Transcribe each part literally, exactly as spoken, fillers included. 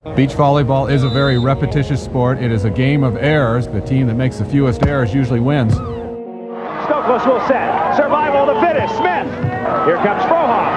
Beach volleyball is a very repetitious sport. It is a game of errors. The team that makes the fewest errors usually wins. Stokos will set. Survival to finish. Smith. Here comes Frohoff.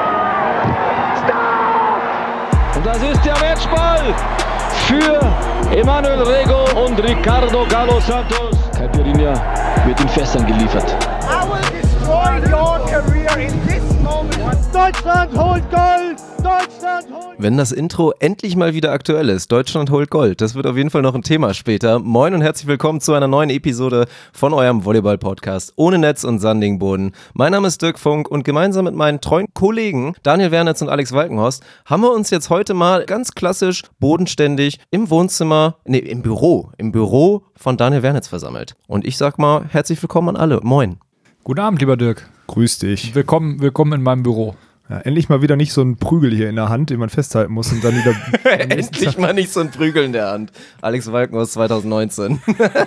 Stop! Und das ist der Matchball für Emanuel Rego und Ricardo Galo Santos. Caipirinha wird in Fässern geliefert. I will destroy your career in this moment. Deutschland holt Gold! Deutschland holt Gold! Wenn das Intro endlich mal wieder aktuell ist, Deutschland holt Gold, das wird auf jeden Fall noch ein Thema später. Moin und herzlich willkommen zu einer neuen Episode von eurem Volleyball-Podcast ohne Netz und sandigen Boden. Mein Name ist Dirk Funk und gemeinsam mit meinen treuen Kollegen Daniel Wernitz und Alex Walkenhorst haben wir uns jetzt heute mal ganz klassisch, bodenständig im Wohnzimmer, nee, im Büro, im Büro von Daniel Wernitz versammelt. Und ich sag mal, herzlich willkommen an alle. Moin. Guten Abend, lieber Dirk. Grüß dich. Willkommen, willkommen in meinem Büro. Ja, endlich mal wieder nicht so ein Prügel hier in der Hand, den man festhalten muss und dann wieder... Endlich mal nicht so ein Prügel in der Hand. Alex Walkenhorst zwanzig neunzehn.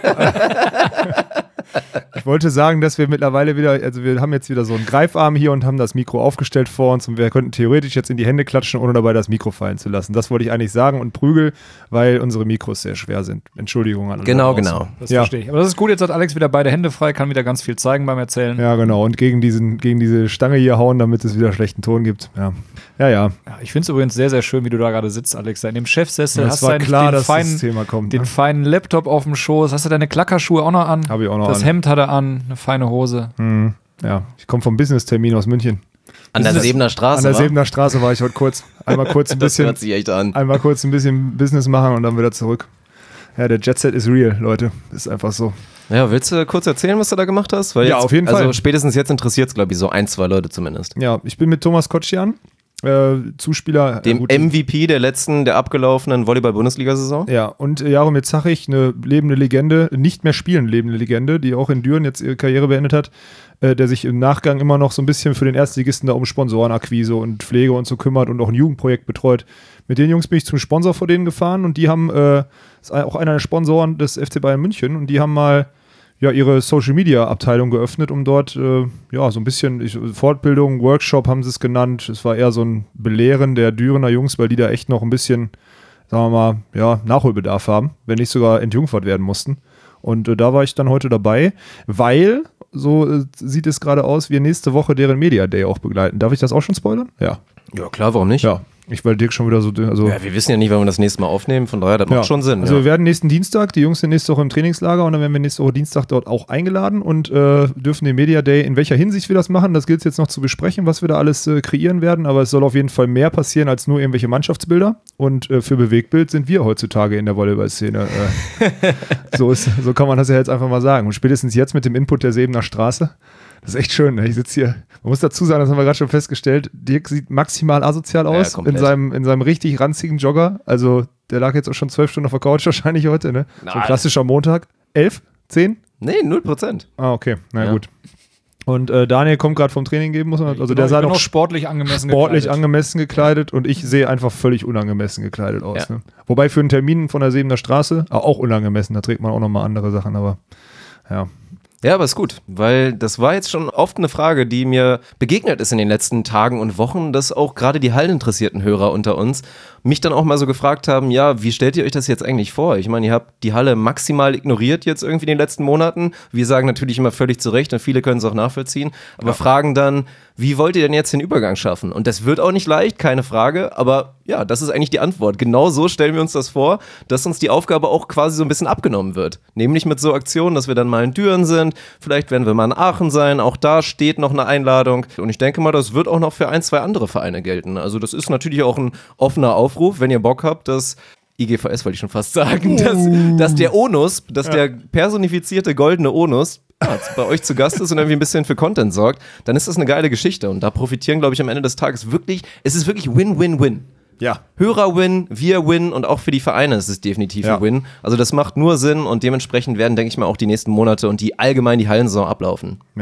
Ich wollte sagen, dass wir mittlerweile wieder, also wir haben jetzt wieder so einen Greifarm hier und haben das Mikro aufgestellt vor uns und wir könnten theoretisch jetzt in die Hände klatschen, ohne dabei das Mikro fallen zu lassen. Das wollte ich eigentlich sagen und Prügel, weil unsere Mikros sehr schwer sind. Entschuldigung an alle. Genau, genau. Das Ja. verstehe ich. Aber das ist gut, jetzt hat Alex wieder beide Hände frei, kann wieder ganz viel zeigen beim Erzählen. Ja, genau. Und gegen, diesen, gegen diese Stange hier hauen, damit es wieder schlechten Ton gibt. Ja, ja. ja. Ja, ich finde es übrigens sehr, sehr schön, wie du da gerade sitzt, Alex. In dem Chefsessel Ja, es hast war du klar, den, dass feinen, das Thema kommt, den ne? feinen Laptop auf dem Schoß. Hast du deine Klackerschuhe auch noch an? Hab ich auch noch das an. Das Hemd hat er an, eine feine Hose. Hm. Ja, ich komme vom Business-Termin aus München. An der Sebener Straße, An der wa? Sebener Straße war ich heute kurz. Einmal kurz ein Das bisschen... hört sich echt an. Einmal kurz ein bisschen Business machen und dann wieder zurück. Ja, der Jet Set ist real, Leute. Ist einfach so. Ja, willst du kurz erzählen, was du da gemacht hast? Weil Ja, jetzt, auf jeden also Fall. Also spätestens jetzt interessiert es, glaube ich, so ein, zwei Leute zumindest. Ja, ich bin mit Thomas Kotschyan, äh, Zuspieler. Dem äh, gut, M V P der letzten, der abgelaufenen Volleyball-Bundesliga-Saison. Ja, und äh, Jaromir Zachrich, eine lebende Legende, nicht mehr spielende lebende Legende, die auch in Düren jetzt ihre Karriere beendet hat, äh, der sich im Nachgang immer noch so ein bisschen für den Erstligisten da um Sponsorenakquise und Pflege und so kümmert und auch ein Jugendprojekt betreut. Mit den Jungs bin ich zum Sponsor vor denen gefahren und die haben, äh, ist auch einer der Sponsoren des F C Bayern München und die haben mal ja, ihre Social-Media-Abteilung geöffnet, um dort äh, ja, so ein bisschen ich, Fortbildung, Workshop haben sie es genannt. Es war eher so ein Belehren der Dürener Jungs, weil die da echt noch ein bisschen, sagen wir mal, ja, Nachholbedarf haben, wenn nicht sogar entjungfert werden mussten. Und äh, da war ich dann heute dabei, weil, so äh, sieht es gerade aus, wir nächste Woche deren Media Day auch begleiten. Darf ich das auch schon spoilern? Ja. Ja, klar, warum nicht? Ja, ich weil Dirk schon wieder so... Also Ja, wir wissen ja nicht, wann wir das nächste Mal aufnehmen, von daher, das macht schon Sinn. Also ja. wir werden nächsten Dienstag, die Jungs sind nächste Woche im Trainingslager und dann werden wir nächste Woche Dienstag dort auch eingeladen und äh, dürfen den Media Day, in welcher Hinsicht wir das machen, das gilt es jetzt noch zu besprechen, was wir da alles äh, kreieren werden, aber es soll auf jeden Fall mehr passieren als nur irgendwelche Mannschaftsbilder und äh, für Bewegtbild sind wir heutzutage in der Volleyball-Szene. Äh, so, ist, so kann man das ja jetzt einfach mal sagen und spätestens jetzt mit dem Input der Sebener Straße. Das ist echt schön, ne? Ich sitze hier. Man muss dazu sagen, das haben wir gerade schon festgestellt, Dirk sieht maximal asozial aus Ja, in, seinem, in seinem richtig ranzigen Jogger. Also der lag jetzt auch schon zwölf Stunden auf der Couch wahrscheinlich heute, ne? So ein Nein. klassischer Montag. Elf? Zehn? Nee, null Prozent. Ah, okay. Na Ja. gut. Und äh, Daniel kommt gerade vom Training geben, muss man, also der ich sah bin noch auch sportlich angemessen sportlich gekleidet. angemessen gekleidet und ich sehe einfach völlig unangemessen gekleidet aus. Ja. Ne? Wobei für einen Termin von der Sebener Straße ah, auch unangemessen, da trägt man auch nochmal andere Sachen, aber ja. Ja, aber ist gut, weil das war jetzt schon oft eine Frage, die mir begegnet ist in den letzten Tagen und Wochen, dass auch gerade die halleninteressierten Hörer unter uns mich dann auch mal so gefragt haben, ja, wie stellt ihr euch das jetzt eigentlich vor? Ich meine, ihr habt die Halle maximal ignoriert jetzt irgendwie in den letzten Monaten. Wir sagen natürlich immer völlig zu Recht und viele können es auch nachvollziehen, aber ja. fragen dann, wie wollt ihr denn jetzt den Übergang schaffen? Und das wird auch nicht leicht, keine Frage, aber ja, das ist eigentlich die Antwort. Genau so stellen wir uns das vor, dass uns die Aufgabe auch quasi so ein bisschen abgenommen wird. Nämlich mit so Aktionen, dass wir dann mal in Düren sind, vielleicht werden wir mal in Aachen sein, auch da steht noch eine Einladung. Und ich denke mal, das wird auch noch für ein, zwei andere Vereine gelten. Also das ist natürlich auch ein offener Aufruf, wenn ihr Bock habt, dass I G V S wollte ich schon fast sagen, dass, dass der Onus, dass der personifizierte goldene Onus ja, bei euch zu Gast ist und irgendwie ein bisschen für Content sorgt, dann ist das eine geile Geschichte und da profitieren, glaube ich, am Ende des Tages wirklich, es ist wirklich Win-Win-Win. Ja. Hörer-Win, wir Win und auch für die Vereine ist es definitiv Ja. ein Win. Also das macht nur Sinn und dementsprechend werden, denke ich mal, auch die nächsten Monate und die allgemein die Hallensaison ablaufen. Ja,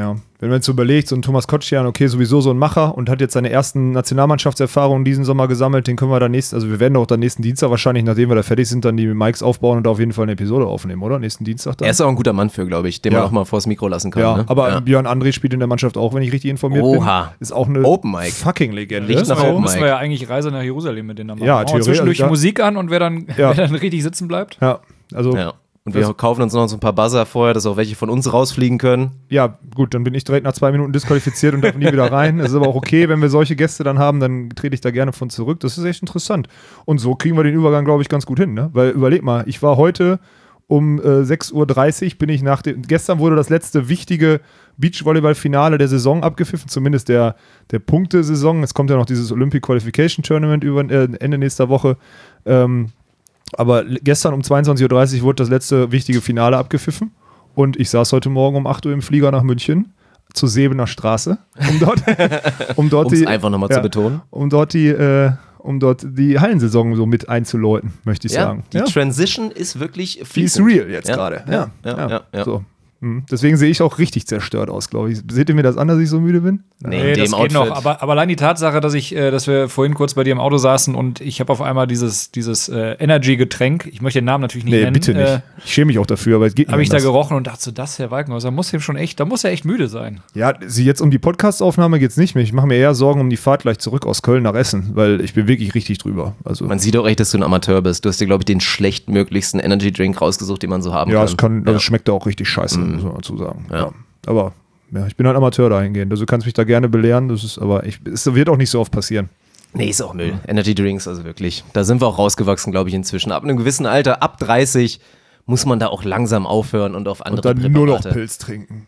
wenn man jetzt so überlegt, so ein Thomas Kotschan, okay, sowieso so ein Macher und hat jetzt seine ersten Nationalmannschaftserfahrungen diesen Sommer gesammelt, den können wir dann nächsten, also wir werden auch dann nächsten Dienstag wahrscheinlich, nachdem wir da fertig sind, dann die Mikes aufbauen und da auf jeden Fall eine Episode aufnehmen, oder? Nächsten Dienstag dann. Er ist auch ein guter Mann für, glaube ich, den Ja. man auch mal vors Mikro lassen kann. Ja, ne? aber ja. Björn André spielt in der Mannschaft auch, wenn ich richtig informiert Oha. bin. Ist auch eine Open Mic. fucking Legende. Riecht nach Da Open müssen Mic. wir ja eigentlich Reise nach Jerusalem mit denen dann machen. Ja, Machen wir theoretisch, zwischendurch ja. Musik an und wer dann, Ja. wer dann richtig sitzen bleibt. Ja, also Ja. Und wir kaufen uns noch so ein paar Buzzer vorher, dass auch welche von uns rausfliegen können. ja, gut, dann bin ich direkt nach zwei Minuten disqualifiziert und darf nie wieder rein. Es ist aber auch okay, wenn wir solche Gäste dann haben, dann trete ich da gerne von zurück. Das ist echt interessant. Und so kriegen wir den Übergang, glaube ich, ganz gut hin, ne? Weil überleg mal, ich war heute um äh, sechs Uhr dreißig, bin ich nach dem, gestern wurde das letzte wichtige Beachvolleyball-Finale der Saison abgepfiffen, zumindest der, der Punktesaison. Es kommt ja noch dieses Olympic Qualification Tournament über, äh, Ende nächster Woche. Ähm, aber gestern um zweiundzwanzig Uhr dreißig wurde das letzte wichtige Finale abgepfiffen und ich saß heute Morgen um acht Uhr im Flieger nach München zur Sebener Straße, um dort, um dort Um es die, einfach nochmal ja, zu betonen. um dort die, äh, um dort die Hallensaison so mit einzuläuten, möchte ich Ja, sagen. die ja. Transition ist wirklich Die ist fließend. real jetzt Ja, gerade. Ja, ja, ja. ja. So. Mhm. Deswegen sehe ich auch richtig zerstört aus, glaube ich. Seht ihr mir das an, dass ich so müde bin? Nee, Nee, in das dem geht Outfit. noch. Aber, aber allein die Tatsache, dass ich, äh, dass wir vorhin kurz bei dir im Auto saßen und ich habe auf einmal dieses, dieses äh, Energy-Getränk, ich möchte den Namen natürlich nicht Nee, nennen, bitte nicht. äh, Ich schäme mich auch dafür, aber es geht nicht habe ich da anders. gerochen und dachte so, das, Herr Walkenhaus, da muss ihm schon echt, da muss er echt müde sein. Ja, sie jetzt um die Podcast-Aufnahme geht es nicht mehr. Ich mache mir eher Sorgen um die Fahrt gleich zurück aus Köln nach Essen, weil ich bin wirklich richtig drüber. Also, Man sieht auch echt, dass du ein Amateur bist. Du hast dir, glaube ich, den schlechtmöglichsten Energy-Drink rausgesucht, den man so haben ja, kann. es kann, Ja. das schmeckt auch richtig scheiße, Mhm. muss man dazu sagen. Ja. Ja. Aber ja, ich bin ein Amateur dahingehend. Also du kannst mich da gerne belehren, das ist, aber ich, es wird auch nicht so oft passieren. Nee, ist auch Müll. Energy Drinks, also wirklich. Da sind wir auch rausgewachsen, glaube ich, inzwischen. Ab einem gewissen Alter, ab dreißig, muss man da auch langsam aufhören und auf andere Und dann nur noch Präparate. Pilz trinken.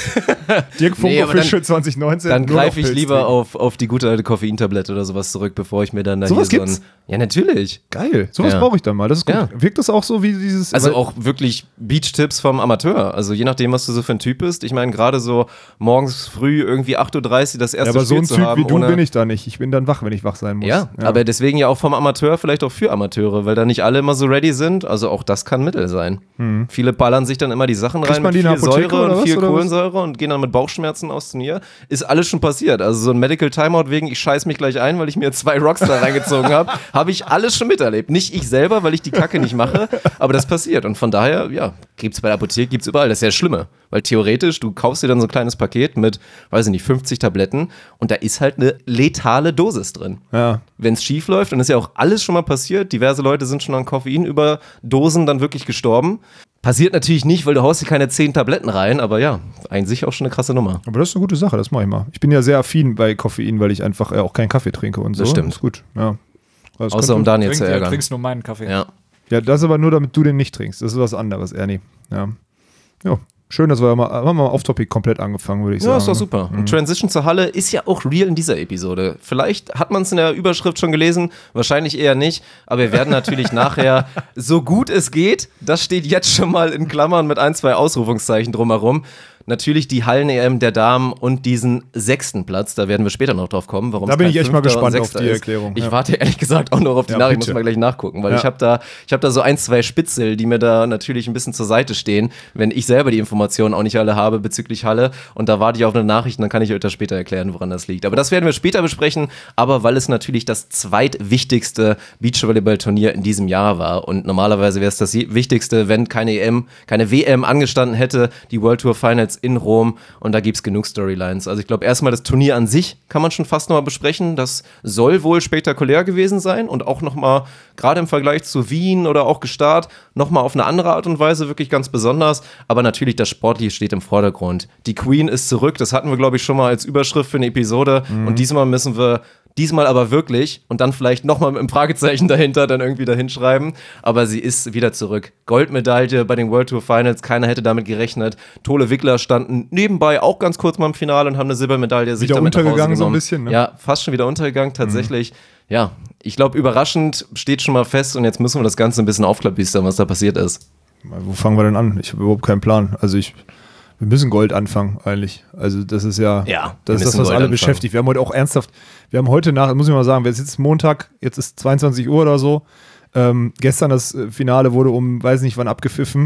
Dirk Funk Nee, aber Official zwanzig neunzehn. Dann nur noch greife ich Pilz lieber trinken. auf, auf die gute alte Koffeintablette oder sowas zurück, bevor ich mir dann da Sowas hier so gibt's? ein... Ja, natürlich. Geil, sowas Ja. brauche ich dann mal. Das ist gut. Ja. Wirkt das auch so wie dieses. Also weil- auch wirklich Beach-Tipps vom Amateur. Also je nachdem, was du so für ein Typ bist. Ich meine, gerade so morgens früh irgendwie acht Uhr dreißig das erste Ja, aber so Spiel ein zu Typ haben. wie du ohne bin ich da nicht. Ich bin dann wach, wenn ich wach sein muss. Ja, aber deswegen ja auch vom Amateur, vielleicht auch für Amateure, weil da nicht alle immer so ready sind. Also auch das kann Mittel sein. Viele ballern sich dann immer die Sachen Kriegt rein man mit die in viel der Apotheke Säure oder und was, viel oder was? Kohlensäure und gehen dann mit Bauchschmerzen aufs Turnier. Ist alles schon passiert. Also so ein Medical Timeout wegen, ich scheiß mich gleich ein, weil ich mir zwei Rocks da reingezogen habe, habe ich alles schon miterlebt. Nicht ich selber, weil ich die Kacke nicht mache, aber das passiert. Und von daher, ja, gibt's bei der Apotheke, gibt's überall. Das ist ja das Schlimme. Weil theoretisch, du kaufst dir dann so ein kleines Paket mit, weiß ich nicht, fünfzig Tabletten und da ist halt eine letale Dosis drin. Ja. Wenn es schief läuft, dann ist ja auch alles schon mal passiert. Diverse Leute sind schon an Koffeinüberdosen dann wirklich gestorben. Passiert natürlich nicht, weil du haust dir keine zehn Tabletten rein, aber ja, an sich auch schon eine krasse Nummer. Aber das ist eine gute Sache, das mache ich mal. Ich bin ja sehr affin bei Koffein, weil ich einfach äh, auch keinen Kaffee trinke und so. Das stimmt. ist gut, ja. Das Außer um könnte- Daniel Trink, zu ja, ärgern. trinkst nur meinen Kaffee. Ja. Ja, das aber nur, damit du den nicht trinkst. Das ist was anderes, Ernie. Ja. Ja. Schön, dass wir mal, haben wir mal Off-Topic komplett angefangen, würde ich Ja, sagen. ist doch ne? super. Und Transition zur Halle ist ja auch real in dieser Episode. Vielleicht hat man es in der Überschrift schon gelesen, wahrscheinlich eher nicht, aber wir werden natürlich nachher, so gut es geht, das steht jetzt schon mal in Klammern mit ein, zwei Ausrufungszeichen drumherum, natürlich die Hallen-E M der Damen und diesen sechsten Platz, da werden wir später noch drauf kommen, warum Da es bin kein ich echt mal Fünfter und gespannt auf Sechster die ist. Erklärung, Ich ja. warte ehrlich gesagt auch noch auf die Ja, Nachricht, bitte. muss mal gleich nachgucken, weil Ja. ich habe da, ich hab da so ein, zwei Spitzel, die mir da natürlich ein bisschen zur Seite stehen, wenn ich selber die Informationen auch nicht alle habe bezüglich Halle und da warte ich auf eine Nachricht und dann kann ich euch das später erklären, woran das liegt. Aber das werden wir später besprechen, aber weil es natürlich das zweitwichtigste Beachvolleyball-Turnier in diesem Jahr war und normalerweise wäre es das wichtigste, wenn keine E M, keine W M angestanden hätte, die World Tour Finals in Rom und da gibt es genug Storylines. Also ich glaube erstmal das Turnier an sich kann man schon fast nochmal besprechen, das soll wohl spektakulär gewesen sein und auch nochmal, gerade im Vergleich zu Wien oder auch Gstaad, nochmal auf eine andere Art und Weise wirklich ganz besonders, aber natürlich das Sportliche steht im Vordergrund. Die Queen ist zurück, das hatten wir glaube ich schon mal als Überschrift für eine Episode und diesmal müssen wir Diesmal aber wirklich und dann vielleicht nochmal mit einem Fragezeichen dahinter dann irgendwie dahin schreiben. Aber sie ist wieder zurück. Goldmedaille bei den World Tour Finals, keiner hätte damit gerechnet. Tole Wickler standen nebenbei auch ganz kurz mal im Finale und haben eine Silbermedaille sich Wieder damit nach Hause untergegangen so ein genommen. bisschen, ne? Ja, fast schon wieder untergegangen, tatsächlich. Mhm. Ja, ich glaube, überraschend steht schon mal fest und jetzt müssen wir das Ganze ein bisschen aufklabüstern, was da passiert ist. Wo fangen wir denn an? Ich habe überhaupt keinen Plan. Also ich, wir müssen Gold anfangen eigentlich. Also das ist ja, Ja, das wir ist das, müssen was Gold alle anfangen. beschäftigt. Wir haben heute auch ernsthaft, wir haben heute nach, muss ich mal sagen, wir sind jetzt Montag, jetzt ist zweiundzwanzig Uhr oder so. Ähm, gestern das äh, Finale wurde um, weiß nicht wann, abgepfiffen.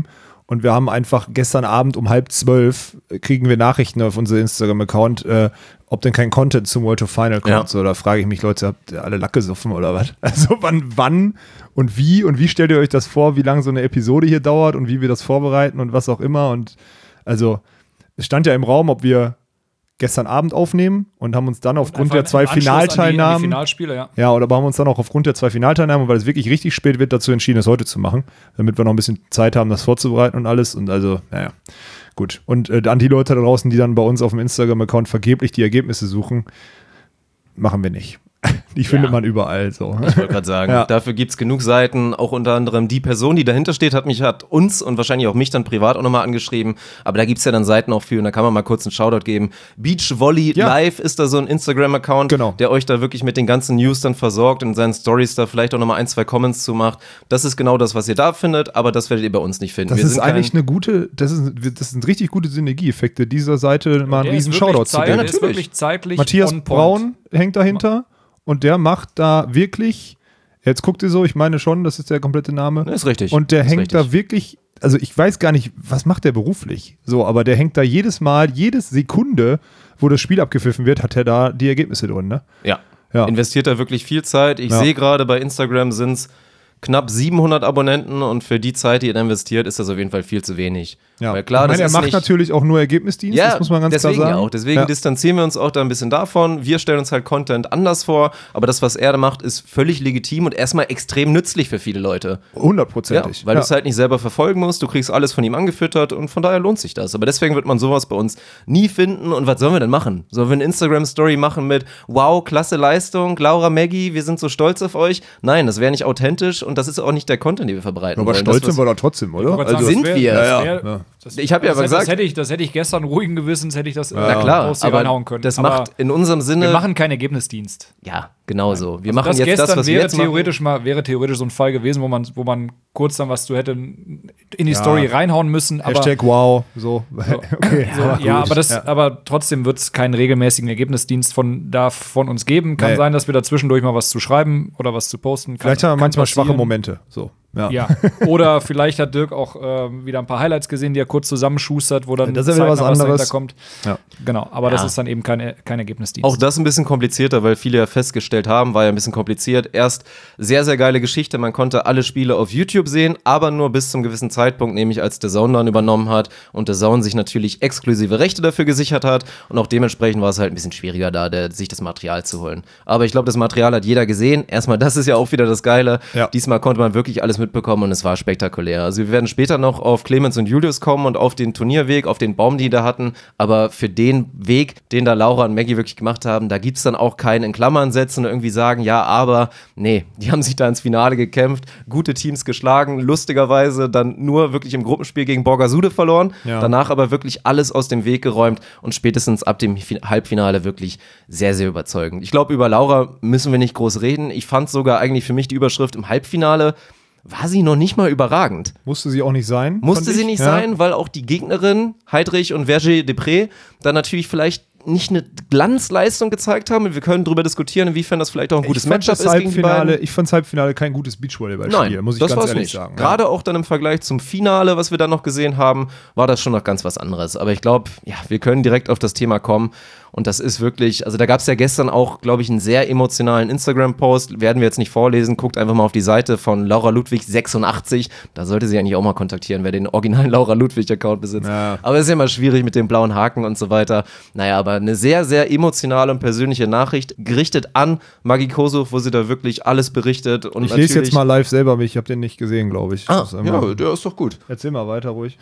Und wir haben einfach gestern Abend um halb zwölf kriegen wir Nachrichten auf unser Instagram-Account, äh, ob denn kein Content zum World of Final kommt. Ja. So, da frage ich mich, Leute, habt ihr alle Lack gesoffen oder was? Also wann, wann und wie und wie stellt ihr euch das vor, wie lange so eine Episode hier dauert und wie wir das vorbereiten und was auch immer. Und also es stand ja im Raum, ob wir gestern Abend aufnehmen und haben uns dann aufgrund Einfach der zwei im Anschluss an die- an die Finalteilnahmen Finalspiele, ja. ja, oder haben wir uns dann auch aufgrund der zwei Finalteilnahmen, weil es wirklich richtig spät wird, dazu entschieden, es heute zu machen, damit wir noch ein bisschen Zeit haben, das vorzubereiten und alles. Und also, naja, gut. Und äh, an die Leute da draußen, die dann bei uns auf dem Instagram-Account vergeblich die Ergebnisse suchen, machen wir nicht. Die findet Ja. man überall so. Ich wollte gerade sagen, Ja. dafür gibt es genug Seiten, auch unter anderem die Person, die dahinter steht, hat mich, hat uns und wahrscheinlich auch mich dann privat auch nochmal angeschrieben, aber da gibt es ja dann Seiten auch für und da kann man mal kurz einen Shoutout geben. Beach Volley Ja. Live ist da so ein Instagram-Account, Genau. der euch da wirklich mit den ganzen News dann versorgt und in seinen Stories da vielleicht auch nochmal ein, zwei Comments zu macht. Das ist genau das, was ihr da findet, aber das werdet ihr bei uns nicht finden. Das Wir ist sind eigentlich kein, eine gute, das, ist, das sind richtig gute Synergieeffekte, dieser Seite mal einen Der riesen ist wirklich Shoutout zu zeit- geben. der ist natürlich. wirklich zeitlich Matthias on point. Braun hängt dahinter und der macht da wirklich, jetzt guckt ihr so, ich meine schon, das ist der komplette Name. ist richtig. Und der ist hängt richtig. da wirklich, also ich weiß gar nicht, was macht der beruflich? So, aber der hängt da jedes Mal, jede Sekunde, wo das Spiel abgepfiffen wird, hat er da die Ergebnisse drin, ne? Ja. Ja. Investiert da wirklich viel Zeit. Ich Ja. sehe gerade bei Instagram sind es knapp siebenhundert Abonnenten und für die Zeit, die ihr da investiert, ist das auf jeden Fall viel zu wenig. Ja. Weil klar, ich meine, das er ist macht nicht, natürlich auch nur Ergebnisdienst, ja, das muss man ganz deswegen klar sagen. auch. Deswegen ja. distanzieren wir uns auch da ein bisschen davon. Wir stellen uns halt Content anders vor, aber das, was er da macht, ist völlig legitim und erstmal extrem nützlich für viele Leute. Ja, Hundertprozentig. weil ja. du es halt nicht selber verfolgen musst, du kriegst alles von ihm angefüttert und von daher lohnt sich das. Aber deswegen wird man sowas bei uns nie finden und was sollen wir denn machen? Sollen wir eine Instagram-Story machen mit wow, klasse Leistung, Laura, Maggie, wir sind so stolz auf euch? Nein, das wäre nicht authentisch und das ist auch nicht der Content, den wir verbreiten Aber wollen. stolz Das, was- sind wir da trotzdem, oder? Ich wollte Also, sagen, sind das wär- wir. das Ja, wär- ja. das- Ich hab ja das, aber das gesagt- hätte ich, das hätte ich gestern ruhigen Gewissens, hätte ich das äh, Na klar, raus hier aber reinhauen können. das Aber macht in unserem Sinne, wir machen keinen Ergebnisdienst. ja, genau so. Wir Also machen das jetzt gestern das, was wir wäre jetzt theoretisch mal wäre theoretisch so ein Fall gewesen, wo man, wo man kurz dann was zu hätte in die Ja. Story reinhauen müssen. Aber Hashtag wow, so. Okay. So, aber ja, gut. aber, das, Ja. aber trotzdem wird es keinen regelmäßigen Ergebnisdienst von, da von uns geben. Kann Nee. sein, dass wir da zwischendurch mal was zu schreiben oder was zu posten. Kann, Vielleicht haben wir kann manchmal passieren. schwache Momente. So. Ja. Ja. Oder vielleicht hat Dirk auch ähm, wieder ein paar Highlights gesehen, die er kurz zusammenschustert, wo dann Das ist ja wieder was zeitnah anderes. dahinter kommt. Ja. Genau, aber das Ja. ist dann eben keine, kein Ergebnisdienst. Auch das ein bisschen komplizierter, weil viele ja festgestellt haben, war ja ein bisschen kompliziert. Erst sehr, sehr geile Geschichte, man konnte alle Spiele auf YouTube sehen, aber nur bis zum gewissen Zeitpunkt, nämlich als The Zone dann übernommen hat und The Zone sich natürlich exklusive Rechte dafür gesichert hat und auch dementsprechend war es halt ein bisschen schwieriger da, der, sich das Material zu holen. Aber ich glaube, das Material hat jeder gesehen. Erstmal, das ist ja auch wieder das Geile. Ja. Diesmal konnte man wirklich alles mitbekommen und es war spektakulär. Also wir werden später noch auf Clemens und Julius kommen und auf den Turnierweg, auf den Baum, die da hatten, aber für den Weg, den da Laura und Maggie wirklich gemacht haben, da gibt es dann auch keinen in Klammern setzen und irgendwie sagen, ja, aber, nee, die haben sich da ins Finale gekämpft, gute Teams geschlagen, lustigerweise dann nur wirklich im Gruppenspiel gegen Borgasude verloren, Ja. danach aber wirklich alles aus dem Weg geräumt und spätestens ab dem Fi- Halbfinale wirklich sehr, sehr überzeugend. Ich glaube, über Laura müssen wir nicht groß reden. Ich fand sogar eigentlich für mich die Überschrift im Halbfinale war sie noch nicht mal überragend. Musste sie auch nicht sein. Musste fand sie ich. nicht Ja. sein, weil auch die Gegnerin, Heidrich und Verger Depré, dann natürlich vielleicht nicht eine Glanzleistung gezeigt haben. Wir können darüber diskutieren, inwiefern das vielleicht auch ein gutes ich fand Matchup das ist gegen die Halbfinale, beiden. Ich fand das Halbfinale kein gutes Beachvolleyballspiel, Nein, muss ich das ganz war's ehrlich nicht. sagen. Gerade auch dann im Vergleich zum Finale, was wir dann noch gesehen haben, war das schon noch ganz was anderes. Aber ich glaube, ja, wir können direkt auf das Thema kommen. Und das ist wirklich, also da gab es ja gestern auch, glaube ich, einen sehr emotionalen Instagram-Post. Werden wir jetzt nicht vorlesen. Guckt einfach mal auf die Seite von Laura Ludwig sechsundachtzig. Da sollte sie eigentlich auch mal kontaktieren, wer den originalen Laura Ludwig-Account besitzt. Ja. Aber es ist ja immer schwierig mit dem blauen Haken und so weiter. Naja, aber eine sehr, sehr emotionale und persönliche Nachricht, gerichtet an Maggie Kosow, wo sie da wirklich alles berichtet. Und Ich lese jetzt mal live selber, ich habe den nicht gesehen, glaube ich. Ah, Das ist immer- ja, der ist doch gut. Erzähl mal weiter ruhig.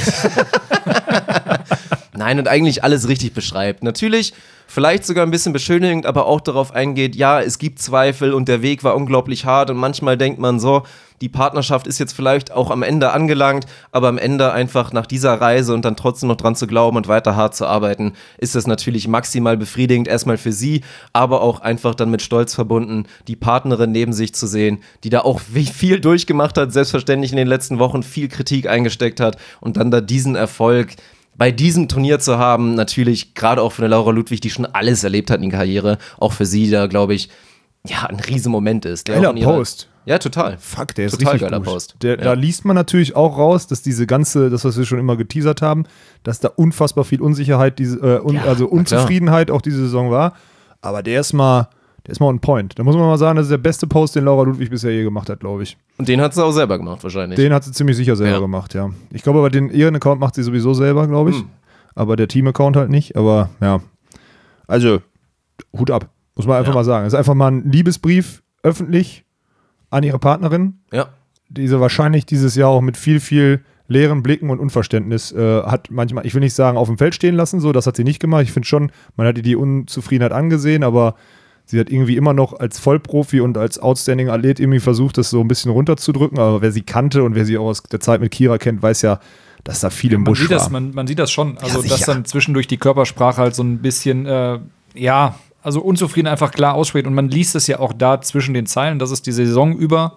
Nein, und eigentlich alles richtig beschreibt. Natürlich, vielleicht sogar ein bisschen beschönigend, aber auch darauf eingeht, ja, es gibt Zweifel und der Weg war unglaublich hart und manchmal denkt man so, die Partnerschaft ist jetzt vielleicht auch am Ende angelangt, aber am Ende einfach nach dieser Reise und dann trotzdem noch dran zu glauben und weiter hart zu arbeiten, ist das natürlich maximal befriedigend, erstmal für sie, aber auch einfach dann mit Stolz verbunden, die Partnerin neben sich zu sehen, die da auch viel durchgemacht hat, selbstverständlich in den letzten Wochen viel Kritik eingesteckt hat und dann da diesen Erfolg bei diesem Turnier zu haben, natürlich gerade auch für eine Laura Ludwig, die schon alles erlebt hat in der Karriere, auch für sie da, glaube ich, ja, ein Riesenmoment ist. Der Geiler auch in ihrer- Post. Ja, total. Fuck, der ist Total richtig geiler gut. Post. Der, Ja. Da liest man natürlich auch raus, dass diese ganze, das, was wir schon immer geteasert haben, dass da unfassbar viel Unsicherheit, diese, äh, un, Ja, also Unzufriedenheit auch diese Saison war. Aber der ist mal, der ist mal on point. Da muss man mal sagen, das ist der beste Post, den Laura Ludwig bisher je gemacht hat, glaube ich. Und den hat sie auch selber gemacht, wahrscheinlich. Den hat sie ziemlich sicher selber Ja. gemacht, ja. Ich glaube aber, den ihren Account macht sie sowieso selber, glaube ich. Hm. Aber der Team-Account halt nicht. Aber ja. Also, Hut ab. Muss man einfach Ja. mal sagen. Es ist einfach mal ein Liebesbrief öffentlich an ihre Partnerin, Ja. die sie wahrscheinlich dieses Jahr auch mit viel, viel leeren Blicken und Unverständnis äh, hat manchmal, ich will nicht sagen, auf dem Feld stehen lassen, so, das hat sie nicht gemacht. Ich finde schon, man hat ihr die Unzufriedenheit angesehen, aber sie hat irgendwie immer noch als Vollprofi und als outstanding Athlet irgendwie versucht, das so ein bisschen runterzudrücken. Aber wer sie kannte und wer sie auch aus der Zeit mit Kira kennt, weiß ja, dass da viel im Man Busch sieht, war. das, man, man sieht das schon. Also, dass sicher. dann zwischendurch die Körpersprache halt so ein bisschen, äh, ja, also unzufrieden einfach klar ausspricht. Und man liest es ja auch da zwischen den Zeilen, dass es die Saison über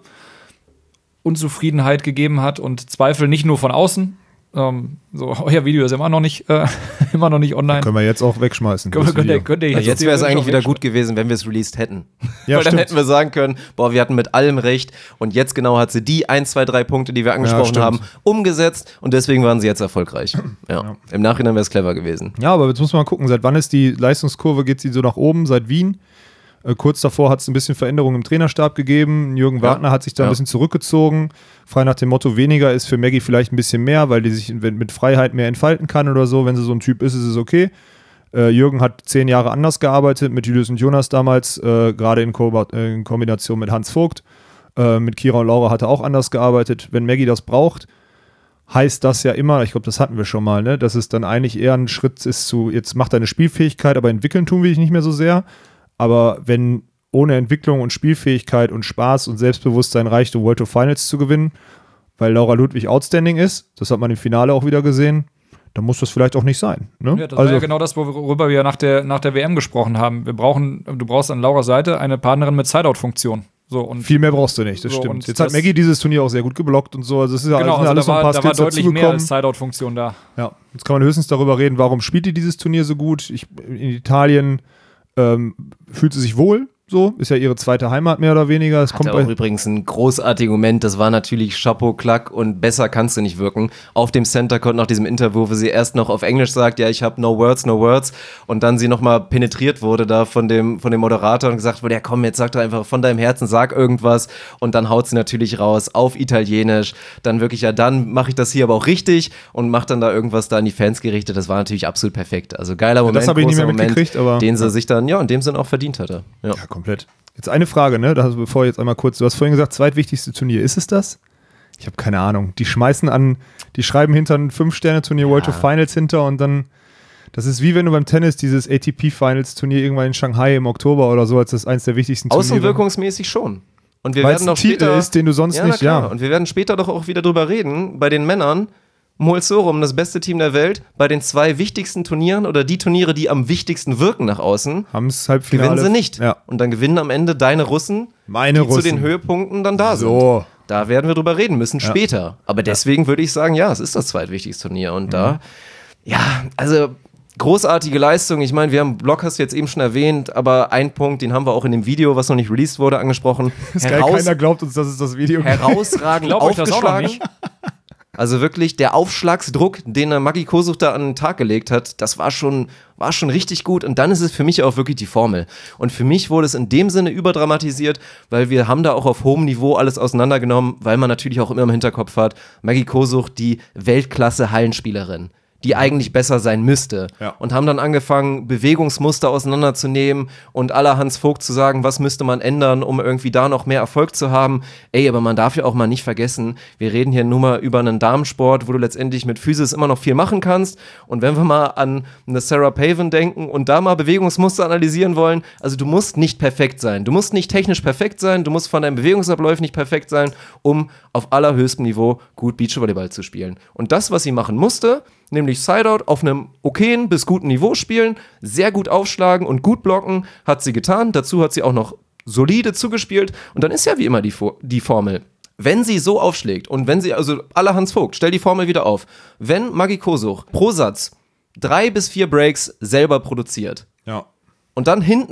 Unzufriedenheit gegeben hat und Zweifel nicht nur von außen. Ähm, so, euer Video ist immer noch nicht, äh, immer noch nicht online. Können wir jetzt auch wegschmeißen. Könnt, das könnt, ihr, Video. könnt ihr Ja, jetzt, jetzt wäre es eigentlich wieder wegschmeißen. gut gewesen, wenn wir es released hätten. Ja, Weil dann stimmt. hätten wir sagen können, boah, wir hatten mit allem recht und jetzt genau hat sie die ein, zwei, drei Punkte, die wir angesprochen stimmt. haben, umgesetzt und deswegen waren sie jetzt erfolgreich. Ja. Im Nachhinein wäre es clever gewesen. Ja, aber jetzt muss man mal gucken, seit wann ist die Leistungskurve, geht sie so nach oben? Seit Wien? Äh, kurz davor hat es ein bisschen Veränderungen im Trainerstab gegeben. Jürgen Ja. Wagner hat sich da ein Ja. bisschen zurückgezogen. Frei nach dem Motto, weniger ist für Maggie vielleicht ein bisschen mehr, weil die sich in- mit Freiheit mehr entfalten kann oder so. Wenn sie so ein Typ ist, ist es okay. Äh, Jürgen hat zehn Jahre anders gearbeitet, mit Julius und Jonas damals, äh, gerade in, Ko- äh, in Kombination mit Hans Vogt. Äh, mit Kira und Laura hat er auch anders gearbeitet. Wenn Maggie das braucht, heißt das ja immer, ich glaube, das hatten wir schon mal, ne, dass es dann eigentlich eher ein Schritt ist zu, jetzt macht deine Spielfähigkeit, aber entwickeln tun wir dich nicht mehr so sehr. Aber wenn ohne Entwicklung und Spielfähigkeit und Spaß und Selbstbewusstsein reicht, um World of Finals zu gewinnen, weil Laura Ludwig outstanding ist, das hat man im Finale auch wieder gesehen, dann muss das vielleicht auch nicht sein. Ne? Ja, das war ja genau das, worüber wir nach der, nach der W M gesprochen haben. Wir brauchen, du brauchst an Lauras Seite eine Partnerin mit Sideout-Funktion. So, und viel mehr brauchst du nicht, das So, stimmt. und Jetzt hat das- Maggie dieses Turnier auch sehr gut geblockt und so. Also es ist ja genau, sind also alles da noch ein war, paar da war Skills deutlich mehr dazugekommen. als Sideout-Funktion da. Ja, jetzt kann man höchstens darüber reden, warum spielt die dieses Turnier so gut. Ich, in Italien ähm, fühlt sie sich wohl, so, ist ja ihre zweite Heimat mehr oder weniger. Es kommt Hatte auch bei, übrigens ein großartiger Moment, das war natürlich Chapeau, Klack und besser kannst du nicht wirken. Auf dem Center Court nach diesem Interview, wo sie erst noch auf Englisch sagt, ja, ich habe no words, no words und dann sie nochmal penetriert wurde da von dem, von dem Moderator und gesagt wurde, ja komm, jetzt sag doch einfach von deinem Herzen, sag irgendwas und dann haut sie natürlich raus auf Italienisch, dann wirklich, ja, dann mache ich das hier aber auch richtig und macht dann da irgendwas da an die Fans gerichtet, das war natürlich absolut perfekt. Also geiler Moment, das habe ich nicht mehr großer Moment, mitgekriegt, aber den sie ja. sich dann, ja, in dem Sinn auch verdient hatte. Ja. Ja, komplett. Jetzt eine Frage, ne? Das, bevor jetzt einmal kurz, du hast vorhin gesagt, zweitwichtigste Turnier. Ist es das? Ich habe keine Ahnung. Die schmeißen an, die schreiben hinter ein Fünf-Sterne-Turnier World of Finals hinter und dann, das ist wie wenn du beim Tennis dieses A T P-Finals-Turnier irgendwann in Shanghai im Oktober oder so, als das eins der wichtigsten Turniere. Außenwirkungsmäßig schon. Und wir Weil werden es noch ein Titel später, ist, den du sonst ja, nicht, na klar. ja. Und wir werden später doch auch wieder drüber reden, bei den Männern, Molsorum, das beste Team der Welt, bei den zwei wichtigsten Turnieren oder die Turniere, die am wichtigsten wirken nach außen, Haben es Halbfinale. gewinnen sie nicht. Ja. Und dann gewinnen am Ende deine Russen, Meine die zu Russen. den Höhepunkten dann da sind. So. Da werden wir drüber reden müssen, später. Aber deswegen würde ich sagen, ja, es ist das zweitwichtigste Turnier. Und da, ja, also großartige Leistung. Ich meine, wir haben Block, hast du jetzt eben schon erwähnt, aber ein Punkt, den haben wir auch in dem Video, was noch nicht released wurde, angesprochen. Ist geil, Heraus- keiner glaubt uns, dass es das Video gibt. herausragend Glaub euch das auch noch aufgeschlagen. nicht. Also wirklich der Aufschlagsdruck, den der Maggi Kosuch da an den Tag gelegt hat, das war schon, war schon richtig gut. Und dann ist es für mich auch wirklich die Formel. Und für mich wurde es in dem Sinne überdramatisiert, weil wir haben da auch auf hohem Niveau alles auseinandergenommen, weil man natürlich auch immer im Hinterkopf hat, Maggi Kosuch, die Weltklasse-Hallenspielerin, die eigentlich besser sein müsste. Ja. Und haben dann angefangen, Bewegungsmuster auseinanderzunehmen und aller Hans Vogt zu sagen, was müsste man ändern, um irgendwie da noch mehr Erfolg zu haben. Ey, aber man darf ja auch mal nicht vergessen, wir reden hier nur mal über einen Damensport, wo du letztendlich mit Physis immer noch viel machen kannst. Und wenn wir mal an eine Sarah Pavan denken und da mal Bewegungsmuster analysieren wollen, also du musst nicht perfekt sein. Du musst nicht technisch perfekt sein, du musst von deinen Bewegungsabläufen nicht perfekt sein, um auf allerhöchstem Niveau gut Beachvolleyball zu spielen. Und das, was sie machen musste, nämlich Sideout auf einem okayen bis guten Niveau spielen, sehr gut aufschlagen und gut blocken, hat sie getan. Dazu hat sie auch noch solide zugespielt. Und dann ist ja wie immer die, Fo- die Formel. Wenn sie so aufschlägt und wenn sie, also aller Hans Vogt, stell die Formel wieder auf. Wenn Maggi Kosuch pro Satz drei bis vier Breaks selber produziert Ja. und dann hinten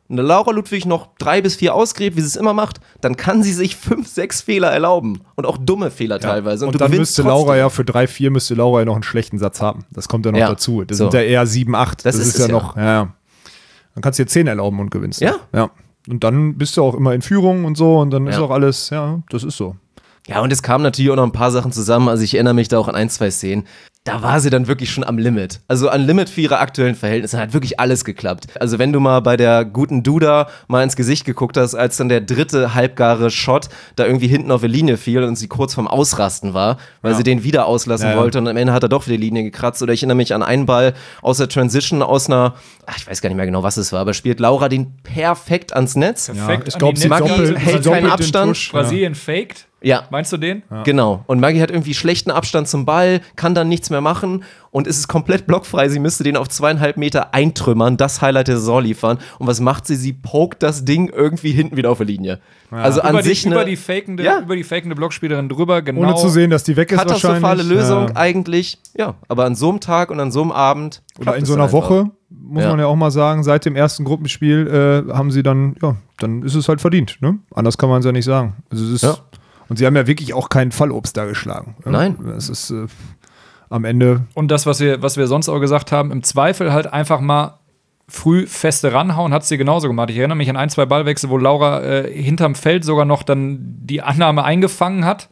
und eine Laura Ludwig noch drei bis vier ausgräbt, wie sie es immer macht, dann kann sie sich fünf, sechs Fehler erlauben. Und auch dumme Fehler ja. teilweise. Und, und du dann müsste trotzdem. Laura ja für drei, vier müsste Laura ja noch einen schlechten Satz haben. Das kommt ja noch ja. dazu. Das so. sind ja eher sieben, acht. Das, das ist, ist ja, ja noch, ja. Dann kannst du dir zehn erlauben und gewinnst. Ja. ja. Und dann bist du auch immer in Führung und so und dann ja. ist auch alles, ja, das ist so. Ja, und es kamen natürlich auch noch ein paar Sachen zusammen. Also ich erinnere mich da auch an ein, zwei Szenen. Da war sie dann wirklich schon am Limit. Also an Limit für ihre aktuellen Verhältnisse hat wirklich alles geklappt. Also wenn du mal bei der guten Duda mal ins Gesicht geguckt hast, als dann der dritte halbgare Shot da irgendwie hinten auf der Linie fiel und sie kurz vorm Ausrasten war, weil ja. sie den wieder auslassen ja, ja. wollte und am Ende hat er doch wieder die Linie gekratzt. Oder ich erinnere mich an einen Ball aus der Transition aus einer, ach, ich weiß gar nicht mehr genau, was es war, aber spielt Laura den perfekt ans Netz. Perfekt. Ja, ich glaube, sie Maggi doppelt, hält sie keinen doppelt den Abstand. Tusch. Brasilien faked. Ja. Meinst du den? Ja. Genau. Und Maggi hat irgendwie schlechten Abstand zum Ball, kann dann nichts mehr machen und es ist komplett blockfrei. Sie müsste den auf zweieinhalb Meter eintrümmern, das Highlight der Saison liefern. Und was macht sie? Sie pokt das Ding irgendwie hinten wieder auf der Linie. Ja. Also an über, sich die, eine über, die fakende, ja. über die fakende Blockspielerin drüber, genau. Ohne zu sehen, dass die weg ist katastrophale wahrscheinlich. Lösung ja. eigentlich. Ja, aber an so einem Tag und an so einem Abend Oder in es so dann einer einfach. Woche, muss Ja. man ja auch mal sagen, seit dem ersten Gruppenspiel äh, haben sie dann, ja, dann ist es halt verdient. Ne? Anders kann man es ja nicht sagen. Also es ist, Ja. Und sie haben ja wirklich auch keinen Fallobst da geschlagen. Ja? Nein. Es ist äh, am Ende. Und das, was wir, was wir sonst auch gesagt haben, im Zweifel halt einfach mal früh feste ranhauen, hat sie genauso gemacht. Ich erinnere mich an ein, zwei Ballwechsel, wo Laura äh, hinterm Feld sogar noch dann die Annahme eingefangen hat.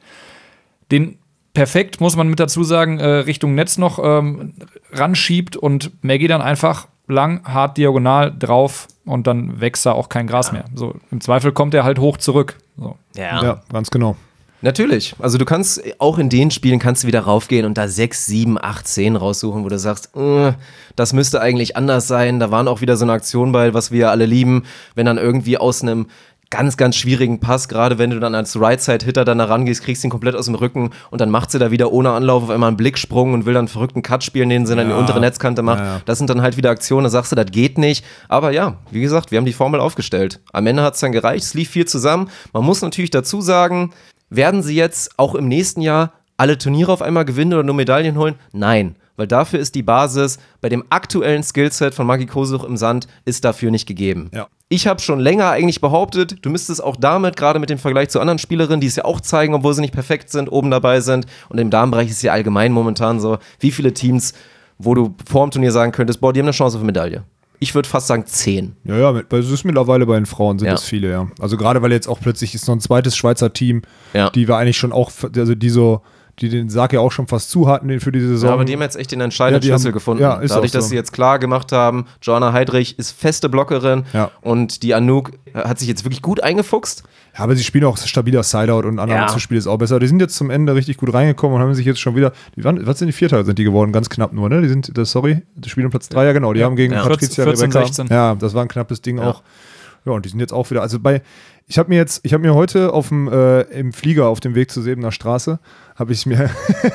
Den perfekt, muss man mit dazu sagen, äh, Richtung Netz noch ähm, ranschiebt und Maggie dann einfach lang, hart, diagonal drauf und dann wächst da auch kein Gras mehr. So, im Zweifel kommt er halt hoch zurück. So. Ja. Ja, ganz genau. Natürlich. Also du kannst auch in den Spielen kannst du wieder raufgehen und da sechs, sieben, acht, zehn raussuchen, wo du sagst, äh, das müsste eigentlich anders sein. Da waren auch wieder so eine Aktion bei, was wir alle lieben, wenn dann irgendwie aus einem ganz, ganz schwierigen Pass, gerade wenn du dann als Right-Side-Hitter dann da rangehst, kriegst ihn komplett aus dem Rücken und dann macht sie da wieder ohne Anlauf auf einmal einen Blicksprung und will dann einen verrückten Cut spielen, den sie dann in die untere Netzkante macht. Ja, ja. Das sind dann halt wieder Aktionen, da sagst du, das geht nicht. Aber ja, wie gesagt, wir haben die Formel aufgestellt. Am Ende hat es dann gereicht, es lief viel zusammen. Man muss natürlich dazu sagen, werden sie jetzt auch im nächsten Jahr alle Turniere auf einmal gewinnen oder nur Medaillen holen? Nein, weil dafür ist die Basis bei dem aktuellen Skillset von Maggi Kosuch im Sand ist dafür nicht gegeben. Ja. Ich habe schon länger eigentlich behauptet, du müsstest auch damit, gerade mit dem Vergleich zu anderen Spielerinnen, die es ja auch zeigen, obwohl sie nicht perfekt sind, oben dabei sind. Und im Damenbereich ist es ja allgemein momentan so, wie viele Teams, wo du vor dem Turnier sagen könntest, boah, die haben eine Chance auf eine Medaille. Ich würde fast sagen zehn. Ja, ja, mit, es ist mittlerweile bei den Frauen sind Ja. das viele, ja. Also gerade weil jetzt auch plötzlich ist noch ein zweites Schweizer Team, Ja. die wir eigentlich schon auch, also die so, die den Sarg ja auch schon fast zu hatten für die Saison. Ja, aber die haben jetzt echt den entscheidenden Ja, die Schlüssel haben- gefunden. ja, ist Dadurch, auch so. dass sie jetzt klar gemacht haben, Joanna Heidrich ist feste Blockerin Ja. und die Anouk hat sich jetzt wirklich gut eingefuchst. Ja, aber sie spielen auch stabiler Sideout und Annahme Ja. zu Spiel ist auch besser. Die sind jetzt zum Ende richtig gut reingekommen und haben sich jetzt schon wieder, die waren, was sind die Vierter sind die geworden? Ganz knapp nur, ne? Die sind, das, sorry, die spielen um Platz drei, ja genau, die haben gegen Ja. Patricia vierzehn, Rebecca. sechzehn. Ja, das war ein knappes Ding Ja. auch. Ja, und die sind jetzt auch wieder, also bei, ich habe mir jetzt, ich habe mir heute auf dem, äh, im Flieger auf dem Weg zur Sebener Straße, habe ich mir,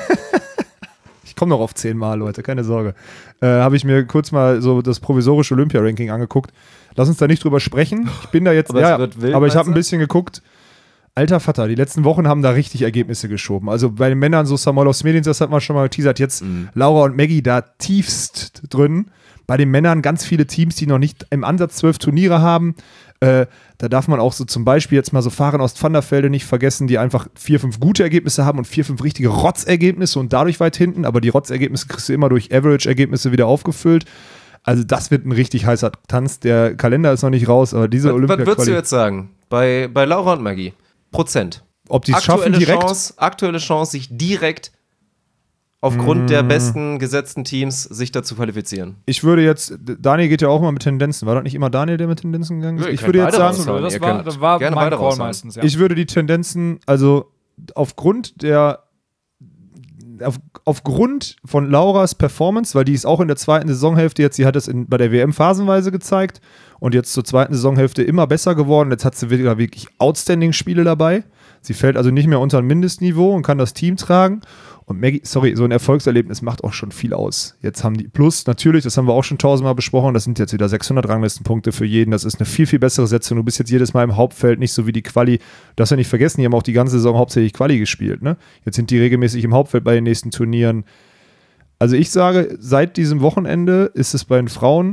ich komme noch auf zehn Mal, Leute, keine Sorge, äh, habe ich mir kurz mal so das provisorische Olympia-Ranking angeguckt. Lass uns da nicht drüber sprechen. Ich bin da jetzt, Aber es ja, wird wild, aber ich habe meinst ein du? bisschen geguckt. Alter Vater, die letzten Wochen haben da richtig Ergebnisse geschoben. Also bei den Männern, so Samolos Medins, das hat man schon mal geteasert, jetzt Mhm. Laura und Maggie da tiefst drin. Bei den Männern ganz viele Teams, die noch nicht im Ansatz zwölf Turniere haben. Äh, da darf man auch so zum Beispiel jetzt mal so Fahren aus Vandervelde nicht vergessen, die einfach vier, fünf gute Ergebnisse haben und vier, fünf richtige Rotzergebnisse und dadurch weit hinten. Aber die Rotzergebnisse kriegst du immer durch Average-Ergebnisse wieder aufgefüllt. Also das wird ein richtig heißer Tanz. Der Kalender ist noch nicht raus, aber diese Was, was würdest du Olympia-Quali, jetzt sagen? Bei, bei Laura und Maggi? Prozent. ob die es schaffen Aktuelle direkt? Chance, aktuelle Chance, sich direkt aufgrund der besten gesetzten Teams sich dazu qualifizieren. Ich würde jetzt, Daniel geht ja auch mal mit Tendenzen. War das nicht immer Daniel, der mit Tendenzen gegangen ist? Ja, ihr Ich könnt würde jetzt beide sagen, raushauen. Das Ihr war, könnt das war gerne mein beide Call raushauen. meistens, ja. ich würde die Tendenzen, also aufgrund der auf, aufgrund von Lauras Performance, weil die ist auch in der zweiten Saisonhälfte jetzt, sie hat es in, bei der W M phasenweise gezeigt und jetzt zur zweiten Saisonhälfte immer besser geworden. Jetzt hat sie wieder wirklich Outstanding-Spiele dabei. Sie fällt also nicht mehr unter ein Mindestniveau und kann das Team tragen. Und Maggie, sorry, so ein Erfolgserlebnis macht auch schon viel aus. Jetzt haben die, plus natürlich, das haben wir auch schon tausendmal besprochen, das sind jetzt wieder sechshundert Ranglistenpunkte für jeden. Das ist eine viel, viel bessere Setzung. Du bist jetzt jedes Mal im Hauptfeld, nicht so wie die Quali. Du darfst ja nicht vergessen, die haben auch die ganze Saison hauptsächlich Quali gespielt. Ne? Jetzt sind die regelmäßig im Hauptfeld bei den nächsten Turnieren. Also ich sage, seit diesem Wochenende ist es bei den Frauen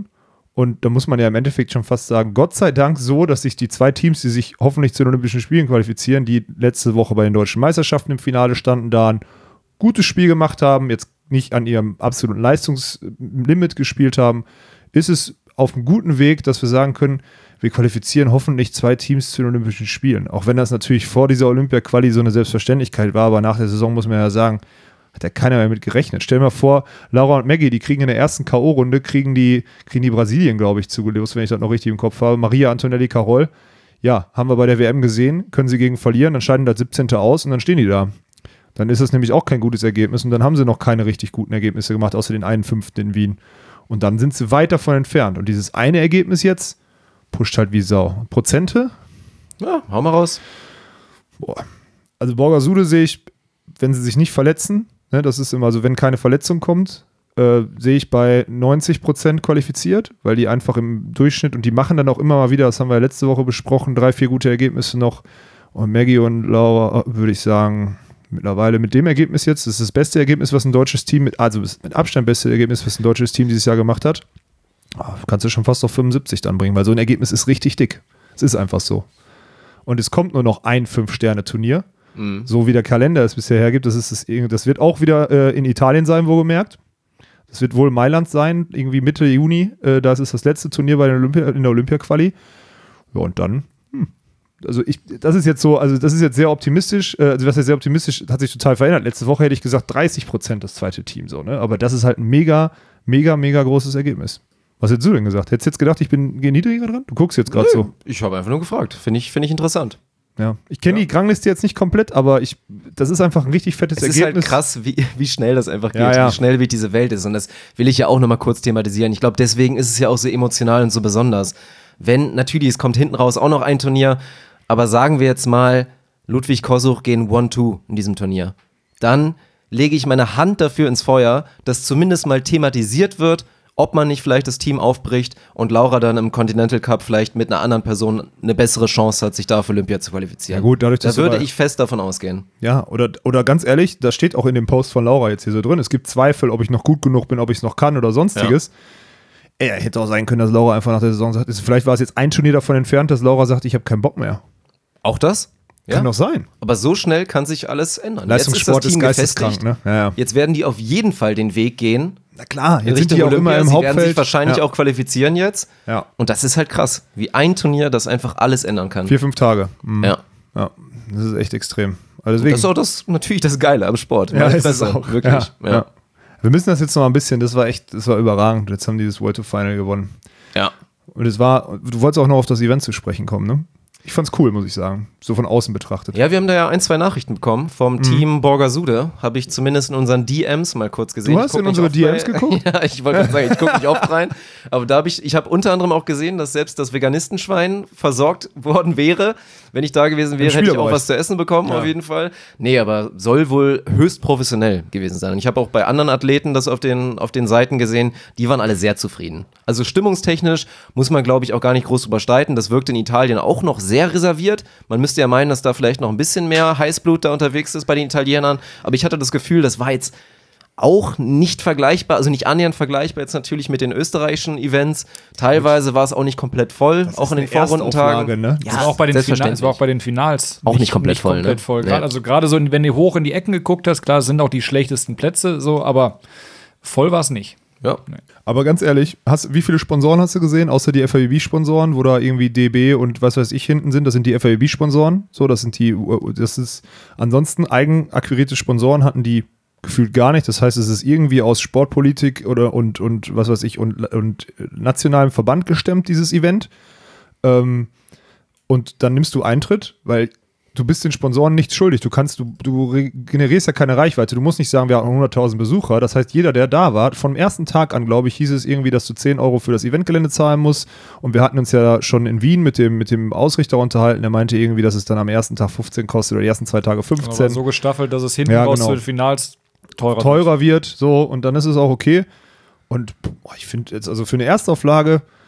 Und da muss man ja im Endeffekt schon fast sagen, Gott sei Dank so, dass sich die zwei Teams, die sich hoffentlich zu den Olympischen Spielen qualifizieren, die letzte Woche bei den Deutschen Meisterschaften im Finale standen, da ein gutes Spiel gemacht haben, jetzt nicht an ihrem absoluten Leistungslimit gespielt haben, ist es auf einem guten Weg, dass wir sagen können, wir qualifizieren hoffentlich zwei Teams zu den Olympischen Spielen. Auch wenn das natürlich vor dieser Olympia-Quali so eine Selbstverständlichkeit war, aber nach der Saison muss man ja sagen, hat ja keiner mehr mit gerechnet. Stell dir mal vor, Laura und Maggie, die kriegen in der ersten K O-Runde, kriegen die, kriegen die Brasilien, glaube ich, zugelost, wenn ich das noch richtig im Kopf habe. Maria Antonelli Carol, ja, haben wir bei der W M gesehen, können sie gegen verlieren, dann scheiden das siebzehnte aus und dann stehen die da. Dann ist das nämlich auch kein gutes Ergebnis und dann haben sie noch keine richtig guten Ergebnisse gemacht, außer den einen fünften in Wien. Und dann sind sie weit davon entfernt. Und dieses eine Ergebnis jetzt pusht halt wie Sau. Prozente? Ja, hau mal raus. Boah. Also Borgasude sehe ich, wenn sie sich nicht verletzen, ne, das ist immer so, wenn keine Verletzung kommt, äh, sehe ich bei neunzig Prozent qualifiziert, weil die einfach im Durchschnitt, und die machen dann auch immer mal wieder, das haben wir ja letzte Woche besprochen, drei, vier gute Ergebnisse noch. Und Maggie und Laura, würde ich sagen, mittlerweile mit dem Ergebnis jetzt, das ist das beste Ergebnis, was ein deutsches Team, mit, also mit Abstand beste Ergebnis, was ein deutsches Team dieses Jahr gemacht hat. Oh, kannst du schon fast auf fünfundsiebzig dann bringen, weil so ein Ergebnis ist richtig dick. Es ist einfach so. Und es kommt nur noch ein Fünf-Sterne-Turnier. Mhm. So wie der Kalender es bisher hergibt. Das, ist das, das wird auch wieder äh, in Italien sein, wohlgemerkt. Das wird wohl Mailand sein, irgendwie Mitte Juni. Äh, das ist das letzte Turnier bei der Olympia, in der Olympia-Quali. Ja, und dann, hm. Also ich, das ist jetzt so, also das ist jetzt sehr optimistisch, äh, also was ist sehr optimistisch, hat sich total verändert. Letzte Woche hätte ich gesagt dreißig Prozent das zweite Team so, ne? Aber das ist halt ein mega, mega, mega großes Ergebnis. Was hättest du denn gesagt? Hättest du jetzt gedacht, ich bin gehe niedriger dran? Du guckst jetzt gerade so. Ich habe einfach nur gefragt. Finde ich, find ich interessant. Ja. Ich kenne ja. die Rangliste jetzt nicht komplett, aber ich, das ist einfach ein richtig fettes es Ergebnis. Es ist halt krass, wie, wie schnell das einfach geht, ja, ja. wie schnell wie diese Welt ist. Und das will ich ja auch nochmal kurz thematisieren. Ich glaube, deswegen ist es ja auch so emotional und so besonders. Wenn, natürlich, es kommt hinten raus auch noch ein Turnier, aber sagen wir jetzt mal, Ludwig Kosuch gehen one two in diesem Turnier. Dann lege ich meine Hand dafür ins Feuer, dass zumindest mal thematisiert wird, ob man nicht vielleicht das Team aufbricht und Laura dann im Continental Cup vielleicht mit einer anderen Person eine bessere Chance hat, sich da für Olympia zu qualifizieren. Ja gut, dadurch, da würde ich fest davon ausgehen. Ja, oder, oder ganz ehrlich, das steht auch in dem Post von Laura jetzt hier so drin, es gibt Zweifel, ob ich noch gut genug bin, ob ich es noch kann oder sonstiges. Ja. Ey, hätte auch sein können, dass Laura einfach nach der Saison sagt, vielleicht war es jetzt ein Turnier davon entfernt, dass Laura sagt, ich habe keinen Bock mehr. Auch das? Ja. Kann doch sein. Aber so schnell kann sich alles ändern. Leistungssport ist, ist geisteskrank, ne? Ja, ja. Jetzt werden die auf jeden Fall den Weg gehen. Na klar, jetzt sind die auch Olympia, immer im sie Hauptfeld. Sie werden sich wahrscheinlich ja. auch qualifizieren jetzt. Ja. Und das ist halt krass, wie ein Turnier das einfach alles ändern kann. Vier, fünf Tage. Mhm. Ja. ja. Das ist echt extrem. Also deswegen, das ist auch das, natürlich das Geile am Sport. Ja, ist es auch. Wirklich. Ja. Ja. Ja. Wir müssen das jetzt noch mal ein bisschen, das war echt, das war überragend. Jetzt haben die das World to Final gewonnen. Ja. Und es war, du wolltest auch noch auf das Event zu sprechen kommen, ne? Ich fand's cool, muss ich sagen. So von außen betrachtet. Ja, wir haben da ja ein, zwei Nachrichten bekommen vom mhm. Team Borgasude. Habe ich zumindest in unseren D Ms mal kurz gesehen. Du hast in unsere D Ms bei, geguckt? Ja, ich wollte gerade sagen, ich gucke nicht oft rein. Aber da habe ich, ich habe unter anderem auch gesehen, dass selbst das Veganistenschwein versorgt worden wäre. Wenn ich da gewesen wäre, hätte ich auch was zu essen bekommen, ja. auf jeden Fall. Nee, aber soll wohl höchst professionell gewesen sein. Und ich habe auch bei anderen Athleten das auf den, auf den Seiten gesehen, die waren alle sehr zufrieden. Also stimmungstechnisch muss man, glaube ich, auch gar nicht groß überstreiten. Das wirkt in Italien auch noch sehr reserviert. Man müsste ja meinen, dass da vielleicht noch ein bisschen mehr Heißblut da unterwegs ist bei den Italienern. Aber ich hatte das Gefühl, das war jetzt auch nicht vergleichbar, also nicht annähernd vergleichbar jetzt natürlich mit den österreichischen Events. Teilweise war es auch nicht komplett voll, das auch in den Vorrundentagen. Ne? Ja, das war auch bei den Finals, das war auch bei den Finals auch nicht, nicht komplett nicht voll. Komplett ne? voll. Grad, also gerade so, wenn du hoch in die Ecken geguckt hast, klar, sind auch die schlechtesten Plätze, so, aber voll war es nicht. Ja. Nee. Aber ganz ehrlich, hast, wie viele Sponsoren hast du gesehen, außer die F A W B-Sponsoren, wo da irgendwie D B und was weiß ich hinten sind? Das sind die F A W B-Sponsoren. So, das sind die, das ist, ansonsten eigenakquirierte Sponsoren hatten die gefühlt gar nicht. Das heißt, es ist irgendwie aus Sportpolitik oder und, und was weiß ich und, und nationalem Verband gestemmt, dieses Event. Ähm, und dann nimmst du Eintritt, weil du bist den Sponsoren nichts schuldig. Du kannst, du, du generierst ja keine Reichweite. Du musst nicht sagen, wir haben hunderttausend Besucher. Das heißt, jeder, der da war, vom ersten Tag an, glaube ich, hieß es irgendwie, dass du zehn Euro für das Eventgelände zahlen musst. Und wir hatten uns ja schon in Wien mit dem, mit dem Ausrichter unterhalten. Der meinte irgendwie, dass es dann am ersten Tag fünfzehn kostet oder die ersten zwei Tage fünfzehn. Aber so gestaffelt, dass es hinten ja, raus genau. zu den Finals teurer, teurer wird. So, und dann ist es auch okay. Und boah, ich finde jetzt, also für eine Erstauflage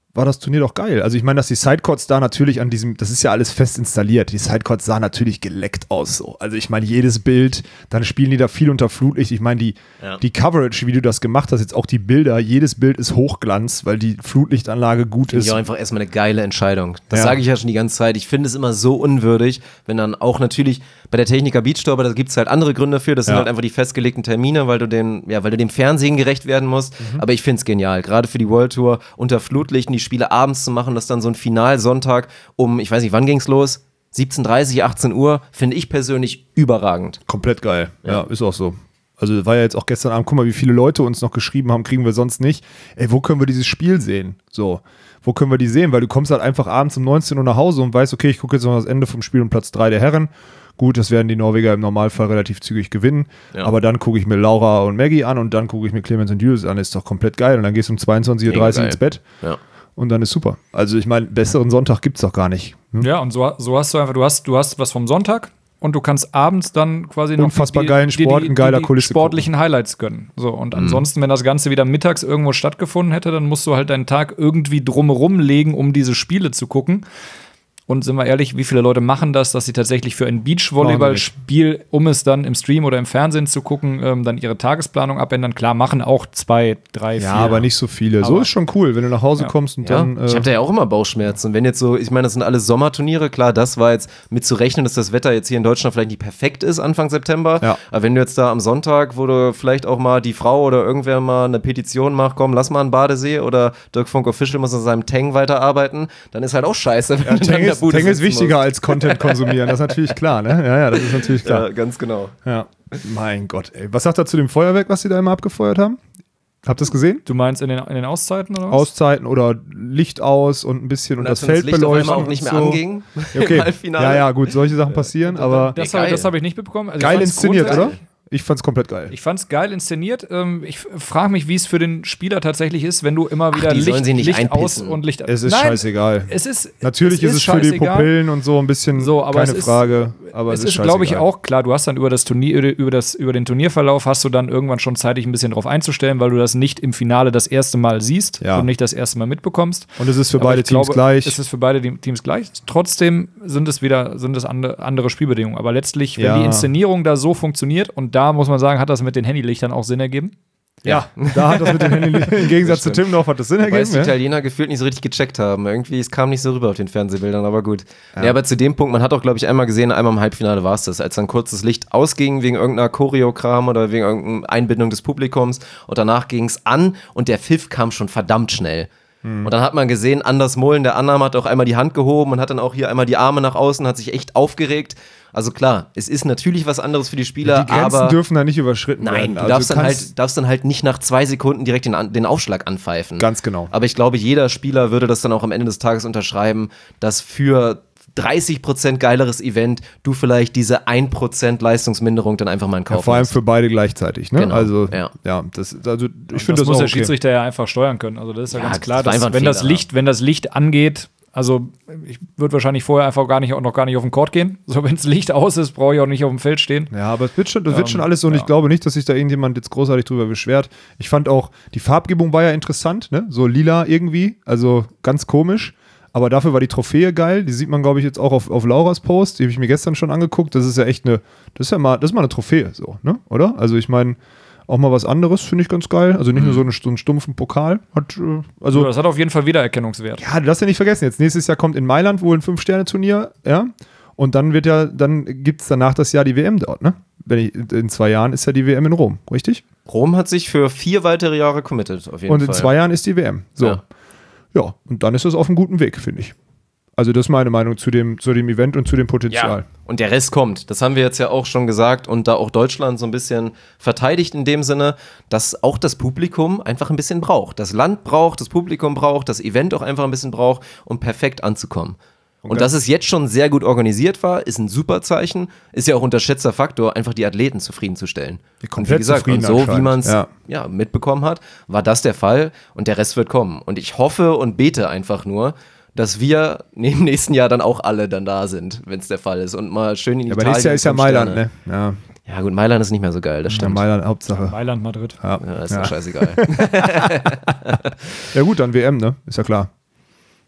war das Turnier doch geil. Also ich meine, dass die Sidecourts da natürlich an diesem, das ist ja alles fest installiert, die Sidecourts sahen natürlich geleckt aus so. Also ich meine, jedes Bild, dann spielen die da viel unter Flutlicht. Ich meine, die, ja. die Coverage, wie du das gemacht hast, jetzt auch die Bilder, jedes Bild ist Hochglanz, weil die Flutlichtanlage gut ist. Ja, einfach erstmal eine geile Entscheidung. Das ja. sage ich ja schon die ganze Zeit. Ich finde es immer so unwürdig, wenn dann auch natürlich bei der Techniker Beach Tour, aber da gibt es halt andere Gründe für, das sind ja. halt einfach die festgelegten Termine, weil du den, ja, weil du dem Fernsehen gerecht werden musst. Mhm. Aber ich finde es genial, gerade für die World Tour unter Flutlicht die Spiele abends zu machen, dass dann so ein Finalsonntag um, ich weiß nicht, wann ging's los? siebzehn Uhr dreißig, achtzehn Uhr, finde ich persönlich überragend. Komplett geil. Ja. ja, ist auch so. Also war ja jetzt auch gestern Abend, guck mal, wie viele Leute uns noch geschrieben haben, kriegen wir sonst nicht. Ey, wo können wir dieses Spiel sehen? So, wo können wir die sehen? Weil du kommst halt einfach abends um neunzehn Uhr nach Hause und weißt, okay, ich gucke jetzt noch das Ende vom Spiel um Platz drei der Herren. Gut, das werden die Norweger im Normalfall relativ zügig gewinnen. Ja. Aber dann gucke ich mir Laura und Maggie an und dann gucke ich mir Clemens und Jules an. Ist doch komplett geil. Und dann gehst du um zweiundzwanzig Uhr dreißig ins Bett. Ja. Und dann ist super. Also ich meine, besseren Sonntag gibt es doch gar nicht. Hm? Ja, und so, so hast du einfach, du hast, du hast was vom Sonntag und du kannst abends dann quasi noch unfassbar geilen Sport, in geiler Kulisse sportlichen gucken. Highlights gönnen. So, und mhm. ansonsten, wenn das Ganze wieder mittags irgendwo stattgefunden hätte, dann musst du halt deinen Tag irgendwie drumherum legen, um diese Spiele zu gucken. Und sind wir ehrlich, wie viele Leute machen das, dass sie tatsächlich für ein Beachvolleyball-Spiel, um es dann im Stream oder im Fernsehen zu gucken, ähm, dann ihre Tagesplanung abändern? Klar, machen auch zwei, drei, vier. Ja, aber nicht so viele. Aber so ist schon cool, wenn du nach Hause ja. kommst und ja. dann. Äh ich habe da ja auch immer Bauchschmerzen. Und wenn jetzt so, ich meine, das sind alles Sommerturniere, klar, das war jetzt mit zu rechnen, dass das Wetter jetzt hier in Deutschland vielleicht nicht perfekt ist Anfang September. Ja. Aber wenn du jetzt da am Sonntag, wo du vielleicht auch mal die Frau oder irgendwer mal eine Petition macht, komm, lass mal einen Badesee oder Dirk Funk Official muss an seinem Tang weiterarbeiten, dann ist halt auch scheiße. Wenn ja, du Tang ist, Tang ist wichtiger musst. als Content konsumieren, das ist natürlich klar, ne? Ja, ja, das ist natürlich klar. Ja, ganz genau. Ja. Mein Gott, ey. Was sagt er zu dem Feuerwerk, was sie da immer abgefeuert haben? Habt ihr das gesehen? Du meinst in den, in den Auszeiten oder was? Auszeiten oder Licht aus und ein bisschen und, und das Feld das Licht beleuchten. auch nicht mehr so. anging. Okay. Ja, ja, gut, solche Sachen passieren, ja, aber. Das habe hab ich nicht mitbekommen. Also geil inszeniert, oder? Ich fand's komplett geil. Ich fand's geil inszeniert. Ich frage mich, wie es für den Spieler tatsächlich ist, wenn du immer wieder Ach, die Licht, sie nicht Licht aus einpissen. und Licht. Es ist Nein, scheißegal. Es ist, Natürlich es ist es für die Pupillen und so ein bisschen so, aber keine es ist, Frage. Aber es es ist, ist glaube ich, auch klar, du hast dann über das Turnier, über, das, über den Turnierverlauf hast du dann irgendwann schon Zeit, dich ein bisschen drauf einzustellen, weil du das nicht im Finale das erste Mal siehst ja. und nicht das erste Mal mitbekommst. Und es ist für aber beide Teams glaube, gleich. Es ist für beide Teams gleich. Trotzdem sind es wieder sind es andere, andere Spielbedingungen. Aber letztlich, wenn ja. die Inszenierung da so funktioniert, und da muss man sagen, hat das mit den Handylichtern auch Sinn ergeben. Ja, da hat das mit den Handylichtern, im Gegensatz zu Timmendorf hat das Sinn ergeben. Weil es die ja? Italiener gefühlt nicht so richtig gecheckt haben. Irgendwie, es kam nicht so rüber auf den Fernsehbildern, aber gut. Ja, ja aber zu dem Punkt, man hat auch, glaube ich, einmal gesehen, einmal im Halbfinale war es das, als dann kurz das Licht ausging wegen irgendeiner Choreokram oder wegen irgendeiner Einbindung des Publikums und danach ging es an und der Pfiff kam schon verdammt schnell. Hm. Und dann hat man gesehen, Anders Mohlen, der Annam, hat auch einmal die Hand gehoben und hat dann auch hier einmal die Arme nach außen, hat sich echt aufgeregt. Also klar, es ist natürlich was anderes für die Spieler, die Grenzen aber dürfen da nicht überschritten nein, werden. du also darfst, dann halt, darfst dann halt nicht nach zwei Sekunden direkt den, den Aufschlag anpfeifen. Ganz genau. Aber ich glaube, jeder Spieler würde das dann auch am Ende des Tages unterschreiben, dass für dreißig Prozent geileres Event du vielleicht diese ein Prozent Leistungsminderung dann einfach mal in Kauf ja, vor allem nimmst. für beide gleichzeitig. Ne? Genau, also, ja. ja, das, also ich finde das das muss auch der okay. Schiedsrichter ja einfach steuern können. Also das ist ja, Ja, ganz klar, das war dass, einfach ein wenn, das Fehler, Licht, wenn das Licht angeht, also ich würde wahrscheinlich vorher einfach gar nicht, noch gar nicht auf den Court gehen. So, wenn das Licht aus ist, brauche ich auch nicht auf dem Feld stehen. Ja, aber es wird schon, das wird ähm, schon alles so und ja. ich glaube nicht, dass sich da irgendjemand jetzt großartig drüber beschwert. Ich fand auch, die Farbgebung war ja interessant, ne? So lila irgendwie, also ganz komisch. Aber dafür war die Trophäe geil. Die sieht man, glaube ich, jetzt auch auf, auf Lauras Post. Die habe ich mir gestern schon angeguckt. Das ist ja echt eine, das ist ja mal, das ist mal eine Trophäe, so, ne? Oder? Also ich meine, auch mal was anderes finde ich ganz geil. Also nicht mhm. nur so, eine, so einen stumpfen Pokal. Hat, äh, also, ja, das hat auf jeden Fall Wiedererkennungswert. Ja, du darfst ja nicht vergessen. Jetzt nächstes Jahr kommt in Mailand wohl ein Fünf-Sterne-Turnier, ja. Und dann wird ja, dann gibt es danach das Jahr die W M dort, ne? Wenn ich, in zwei Jahren ist ja die W M in Rom, richtig? Rom hat sich für vier weitere Jahre committed, auf jeden und Fall. Und in zwei Jahren ist die W M. So. Ja. Ja, und dann ist das auf einem guten Weg, finde ich. Also das ist meine Meinung zu dem, zu dem Event und zu dem Potenzial. Ja, und der Rest kommt. Das haben wir jetzt ja auch schon gesagt und da auch Deutschland so ein bisschen verteidigt in dem Sinne, dass auch das Publikum einfach ein bisschen braucht. Das Land braucht, das Publikum braucht, das Event auch einfach ein bisschen braucht, um perfekt anzukommen. Und, und dass es jetzt schon sehr gut organisiert war, ist ein super Zeichen. Ist ja auch unterschätzter Faktor, einfach die Athleten zufriedenzustellen. Und wie gesagt, und so wie man es ja. ja, mitbekommen hat, war das der Fall und der Rest wird kommen. Und ich hoffe und bete einfach nur, dass wir im nächsten Jahr dann auch alle dann da sind, wenn es der Fall ist. Und mal schön in ja, Italien. Aber nächstes Jahr ist ja Mailand, ne? Ja. Ja gut, Mailand ist nicht mehr so geil, das stimmt. Ja, Mailand, Hauptsache. Mailand, Madrid. Ja, ja ist ja. doch scheißegal. Ja gut, dann W M, ne? Ist ja klar.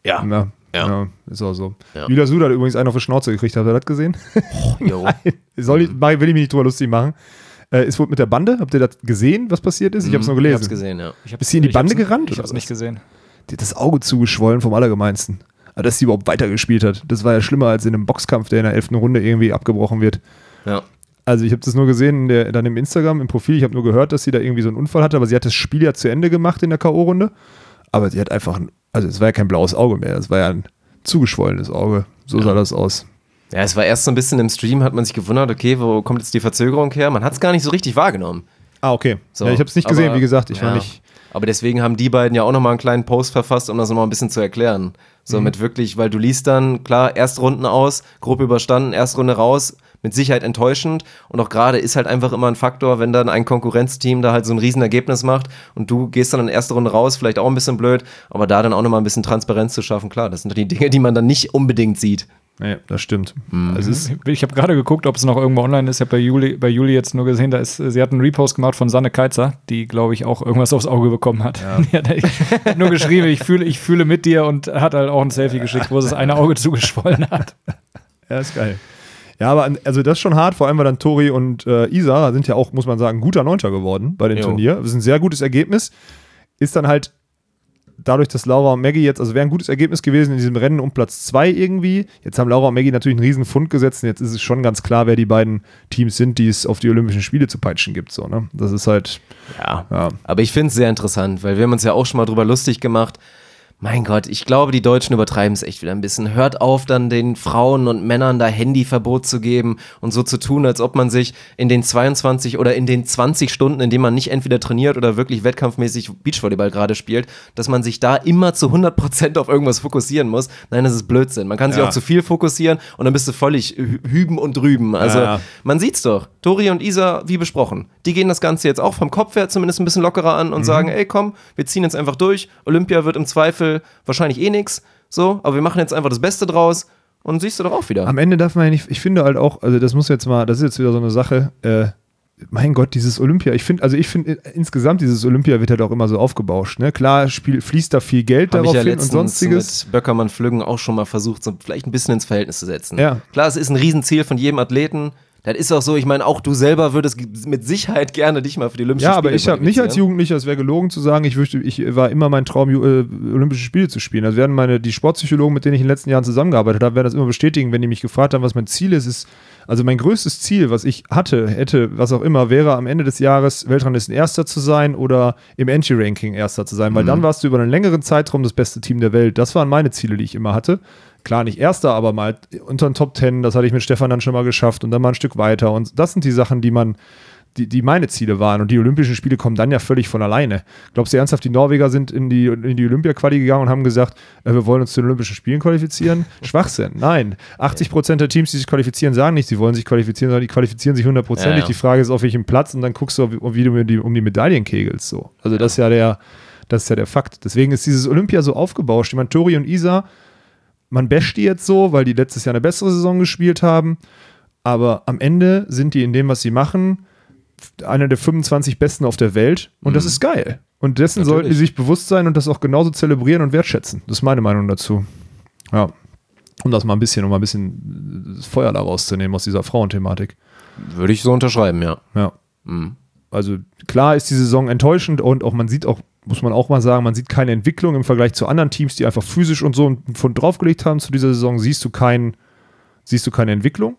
Ja. Na, Ja. ja. Ist auch so. Ja. Julia Suda hat übrigens einen auf die Schnauze gekriegt. Habt ihr das gesehen? Oh, jo. Nein, soll ich, will ich mich nicht drüber lustig machen. Äh, ist wohl mit der Bande. Habt ihr das gesehen, was passiert ist? Ich hab's nur gelesen. Ich hab's gesehen, ja. Ich Ist sie in die ich hab's- Bande gerannt? Ich oder hab's was? nicht gesehen. Die hat das Auge zugeschwollen vom Allergemeinsten. Aber dass sie überhaupt weitergespielt hat, das war ja schlimmer als in einem Boxkampf, der in der elften Runde irgendwie abgebrochen wird. Ja. Also ich habe das nur gesehen in der, dann im Instagram, im Profil. Ich habe nur gehört, dass sie da irgendwie so einen Unfall hatte, aber sie hat das Spiel ja zu Ende gemacht in der K O-Runde. Aber sie hat einfach, ein, also es war ja kein blaues Auge mehr, es war ja ein zugeschwollenes Auge. So sah das aus. Ja, es war erst so ein bisschen im Stream, hat man sich gewundert, okay, wo kommt jetzt die Verzögerung her? Man hat es gar nicht so richtig wahrgenommen. Ah, okay. So, Ja, ich habe es nicht gesehen, aber- wie gesagt. Ich war ja. nicht. Aber deswegen haben die beiden ja auch nochmal einen kleinen Post verfasst, um das nochmal ein bisschen zu erklären. So Mhm. mit wirklich, weil du liest dann, klar, Erstrunden aus, Gruppe überstanden, Erstrunde raus, mit Sicherheit enttäuschend. Und auch gerade ist halt einfach immer ein Faktor, wenn dann ein Konkurrenzteam da halt so ein Riesenergebnis macht und du gehst dann in der ersten Runde raus, vielleicht auch ein bisschen blöd, aber da dann auch nochmal ein bisschen Transparenz zu schaffen, klar, das sind doch die Dinge, die man dann nicht unbedingt sieht. Ja, das stimmt. Also es ist, Ich habe gerade geguckt, ob es noch irgendwo online ist. Ich habe bei Juli, bei Juli jetzt nur gesehen, da ist, sie hat einen Repost gemacht von Sanne Keitzer, die, glaube ich, auch irgendwas aufs Auge bekommen hat. Die hat echt nur geschrieben, ich fühle, ich fühle mit dir und hat halt auch ein Selfie geschickt, wo sie das eine Auge zugeschwollen hat. ja, ist geil. Ja, aber an- also das ist schon hart, vor allem weil dann Tori und äh, Isa sind ja auch, muss man sagen, guter Neunter geworden bei dem Jo. Turnier. Das ist ein sehr gutes Ergebnis. Ist dann halt dadurch, dass Laura und Maggie jetzt, also wäre ein gutes Ergebnis gewesen in diesem Rennen um Platz zwei irgendwie. Jetzt haben Laura und Maggie natürlich einen riesen Fund gesetzt und jetzt ist es schon ganz klar, wer die beiden Teams sind, die es auf die Olympischen Spiele zu peitschen gibt. So, ne? Das ist halt, Ja. ja. Aber ich finde es sehr interessant, weil wir haben uns ja auch schon mal drüber lustig gemacht. Mein Gott, ich glaube, die Deutschen übertreiben es echt wieder ein bisschen. Hört auf, dann den Frauen und Männern da Handyverbot zu geben und so zu tun, als ob man sich in den zweiundzwanzig oder in den zwanzig Stunden, in denen man nicht entweder trainiert oder wirklich wettkampfmäßig Beachvolleyball gerade spielt, dass man sich da immer zu hundert Prozent auf irgendwas fokussieren muss. Nein, das ist Blödsinn. Man kann sich Ja. auch zu viel fokussieren und dann bist du völlig hü- hüben und drüben. Also Ja. man sieht's doch. Tori und Isa, wie besprochen, die gehen das Ganze jetzt auch vom Kopf her zumindest ein bisschen lockerer an und Mhm. sagen, ey komm, wir ziehen jetzt einfach durch. Olympia wird im Zweifel wahrscheinlich eh nix, so, aber wir machen jetzt einfach das Beste draus und siehst du doch auch wieder. Am Ende darf man ja nicht, ich finde halt auch, also das muss jetzt mal, das ist jetzt wieder so eine Sache, äh, mein Gott, dieses Olympia, ich finde, also ich finde äh, insgesamt dieses Olympia wird halt auch immer so aufgebauscht, ne? Klar spiel, fließt da viel Geld Habe ich darauf ja hin und letztens sonstiges. mit Böckermann Flüggen auch schon mal versucht, so vielleicht ein bisschen ins Verhältnis zu setzen. Ja. Klar, es ist ein Riesenziel von jedem Athleten. Das ist auch so, ich meine, auch du selber würdest mit Sicherheit gerne dich mal für die Olympischen Ja, Spiele aber ich habe nicht als qualifizieren. Jugendlicher, es wäre gelogen zu sagen, ich wüsste, ich war immer mein Traum, äh, Olympische Spiele zu spielen. Das werden meine, die Sportpsychologen, mit denen ich in den letzten Jahren zusammengearbeitet habe, werden das immer bestätigen, wenn die mich gefragt haben, was mein Ziel ist, ist, also mein größtes Ziel, was ich hatte, hätte, was auch immer, wäre am Ende des Jahres Weltranglisten Erster zu sein oder im Entry-Ranking Erster zu sein, weil dann warst du über einen längeren Zeitraum das beste Team der Welt. Das waren meine Ziele, die ich immer hatte. Klar, nicht Erster, aber mal unter den Top Ten, das hatte ich mit Stefan dann schon mal geschafft und dann mal ein Stück weiter. Und das sind die Sachen, die man, die, die meine Ziele waren. Und die Olympischen Spiele kommen dann ja völlig von alleine. Glaubst du ernsthaft, die Norweger sind in die, in die Olympia-Quali gegangen und haben gesagt, äh, wir wollen uns zu den Olympischen Spielen qualifizieren? Schwachsinn. Nein. achtzig Prozent der Teams, die sich qualifizieren, sagen nicht, sie wollen sich qualifizieren, sondern die qualifizieren sich hundertprozentig. Ja, ja. Die Frage ist, auf welchem Platz und dann guckst du, wie du um die, um die Medaillen kegelst. So. Also das ist ja der, das ist ja der Fakt. Deswegen ist dieses Olympia so aufgebauscht. Ich meine, Tori und Isa, man basht die jetzt so, weil die letztes Jahr eine bessere Saison gespielt haben. Aber am Ende sind die in dem, was sie machen, einer der fünfundzwanzig Besten auf der Welt. Und das ist geil. Und dessen Natürlich. sollten die sich bewusst sein und das auch genauso zelebrieren und wertschätzen. Das ist meine Meinung dazu. Ja. Um das mal ein bisschen, um mal ein bisschen das Feuer da rauszunehmen aus dieser Frauenthematik. Würde ich so unterschreiben, ja. Ja. Mhm. Also klar ist die Saison enttäuschend und auch man sieht auch, muss man auch mal sagen, man sieht keine Entwicklung im Vergleich zu anderen Teams, die einfach physisch und so einen Pfund draufgelegt haben zu dieser Saison, siehst du kein, siehst du keine Entwicklung.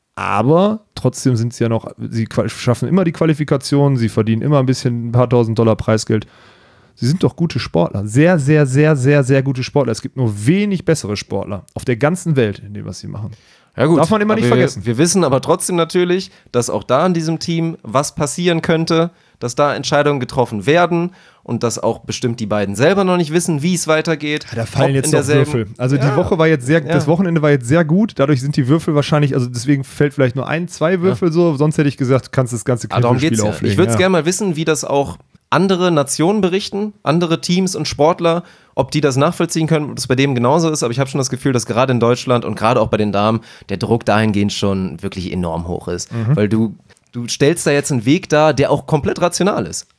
Aber trotzdem sind sie ja noch, sie qua- schaffen immer die Qualifikation, sie verdienen immer ein bisschen, ein paar tausend Dollar Preisgeld. Sie sind doch gute Sportler. Sehr, sehr, sehr, sehr, sehr gute Sportler. Es gibt nur wenig bessere Sportler auf der ganzen Welt in dem, was sie machen. Ja gut, Darf man immer nicht aber vergessen. Wir, wir wissen aber trotzdem natürlich, dass auch da in diesem Team was passieren könnte, dass da Entscheidungen getroffen werden und dass auch bestimmt die beiden selber noch nicht wissen, wie es weitergeht. Da fallen Ob jetzt in noch derselben- Würfel. Also die Ja. Woche war jetzt sehr, Ja. das Wochenende war jetzt sehr gut. Dadurch sind die Würfel wahrscheinlich, also deswegen fällt vielleicht nur ein, zwei Würfel so. Sonst hätte ich gesagt, du kannst das ganze Ah, darum geht's Kniffelspiel ja. auflegen. Ich würde es ja. gerne mal wissen, wie das auch andere Nationen berichten, andere Teams und Sportler, ob die das nachvollziehen können, ob das bei dem genauso ist. Aber ich habe schon das Gefühl, dass gerade in Deutschland und gerade auch bei den Damen der Druck dahingehend schon wirklich enorm hoch ist. Mhm. Weil du, du stellst da jetzt einen Weg dar, der auch komplett rational ist.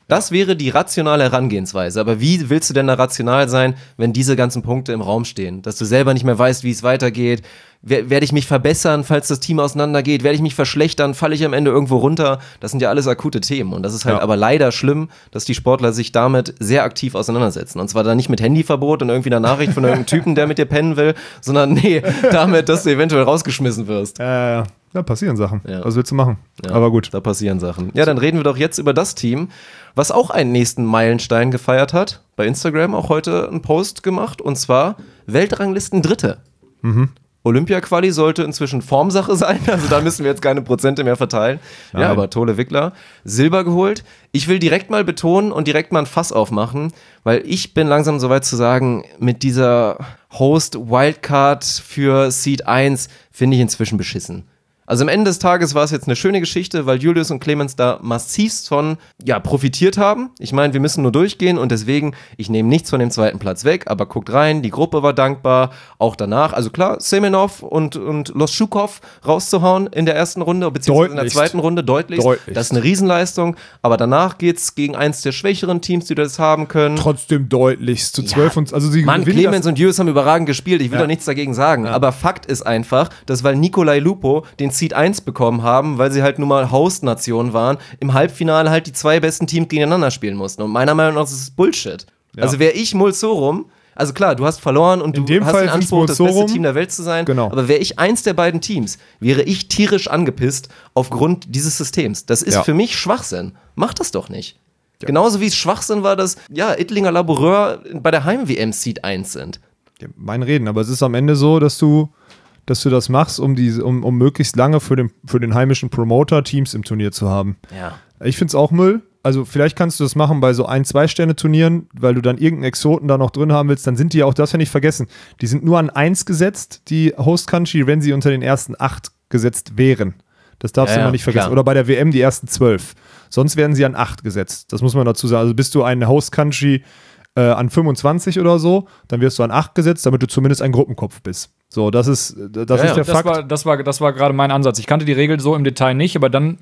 Das wäre die rationale Herangehensweise. Aber wie willst du denn da rational sein, wenn diese ganzen Punkte im Raum stehen? Dass du selber nicht mehr weißt, wie es weitergeht. Werde ich mich verbessern, falls das Team auseinandergeht? Werde ich mich verschlechtern? Falle ich am Ende irgendwo runter? Das sind ja alles akute Themen. Und das ist halt Ja. aber leider schlimm, dass die Sportler sich damit sehr aktiv auseinandersetzen. Und zwar dann nicht mit Handyverbot und irgendwie einer Nachricht von irgendeinem Typen, der mit dir pennen will, sondern nee, damit, dass du eventuell rausgeschmissen wirst. Äh, da passieren Sachen. Ja. Was willst du machen? Ja, Aber gut. Da passieren Sachen. Ja, dann reden wir doch jetzt über das Team, was auch einen nächsten Meilenstein gefeiert hat. Bei Instagram auch heute einen Post gemacht, und zwar Weltranglisten Dritte. Mhm. Olympia-Quali sollte inzwischen Formsache sein, also da müssen wir jetzt keine Prozente mehr verteilen. Nein. Ja, aber Tole Wickler, Silber geholt. Ich will direkt mal betonen und direkt mal ein Fass aufmachen, weil ich bin langsam soweit zu sagen, mit dieser Host-Wildcard für Seed eins finde ich inzwischen beschissen. Also am Ende des Tages war es jetzt eine schöne Geschichte, weil Julius und Clemens da massivst von ja, profitiert haben. Ich meine, wir müssen nur durchgehen und deswegen, ich nehme nichts von dem zweiten Platz weg, aber guckt rein, die Gruppe war dankbar, auch danach. Also klar, Semenov und, und Loschukov rauszuhauen in der ersten Runde, beziehungsweise in der Deutlichst. zweiten Runde deutlich. Deutlichst. Das ist eine Riesenleistung, aber danach geht's gegen eins der schwächeren Teams, die das haben können. Trotzdem deutlichst zu zwölf und also sie Mann, gewinnen Clemens das- und Julius haben überragend gespielt, ich will Ja. doch nichts dagegen sagen, aber Fakt ist einfach, dass weil Nikolai Lupo den Seed eins bekommen haben, weil sie halt nun mal Host-Nation waren, im Halbfinale halt die zwei besten Teams gegeneinander spielen mussten. Und meiner Meinung nach ist es Bullshit. Ja. Also wäre ich Mulsorum, also klar, du hast verloren und In du dem hast Fall den sind's Anspruch, das beste Mulsorum. Team der Welt zu sein, Genau. aber wäre ich eins der beiden Teams, wäre ich tierisch angepisst aufgrund dieses Systems. Das ist Ja. für mich Schwachsinn. Mach das doch nicht. Genauso wie es Schwachsinn war, dass ja, Ittlinger Laboureur bei der Heim-W M Seed eins sind. Ja, mein Reden, aber es ist am Ende so, dass du, dass du das machst, um, diese, um, um möglichst lange für den, für den heimischen Promoter Teams im Turnier zu haben. Ja. Ich finde es auch Müll. Also vielleicht kannst du das machen bei so ein-, zwei-Sterne-Turnieren, weil du dann irgendeinen Exoten da noch drin haben willst, dann sind die ja auch, das ja nicht vergessen, die sind nur an eins gesetzt, die Host-Country, wenn sie unter den ersten acht gesetzt wären. Das darfst Ja, du immer ja, nicht vergessen. klar. Oder bei der W M die ersten zwölf. Sonst werden sie an acht gesetzt. Das muss man dazu sagen. Also bist du eine Host-Country äh, an fünfundzwanzig oder so, dann wirst du an acht gesetzt, damit du zumindest ein Gruppenkopf bist. So, das ist, das Ja, ist der Das Fakt. war, das war, das war gerade mein Ansatz. Ich kannte die Regel so im Detail nicht, aber dann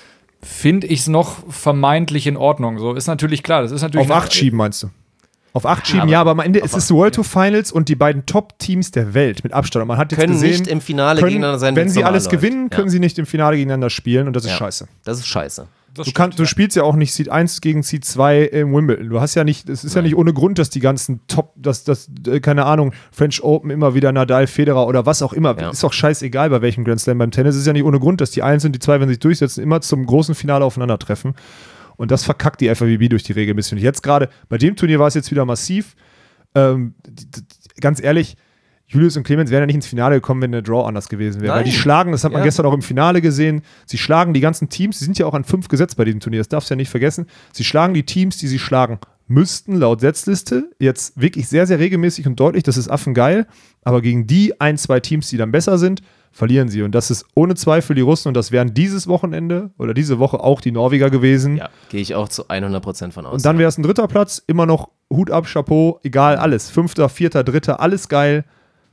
finde ich es noch vermeintlich in Ordnung. So ist natürlich klar. Das ist natürlich Auf acht schieben, meinst du? Auf acht schieben, aber ja, aber am Ende ist auf es World Tour Finals und die beiden Top-Teams der Welt mit Abstand. Und man hat jetzt Können gesehen, nicht im Finale können, gegeneinander sein, wenn wenn's sie normal alles läuft. gewinnen, können Ja. sie nicht im Finale gegeneinander spielen und das ist Ja. scheiße. Das ist scheiße. Das Du, kannst, du spielst ja auch nicht Seed eins gegen Seed zwei im Wimbledon. Du hast ja nicht, es ist ja nicht ohne Grund, dass die ganzen Top, dass das, äh, keine Ahnung, French Open immer wieder Nadal, Federer oder was auch immer. Ja. Ist doch scheißegal, bei welchem Grand Slam. Beim Tennis ist ja nicht ohne Grund, dass die eins und die zwei, wenn sie sich durchsetzen, immer zum großen Finale aufeinandertreffen. Und das verkackt die F I V B durch die Regel ein bisschen. Und jetzt gerade, bei dem Turnier war es jetzt wieder massiv. Ähm, die, die, ganz ehrlich, Julius und Clemens wären ja nicht ins Finale gekommen, wenn der Draw anders gewesen wäre. Weil Nein. die schlagen, das hat man Ja. gestern auch im Finale gesehen, sie schlagen die ganzen Teams, sie sind ja auch an fünf gesetzt bei diesem Turnier, das darfst du ja nicht vergessen. Sie schlagen die Teams, die sie schlagen müssten, laut Setzliste, jetzt wirklich sehr, sehr regelmäßig und deutlich, das ist affengeil, aber gegen die ein, zwei Teams, die dann besser sind, verlieren sie. Und das ist ohne Zweifel die Russen und das wären dieses Wochenende oder diese Woche auch die Norweger gewesen. Ja, gehe ich auch zu hundert Prozent von aus. Und dann wäre es ein dritter Platz, immer noch Hut ab, Chapeau, egal, alles. Fünfter, vierter, dritter, alles geil.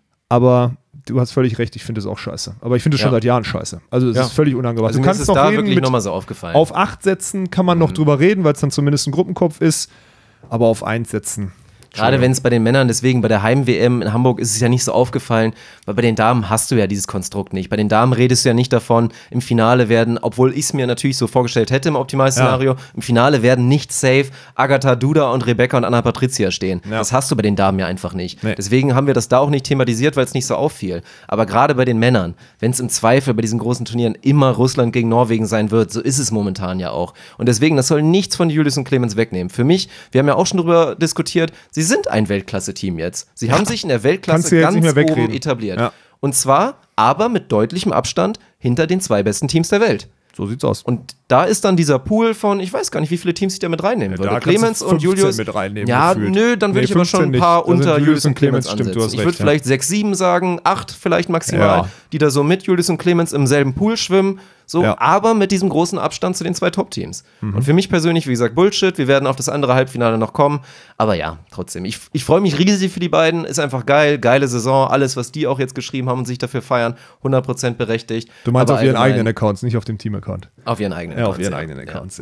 Aber du hast völlig recht, ich finde es auch scheiße. Aber ich finde es schon Ja. seit Jahren scheiße. Also es Ja. ist völlig unangebracht. also du mir kannst ist es noch da reden wirklich mit nochmal so aufgefallen. auf acht setzen, kann man noch drüber reden, weil es dann zumindest ein Gruppenkopf ist. Aber auf eins setzen. Gerade wenn es bei den Männern, deswegen bei der Heim-W M in Hamburg ist es ja nicht so aufgefallen, weil bei den Damen hast du ja dieses Konstrukt nicht. Bei den Damen redest du ja nicht davon, im Finale werden, obwohl ich es mir natürlich so vorgestellt hätte im Optimalszenario, im Finale werden nicht safe Agatha, Duda und Rebecca und Anna Patricia stehen. Ja. Das hast du bei den Damen ja einfach nicht. Nee. Deswegen haben wir das da auch nicht thematisiert, weil es nicht so auffiel. Aber gerade bei den Männern, wenn es im Zweifel bei diesen großen Turnieren immer Russland gegen Norwegen sein wird, so ist es momentan ja auch. Und deswegen, das soll nichts von Julius und Clemens wegnehmen. Für mich, wir haben ja auch schon drüber diskutiert, sie sind ein Weltklasse-Team jetzt. Sie haben sich in der Kannst Weltklasse du jetzt ganz nicht mehr oben wegreden. etabliert. Ja. Und zwar aber mit deutlichem Abstand hinter den zwei besten Teams der Welt. So sieht's aus. Und da ist dann dieser Pool von, ich weiß gar nicht, wie viele Teams ich da mit reinnehmen Ja, würde. da kannst du Clemens und fünfzehn Julius. mit reinnehmen, ja, gefühlt. nö, dann würde Nee, ich aber schon ein fünfzehn paar nicht. Da sind unter Julius und Clemens, stimmt, ansetzen. du hast Ich würde recht, ja. vielleicht sechs, sieben sagen, acht vielleicht maximal, Ja. die da so mit Julius und Clemens im selben Pool schwimmen. So, Ja. aber mit diesem großen Abstand zu den zwei Top-Teams. Mhm. Und für mich persönlich, wie gesagt, Bullshit. Wir werden auf das andere Halbfinale noch kommen. Aber ja, trotzdem. Ich, ich freue mich riesig für die beiden. Ist einfach geil. Geile Saison. Alles, was die auch jetzt geschrieben haben und sich dafür feiern, hundert Prozent berechtigt. Du meinst aber auf ihren allgemein- eigenen Accounts, nicht auf dem Team-Account. Auf ihren eigenen Ja, auf Accounts, ihren ja. eigenen Ja. Accounts, ja.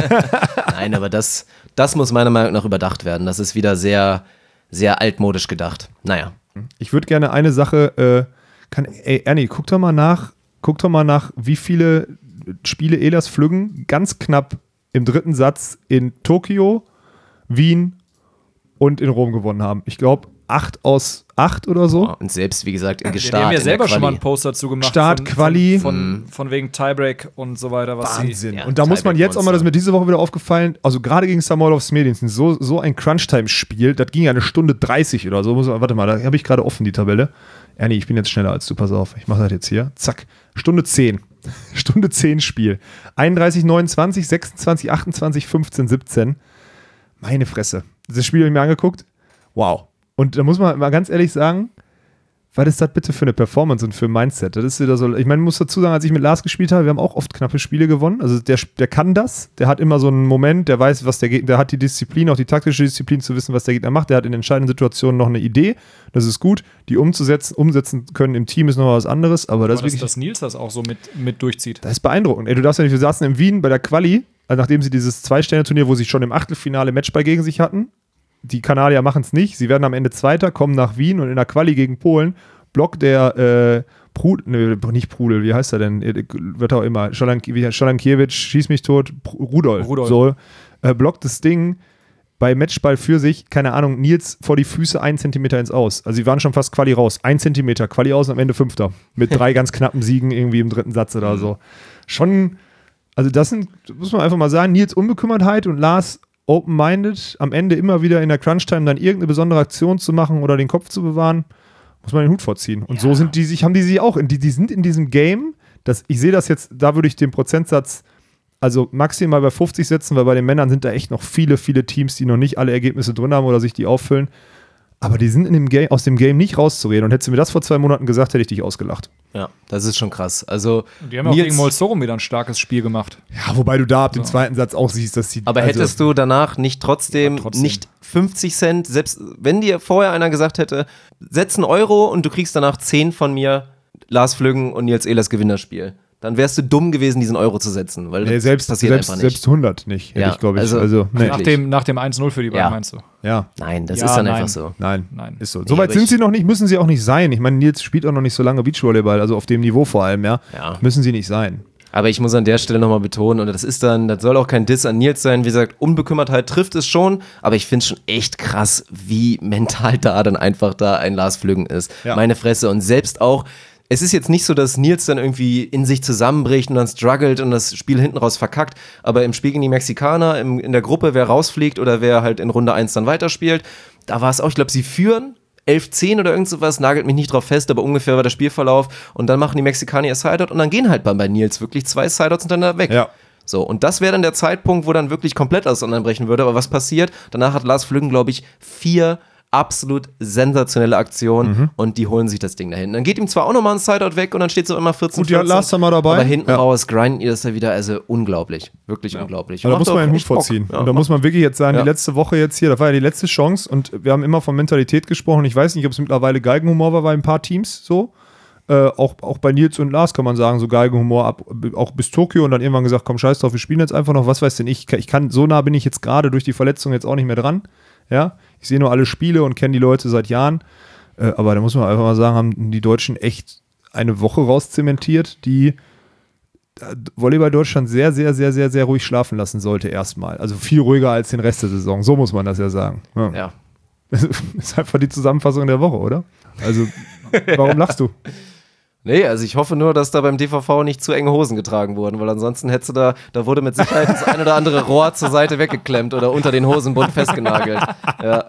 Nein, aber das, das muss meiner Meinung nach überdacht werden. Das ist wieder sehr, sehr altmodisch gedacht. Naja. Ich würde gerne eine Sache, äh, kann, ey, Ernie, guck doch mal nach, guck doch mal nach, wie viele Spiele Elas Flüggen ganz knapp im dritten Satz in Tokio, Wien und in Rom gewonnen haben. Ich glaube, acht aus acht oder so. Und selbst, wie gesagt, im Wir Gestart. haben ja in der selber schon mal Quali. einen Post dazu gemacht. Start, von, Quali. Von, von, von wegen Tiebreak und so weiter. Was sie- Wahnsinn. ja, und da muss man jetzt auch mal, das ist mir diese Woche wieder aufgefallen, also gerade gegen Samoylov Smedinson, so, so ein Crunch-Time-Spiel, das ging ja eine Stunde dreißig oder so. Muss man, warte mal, da habe ich gerade offen die Tabelle. Ernie, ich bin jetzt schneller als du, pass auf. Ich mache das jetzt hier. Zack. Stunde zehn. Stunde zehn Spiel. einunddreißig, neunundzwanzig, sechsundzwanzig, achtundzwanzig, fünfzehn, siebzehn. Meine Fresse. Das Spiel habe ich mir angeguckt. Wow. Und da muss man mal ganz ehrlich sagen, was ist das bitte für eine Performance und für ein Mindset? Das ist wieder so, ich meine, ich muss dazu sagen, als ich mit Lars gespielt habe, wir haben auch oft knappe Spiele gewonnen. Also der, der kann das, der hat immer so einen Moment, der weiß, was der Gegner, der hat die Disziplin, auch die taktische Disziplin zu wissen, was der Gegner macht. Der hat in entscheidenden Situationen noch eine Idee. Das ist gut. Die umzusetzen, umsetzen können im Team ist noch was anderes, aber das Aber ist dass, wirklich, dass Nils das auch so mit, mit durchzieht. das ist beeindruckend. Ey, du darfst ja nicht, wir saßen in Wien bei der Quali, also nachdem sie dieses Zwei-Sterne-Turnier, wo sie schon im Achtelfinale Matchball gegen sich hatten. Die Kanadier machen es nicht. Sie werden am Ende Zweiter, kommen nach Wien und in der Quali gegen Polen blockt der äh, Prudel, ne, nicht Prudel, wie heißt er denn? Wird auch immer. Scholank- Scholankiewicz, schieß mich tot, Pr- Rudolf. Rudolf. So, äh, blockt das Ding bei Matchball für sich, keine Ahnung, Nils vor die Füße ein Zentimeter ins Aus. Also sie waren schon fast Quali raus. Ein Zentimeter, Quali aus und am Ende Fünfter. Mit drei ganz knappen Siegen irgendwie im dritten Satz oder so. Schon, also das sind, muss man einfach mal sagen, Nils Unbekümmertheit und Lars open-minded, am Ende immer wieder in der Crunch-Time dann irgendeine besondere Aktion zu machen oder den Kopf zu bewahren, muss man den Hut vorziehen. Und so sind die sich, haben die sich auch, in die, die sind in diesem Game, das, ich sehe das jetzt, da würde ich den Prozentsatz also maximal bei fünfzig setzen, weil bei den Männern sind da echt noch viele, viele Teams, die noch nicht alle Ergebnisse drin haben oder sich die auffüllen. Aber die sind in dem Game, aus dem Game nicht rauszureden. Und hättest du mir das vor zwei Monaten gesagt, hätte ich dich ausgelacht. Ja, das ist schon krass. Also, Und die haben ja auch Nils- gegen Molsorum wieder ein starkes Spiel gemacht. Ja, wobei du da ab dem zweiten Satz auch siehst, dass die. aber also, hättest du danach nicht trotzdem, Ja, trotzdem. nicht fünfzig Cent, selbst wenn dir vorher einer gesagt hätte, setz einen Euro und du kriegst danach zehn von mir, Lars Flüggen und Nils Ehlers Gewinnerspiel, dann wärst du dumm gewesen, diesen Euro zu setzen, weil Nee, das selbst, passiert selbst, einfach nicht. selbst hundert nicht, hätte Ja, ich, glaube ich. also- Also, nee. Nach dem, nach dem eins null für die beiden, Ja. meinst du? Ja, Nein, das Ja, ist dann nein. einfach so. nein, Nein. ist so. Nee, Soweit aber sind ich- sie noch nicht, müssen sie auch nicht sein. Ich meine, Nils spielt auch noch nicht so lange Beachvolleyball, also auf dem Niveau vor allem, ja. Ja. Müssen sie nicht sein. Aber ich muss an der Stelle nochmal betonen, und das ist dann, das soll auch kein Diss an Nils sein, wie gesagt, Unbekümmertheit trifft es schon, aber ich finde es schon echt krass, wie mental da dann einfach da ein Lars Flüggen ist. Ja. Meine Fresse. Und selbst auch, es ist jetzt nicht so, dass Nils dann irgendwie in sich zusammenbricht und dann struggelt und das Spiel hinten raus verkackt, aber im Spiel gegen die Mexikaner, im, in der Gruppe, wer rausfliegt oder wer halt in Runde eins dann weiterspielt, da war es auch, ich glaube, sie führen elf zehn oder irgend sowas, nagelt mich nicht drauf fest, aber ungefähr war der Spielverlauf und dann machen die Mexikaner ihr Sideout und dann gehen halt bei bei Nils wirklich zwei Sideouts hintereinander weg. Ja. So, und das wäre dann der Zeitpunkt, wo dann wirklich komplett auseinanderbrechen würde, aber was passiert? Danach hat Lars Flüggen, glaube ich, vier absolut sensationelle Aktionen Mhm. und die holen sich das Ding da hinten. Dann geht ihm zwar auch nochmal ein Sideout weg und dann steht so immer vierzehn, Gut, die hat vierzehn, Lars dann mal dabei. aber hinten Ja. raus grinden ihr das da wieder, also unglaublich, wirklich unglaublich. Aber da Macht muss man auch den Hut echt Bock. vorziehen. Ja, und da macht- muss man wirklich jetzt sagen, Ja. die letzte Woche jetzt hier, das war ja die letzte Chance und wir haben immer von Mentalität gesprochen. Ich weiß nicht, ob es mittlerweile Geigenhumor war bei ein paar Teams so. Äh, auch, auch bei Nils und Lars kann man sagen, so Geigenhumor ab, auch bis Tokio und dann irgendwann gesagt, komm, scheiß drauf, wir spielen jetzt einfach noch, was weiß denn ich, ich kann, so nah bin ich jetzt gerade durch die Verletzung jetzt auch nicht mehr dran, ja, ich sehe nur alle Spiele und kenne die Leute seit Jahren, äh, aber da muss man einfach mal sagen, haben die Deutschen echt eine Woche rauszementiert, die äh, Volleyball Deutschland sehr, sehr, sehr, sehr, sehr ruhig schlafen lassen sollte erstmal, also viel ruhiger als den Rest der Saison, so muss man das ja sagen. Ja. Ja. Das ist einfach die Zusammenfassung der Woche, oder? Also, warum lachst du? Nee, also ich hoffe nur, dass da beim D V V nicht zu enge Hosen getragen wurden, weil ansonsten hättest du da, da wurde mit Sicherheit das ein oder andere Rohr zur Seite weggeklemmt oder unter den Hosenbund festgenagelt. Ja.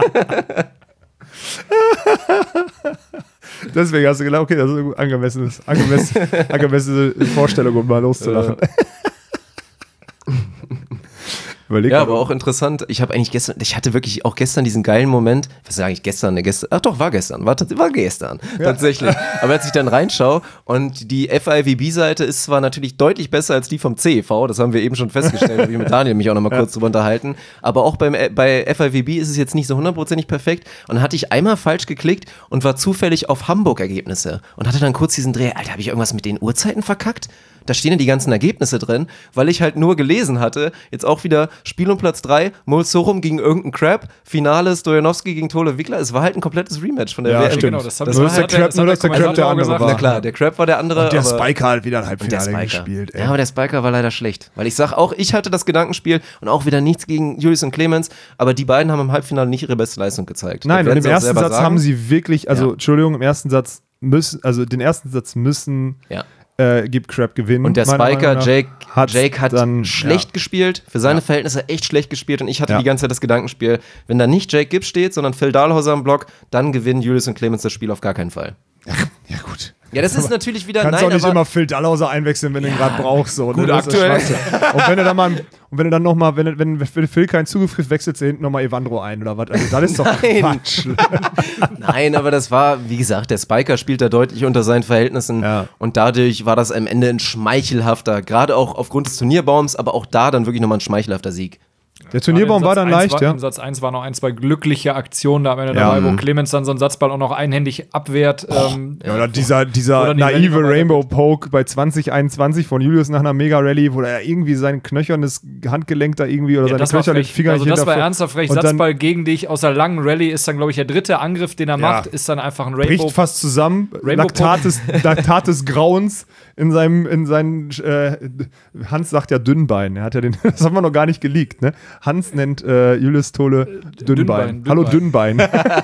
Deswegen hast du gedacht, okay, das ist eine gut angemessenes, angemessene, angemessene Vorstellung, um mal loszulachen. Überleg Ja, mal, aber auch interessant. Ich habe eigentlich gestern, ich hatte wirklich auch gestern diesen geilen Moment, was sage ich gestern, ne, gestern, ach doch, war gestern, war, war gestern, ja. tatsächlich. Aber als ich dann reinschaue und die F I V B-Seite ist zwar natürlich deutlich besser als die vom C E V, das haben wir eben schon festgestellt, habe ich mit Daniel mich auch nochmal ja. kurz drüber unterhalten, aber auch beim, bei F I V B ist es jetzt nicht so hundertprozentig perfekt und dann hatte ich einmal falsch geklickt und war zufällig auf Hamburg-Ergebnisse und hatte dann kurz diesen Dreh, Alter, habe ich irgendwas mit den Uhrzeiten verkackt? Da stehen ja die ganzen Ergebnisse drin, weil ich halt nur gelesen hatte, jetzt auch wieder Spiel um Platz drei, Molsorum gegen irgendeinen Crap, Finale Stojanowski gegen Tole Wickler, es war halt ein komplettes Rematch von der ja, W M. Stimmt. Genau, das hat das das nur, dass der Crap, nur, dass der Crap der andere war. Na klar, der Crap war der andere. Und der aber Spiker hat wieder ein und der Halbfinale Spiker. gespielt. Ey. Ja, aber der Spiker war leider schlecht, weil ich sag auch, ich hatte das Gedankenspiel und auch wieder nichts gegen Julius und Clemens, aber die beiden haben im Halbfinale nicht ihre beste Leistung gezeigt. Nein, und im ersten Satz sagen. haben sie wirklich, also ja. Entschuldigung, im ersten Satz müssen, also den ersten Satz müssen ja. Äh, gibt Crap gewinnen. Und der Spiker, Jake, Jake hat dann, schlecht ja. gespielt, für seine ja. Verhältnisse echt schlecht gespielt und ich hatte ja. die ganze Zeit das Gedankenspiel, wenn da nicht Jake Gibbs steht, sondern Phil Dahlhauser am Block, dann gewinnen Julius und Clemens das Spiel auf gar keinen Fall. Ja, ja gut. Ja, das ist natürlich wieder... Kannst nein, auch nicht aber immer Phil Dahlhauser einwechseln, wenn ja, du ihn gerade brauchst. So, gut, ne? aktuell. Und wenn du dann mal, und wenn du dann noch mal, wenn, wenn, wenn Phil keinen Zugriff kriegt, wechselst du hinten nochmal Evandro ein oder was? Also das ist doch Quatsch. Nein, aber das war, wie gesagt, der Spiker spielt da deutlich unter seinen Verhältnissen ja. und dadurch war das am Ende ein schmeichelhafter, gerade auch aufgrund des Turnierbaums, aber auch da dann wirklich nochmal ein schmeichelhafter Sieg. Der Turnierbaum war dann leicht, war, ja. In Satz eins waren noch ein, zwei glückliche Aktionen da am Ende ja. dabei, wo Clemens dann so einen Satzball auch noch einhändig abwehrt. Ähm, ja, oder dieser, dieser oder die naive Rallye Rainbow Poke bei zwanzig einundzwanzig von Julius nach einer Mega-Rallye, wo er irgendwie sein knöchernes Handgelenk da irgendwie oder ja, seine knöchernen Finger Also nicht das war hinterfo- ernsthaft frech. und dann Satzball gegen dich aus der langen Rallye ist dann, glaube ich, der dritte Angriff, den er Ja. macht, ist dann einfach ein Rainbow. bricht fast zusammen, Rainbow Laktat des, Laktat des Grauens in seinem, in seinen, äh, Hans sagt ja Dünnbein, er hat ja den, das haben wir noch gar nicht geleakt, ne? Hans nennt äh, Julius Tole Dünnbein. Dünnbein, Hallo Dünnbein.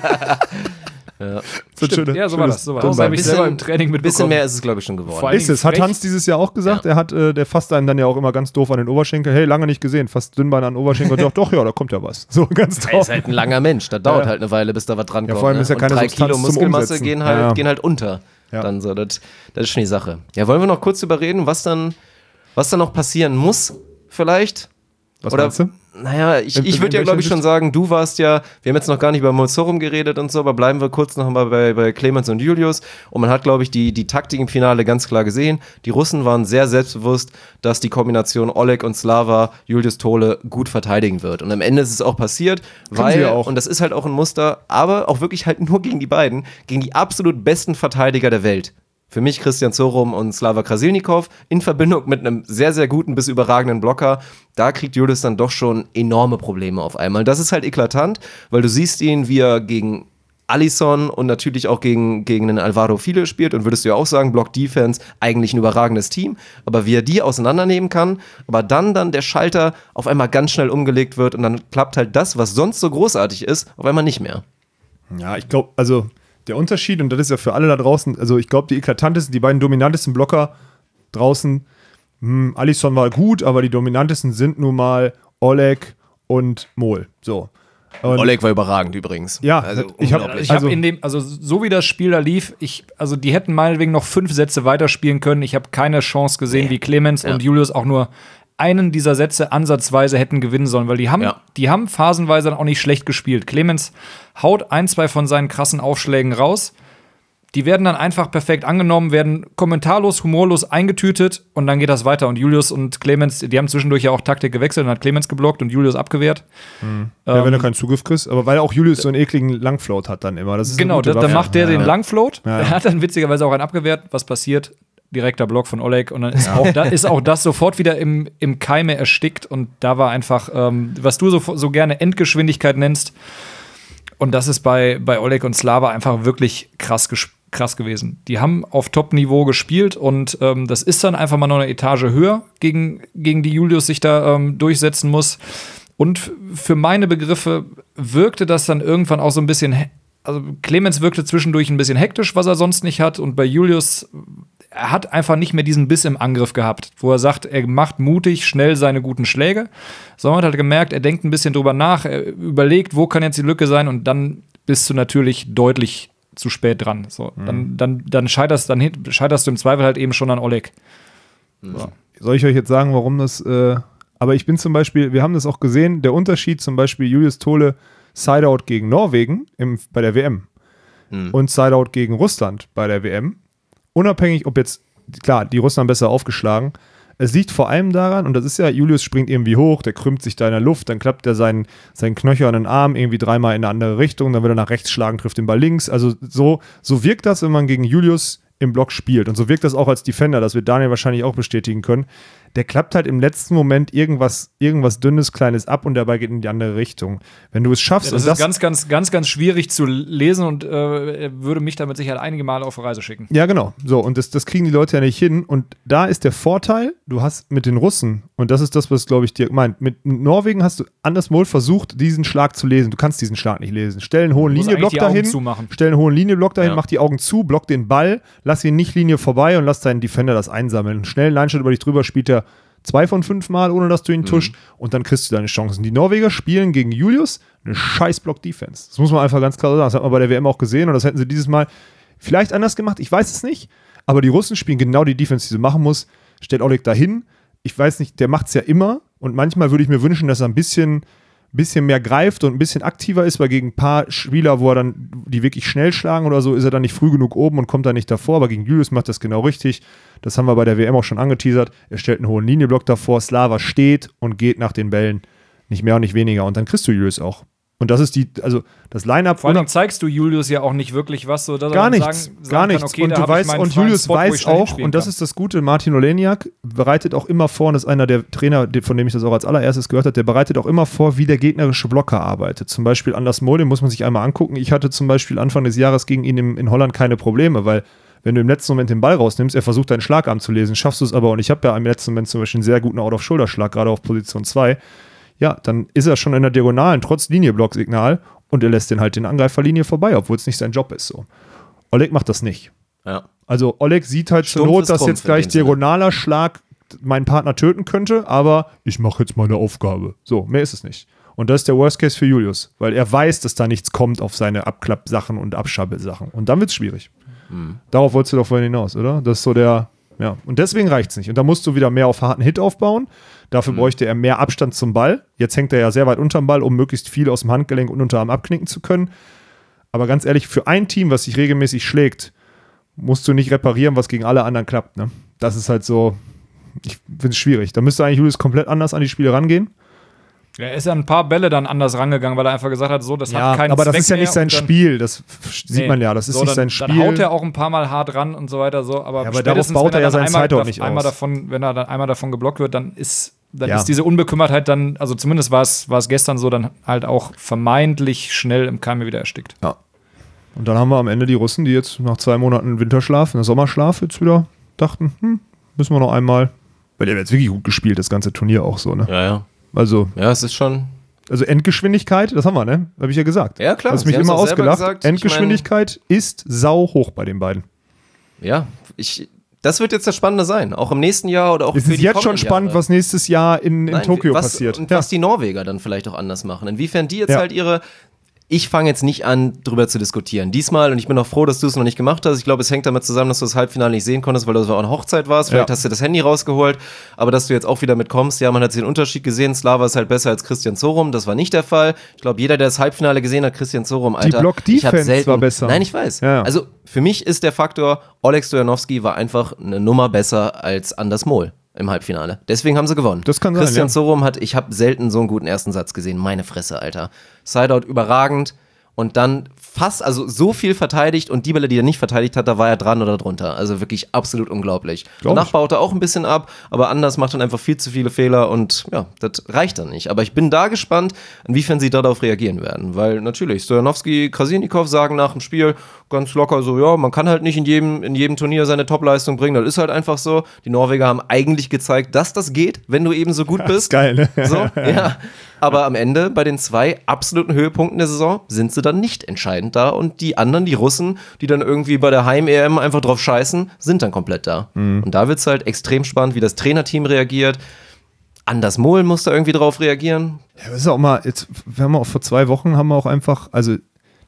Ja. So Stimmt, schöne, ja, so war das. So war das. Dünnbein. habe ich selber im Training mitbekommen. Ein bisschen mehr ist es, glaube ich, schon geworden. Vor allem Ist es, hat frech. Hans dieses Jahr auch gesagt, Ja. er hat, äh, der fasst einen dann ja auch immer ganz doof an den Oberschenkel, hey, lange nicht gesehen, fast Dünnbein an den Oberschenkel, und sagt, doch, ja, da kommt ja was. So ganz Er drauf. ist halt ein langer Mensch, da dauert Ja. halt eine Weile, bis da was dran Ja, kommt. vor allem ne? ist ja Und keine drei Substanz Kilo zum Muskelmasse Umsetzen. gehen halt, Ja, ja. gehen halt unter. Ja. Dann so, das, das ist schon die Sache. Ja, wollen wir noch kurz überreden, was dann, was dann noch passieren muss, vielleicht? Was Oder, meinst du? Naja, ich, In- ich in würde ja, welcher glaube ich, schon Hinsicht? sagen, du warst ja, wir haben jetzt noch gar nicht über Molsorum geredet und so, aber bleiben wir kurz noch mal bei, bei Clemens und Julius. Und man hat, glaube ich, die, die Taktik im Finale ganz klar gesehen. Die Russen waren sehr selbstbewusst, dass die Kombination Oleg und Slava Julius Tole gut verteidigen wird. Und am Ende ist es auch passiert, Können weil, sie ja auch. und das ist halt auch ein Muster, aber auch wirklich halt nur gegen die beiden, gegen die absolut besten Verteidiger der Welt. Für mich Christian Zorum und Slava Krasilnikov in Verbindung mit einem sehr, sehr guten bis überragenden Blocker. Da kriegt Julius dann doch schon enorme Probleme auf einmal. Das ist halt eklatant, weil du siehst ihn, wie er gegen Alisson und natürlich auch gegen, gegen den Alvaro File spielt und würdest du ja auch sagen, Block Defense, eigentlich ein überragendes Team, aber wie er die auseinandernehmen kann, aber dann dann der Schalter auf einmal ganz schnell umgelegt wird und dann klappt halt das, was sonst so großartig ist, auf einmal nicht mehr. Ja, ich glaube, also der Unterschied, und das ist ja für alle da draußen, also ich glaube, die eklatantesten, die beiden dominantesten Blocker draußen, hm, Alisson war gut, aber die dominantesten sind nun mal Oleg und Mol. So. Und Oleg war überragend übrigens. Ja, also ich hab- unglaublich. Ich habe Also- in dem, also so wie das Spiel da lief, ich, also die hätten meinetwegen noch fünf Sätze weiterspielen können. Ich habe keine Chance gesehen, Nee. wie Clemens Ja. und Julius auch nur einen dieser Sätze ansatzweise hätten gewinnen sollen, weil die haben, Ja. die haben phasenweise dann auch nicht schlecht gespielt. Clemens haut ein, zwei von seinen krassen Aufschlägen raus. Die werden dann einfach perfekt angenommen, werden kommentarlos, humorlos eingetütet und dann geht das weiter. Und Julius und Clemens, die haben zwischendurch ja auch Taktik gewechselt, dann hat Clemens geblockt und Julius abgewehrt. ja, wenn du keinen Zugriff kriegst, aber weil auch Julius so einen ekligen Langfloat hat dann immer. Das ist eine Genau, gute da, dann Waffe. macht der ja, den ja. Langfloat. Ja, ja. Er hat dann witzigerweise auch einen abgewehrt. Was passiert? Direkter Block von Oleg. Und dann ist, auch, da, ist auch das sofort wieder im, im Keime erstickt. Und da war einfach, ähm, was du so, so gerne Endgeschwindigkeit nennst. Und das ist bei, bei Oleg und Slava einfach wirklich krass, ges- krass gewesen. Die haben auf Top-Niveau gespielt und ähm, das ist dann einfach mal noch eine Etage höher, gegen, gegen die Julius sich da ähm, durchsetzen muss. Und f- für meine Begriffe wirkte das dann irgendwann auch so ein bisschen, he- also Clemens wirkte zwischendurch ein bisschen hektisch, was er sonst nicht hat. Und bei Julius, er hat einfach nicht mehr diesen Biss im Angriff gehabt, wo er sagt, er macht mutig, schnell seine guten Schläge. Sondern hat halt gemerkt, er denkt ein bisschen drüber nach, er überlegt, wo kann jetzt die Lücke sein und dann bist du natürlich deutlich zu spät dran. So, Mhm. dann, dann, dann, scheiterst, dann hin- scheiterst du im Zweifel halt eben schon an Oleg. Soll ich euch jetzt sagen, warum das äh, Aber ich bin zum Beispiel, wir haben das auch gesehen, der Unterschied zum Beispiel Julius Tole Sideout gegen Norwegen im, bei der W M hm. und Sideout gegen Russland bei der W M. Unabhängig, ob jetzt, klar, die Russen haben besser aufgeschlagen. Es liegt vor allem daran, und das ist ja, Julius springt irgendwie hoch, der krümmt sich da in der Luft, dann klappt er seinen, seinen knöchernen Arm irgendwie dreimal in eine andere Richtung, dann will er nach rechts schlagen, trifft den Ball links. Also so, so wirkt das, wenn man gegen Julius im Block spielt. Und so wirkt das auch als Defender, das wird Daniel wahrscheinlich auch bestätigen können. Der klappt halt im letzten Moment irgendwas, irgendwas Dünnes, Kleines ab und dabei geht in die andere Richtung. Wenn du es schaffst. Ja, das und ist ganz, ganz, ganz, ganz schwierig zu lesen und äh, würde mich damit sicher einige Male auf Reise schicken. Ja, genau. So, und das, das kriegen die Leute ja nicht hin. Und da ist der Vorteil, du hast mit den Russen, und das ist das, was, glaube ich, dir meint, mit Norwegen hast du anders wohl versucht, diesen Schlag zu lesen. Du kannst diesen Schlag nicht lesen. Stell einen hohen Linienblock dahin, stell einen hohen Linienblock dahin, ja. mach die Augen zu, block den Ball, lass ihn nicht Linie vorbei und lass deinen Defender das einsammeln. Schnell einen Einschnitt über dich drüber spielt er zwei von fünf Mal, ohne dass du ihn mhm. tuscht, und dann kriegst du deine Chancen. Die Norweger spielen gegen Julius eine scheiß Block-Defense. Das muss man einfach ganz klar sagen. Das hat man bei der W M auch gesehen und das hätten sie dieses Mal vielleicht anders gemacht. Ich weiß es nicht, aber die Russen spielen genau die Defense, die sie machen muss. Stellt Oleg dahin. Ich weiß nicht, der macht es ja immer und manchmal würde ich mir wünschen, dass er ein bisschen, bisschen mehr greift und ein bisschen aktiver ist, weil gegen ein paar Spieler, wo er dann die wirklich schnell schlagen oder so, ist er dann nicht früh genug oben und kommt dann nicht davor, aber gegen Julius macht das genau richtig. Das haben wir bei der W M auch schon angeteasert. Er stellt einen hohen Linienblock davor, Slava steht und geht nach den Bällen. Nicht mehr und nicht weniger. Und dann kriegst du Julius auch. Und das ist die, also das Line-Up. Vor allem zeigst du Julius ja auch nicht wirklich was. So, dass gar er nichts, sagen, sagen gar nichts. Kann, okay, und du weißt, und Julius Spot, weiß auch, und das kann. ist das Gute, Martin Oleniak bereitet auch immer vor, und das ist einer der Trainer, von dem ich das auch als allererstes gehört habe, der bereitet auch immer vor, wie der gegnerische Blocker arbeitet. Zum Beispiel Anders Mol, den muss man sich einmal angucken. Ich hatte zum Beispiel Anfang des Jahres gegen ihn in, in Holland keine Probleme, weil wenn du im letzten Moment den Ball rausnimmst, er versucht deinen Schlagarm zu lesen, schaffst du es aber, und ich habe ja im letzten Moment zum Beispiel einen sehr guten Out-of-Shoulder-Schlag, gerade auf Position zwei, ja, dann ist er schon in der Diagonalen, trotz Linie-Block-Signal, und er lässt den halt den Angreiferlinie vorbei, obwohl es nicht sein Job ist. So. Oleg macht das nicht. Ja. Also Oleg sieht halt zur Not, dass jetzt gleich diagonaler Schlag meinen Partner töten könnte, aber ich mache jetzt meine Aufgabe. So, mehr ist es nicht. Und das ist der Worst Case für Julius, weil er weiß, dass da nichts kommt auf seine Abklappsachen und Abschabbelsachen. Und dann wird es schwierig. Mhm. Darauf wolltest du doch vorhin hinaus, oder? Das ist so der, ja. Und deswegen reicht es nicht. Und da musst du wieder mehr auf harten Hit aufbauen. Dafür mhm. bräuchte er mehr Abstand zum Ball. Jetzt hängt er ja sehr weit unterm Ball, um möglichst viel aus dem Handgelenk und Unterarm abknicken zu können. Aber ganz ehrlich, für ein Team, was sich regelmäßig schlägt, musst du nicht reparieren, was gegen alle anderen klappt. Ne? Das ist halt so, ich finde es schwierig. Da müsste eigentlich Julius komplett anders an die Spiele rangehen. Er ist ja ein paar Bälle dann anders rangegangen, weil er einfach gesagt hat, so, das ja, hat keinen aber Zweck das ist ja nicht sein dann, Spiel, das sieht nee, man ja, das ist so, nicht dann, sein Spiel. Dann haut er auch ein paar Mal hart ran und so weiter, so, aber, ja, aber darauf baut er ja seinen Sideout nicht einmal aus. Davon, wenn er dann einmal davon geblockt wird, dann ist dann ja. ist diese Unbekümmertheit dann, also zumindest war es, war es gestern so, dann halt auch vermeintlich schnell im Keime wieder erstickt. Ja. Und dann haben wir am Ende die Russen, die jetzt nach zwei Monaten Winterschlaf, in der Sommerschlaf jetzt wieder dachten, hm, müssen wir noch einmal, weil der hat jetzt wirklich gut gespielt, das ganze Turnier auch so, ne? Ja, ja. Also. Ja, es ist schon. Also Endgeschwindigkeit, das haben wir, ne? Habe ich ja gesagt. Ja, klar. Hast mich immer ausgelacht. Gesagt, Endgeschwindigkeit ich mein, ist sau hoch bei den beiden. Ja, ich, das wird jetzt das Spannende sein. Auch im nächsten Jahr oder auch es für ist die jetzt schon spannend, Jahre. Was nächstes Jahr in, in Nein, Tokio was, passiert. Und ja. was die Norweger dann vielleicht auch anders machen. Inwiefern die jetzt ja. halt ihre. Ich fange jetzt nicht an, drüber zu diskutieren. Diesmal, und ich bin auch froh, dass du es noch nicht gemacht hast. Ich glaube, es hängt damit zusammen, dass du das Halbfinale nicht sehen konntest, weil du auf einer Hochzeit warst. Vielleicht ja. hast du das Handy rausgeholt. Aber dass du jetzt auch wieder mitkommst, ja, man hat den Unterschied gesehen. Slava ist halt besser als Christian Zorum. Das war nicht der Fall. Ich glaube, jeder, der das Halbfinale gesehen hat, Christian Zorum, Alter. Die Block-Defense war besser. Nein, ich weiß. Ja. Also für mich ist der Faktor, Oleg Stojanowski war einfach eine Nummer besser als Anders Mol im Halbfinale. Deswegen haben sie gewonnen. Das kann sein, Christian ja. Zorum hat, ich habe selten so einen guten ersten Satz gesehen. Meine Fresse, Alter. Sideout überragend. Und dann fast, also so viel verteidigt und die Bälle, die er nicht verteidigt hat, da war er dran oder drunter. Also wirklich absolut unglaublich. Glaub Danach ich. baut er auch ein bisschen ab, aber Anders macht dann einfach viel zu viele Fehler und ja, das reicht dann nicht. Aber ich bin da gespannt, inwiefern sie darauf reagieren werden. Weil natürlich, Stojanowski, Krasilnikow sagen nach dem Spiel ganz locker so, ja, man kann halt nicht in jedem, in jedem Turnier seine Topleistung bringen. Das ist halt einfach so. Die Norweger haben eigentlich gezeigt, dass das geht, wenn du eben so gut bist. Das ist geil, ne? So, ja. Aber am Ende, bei den zwei absoluten Höhepunkten der Saison, sind sie dann nicht entscheidend da. Und die anderen, die Russen, die dann irgendwie bei der Heim-E M einfach drauf scheißen, sind dann komplett da. Mhm. Und da wird es halt extrem spannend, wie das Trainerteam reagiert. Anders Mol muss da irgendwie drauf reagieren. Ja, das ist auch mal, jetzt, wir haben auch vor zwei Wochen haben wir auch einfach, also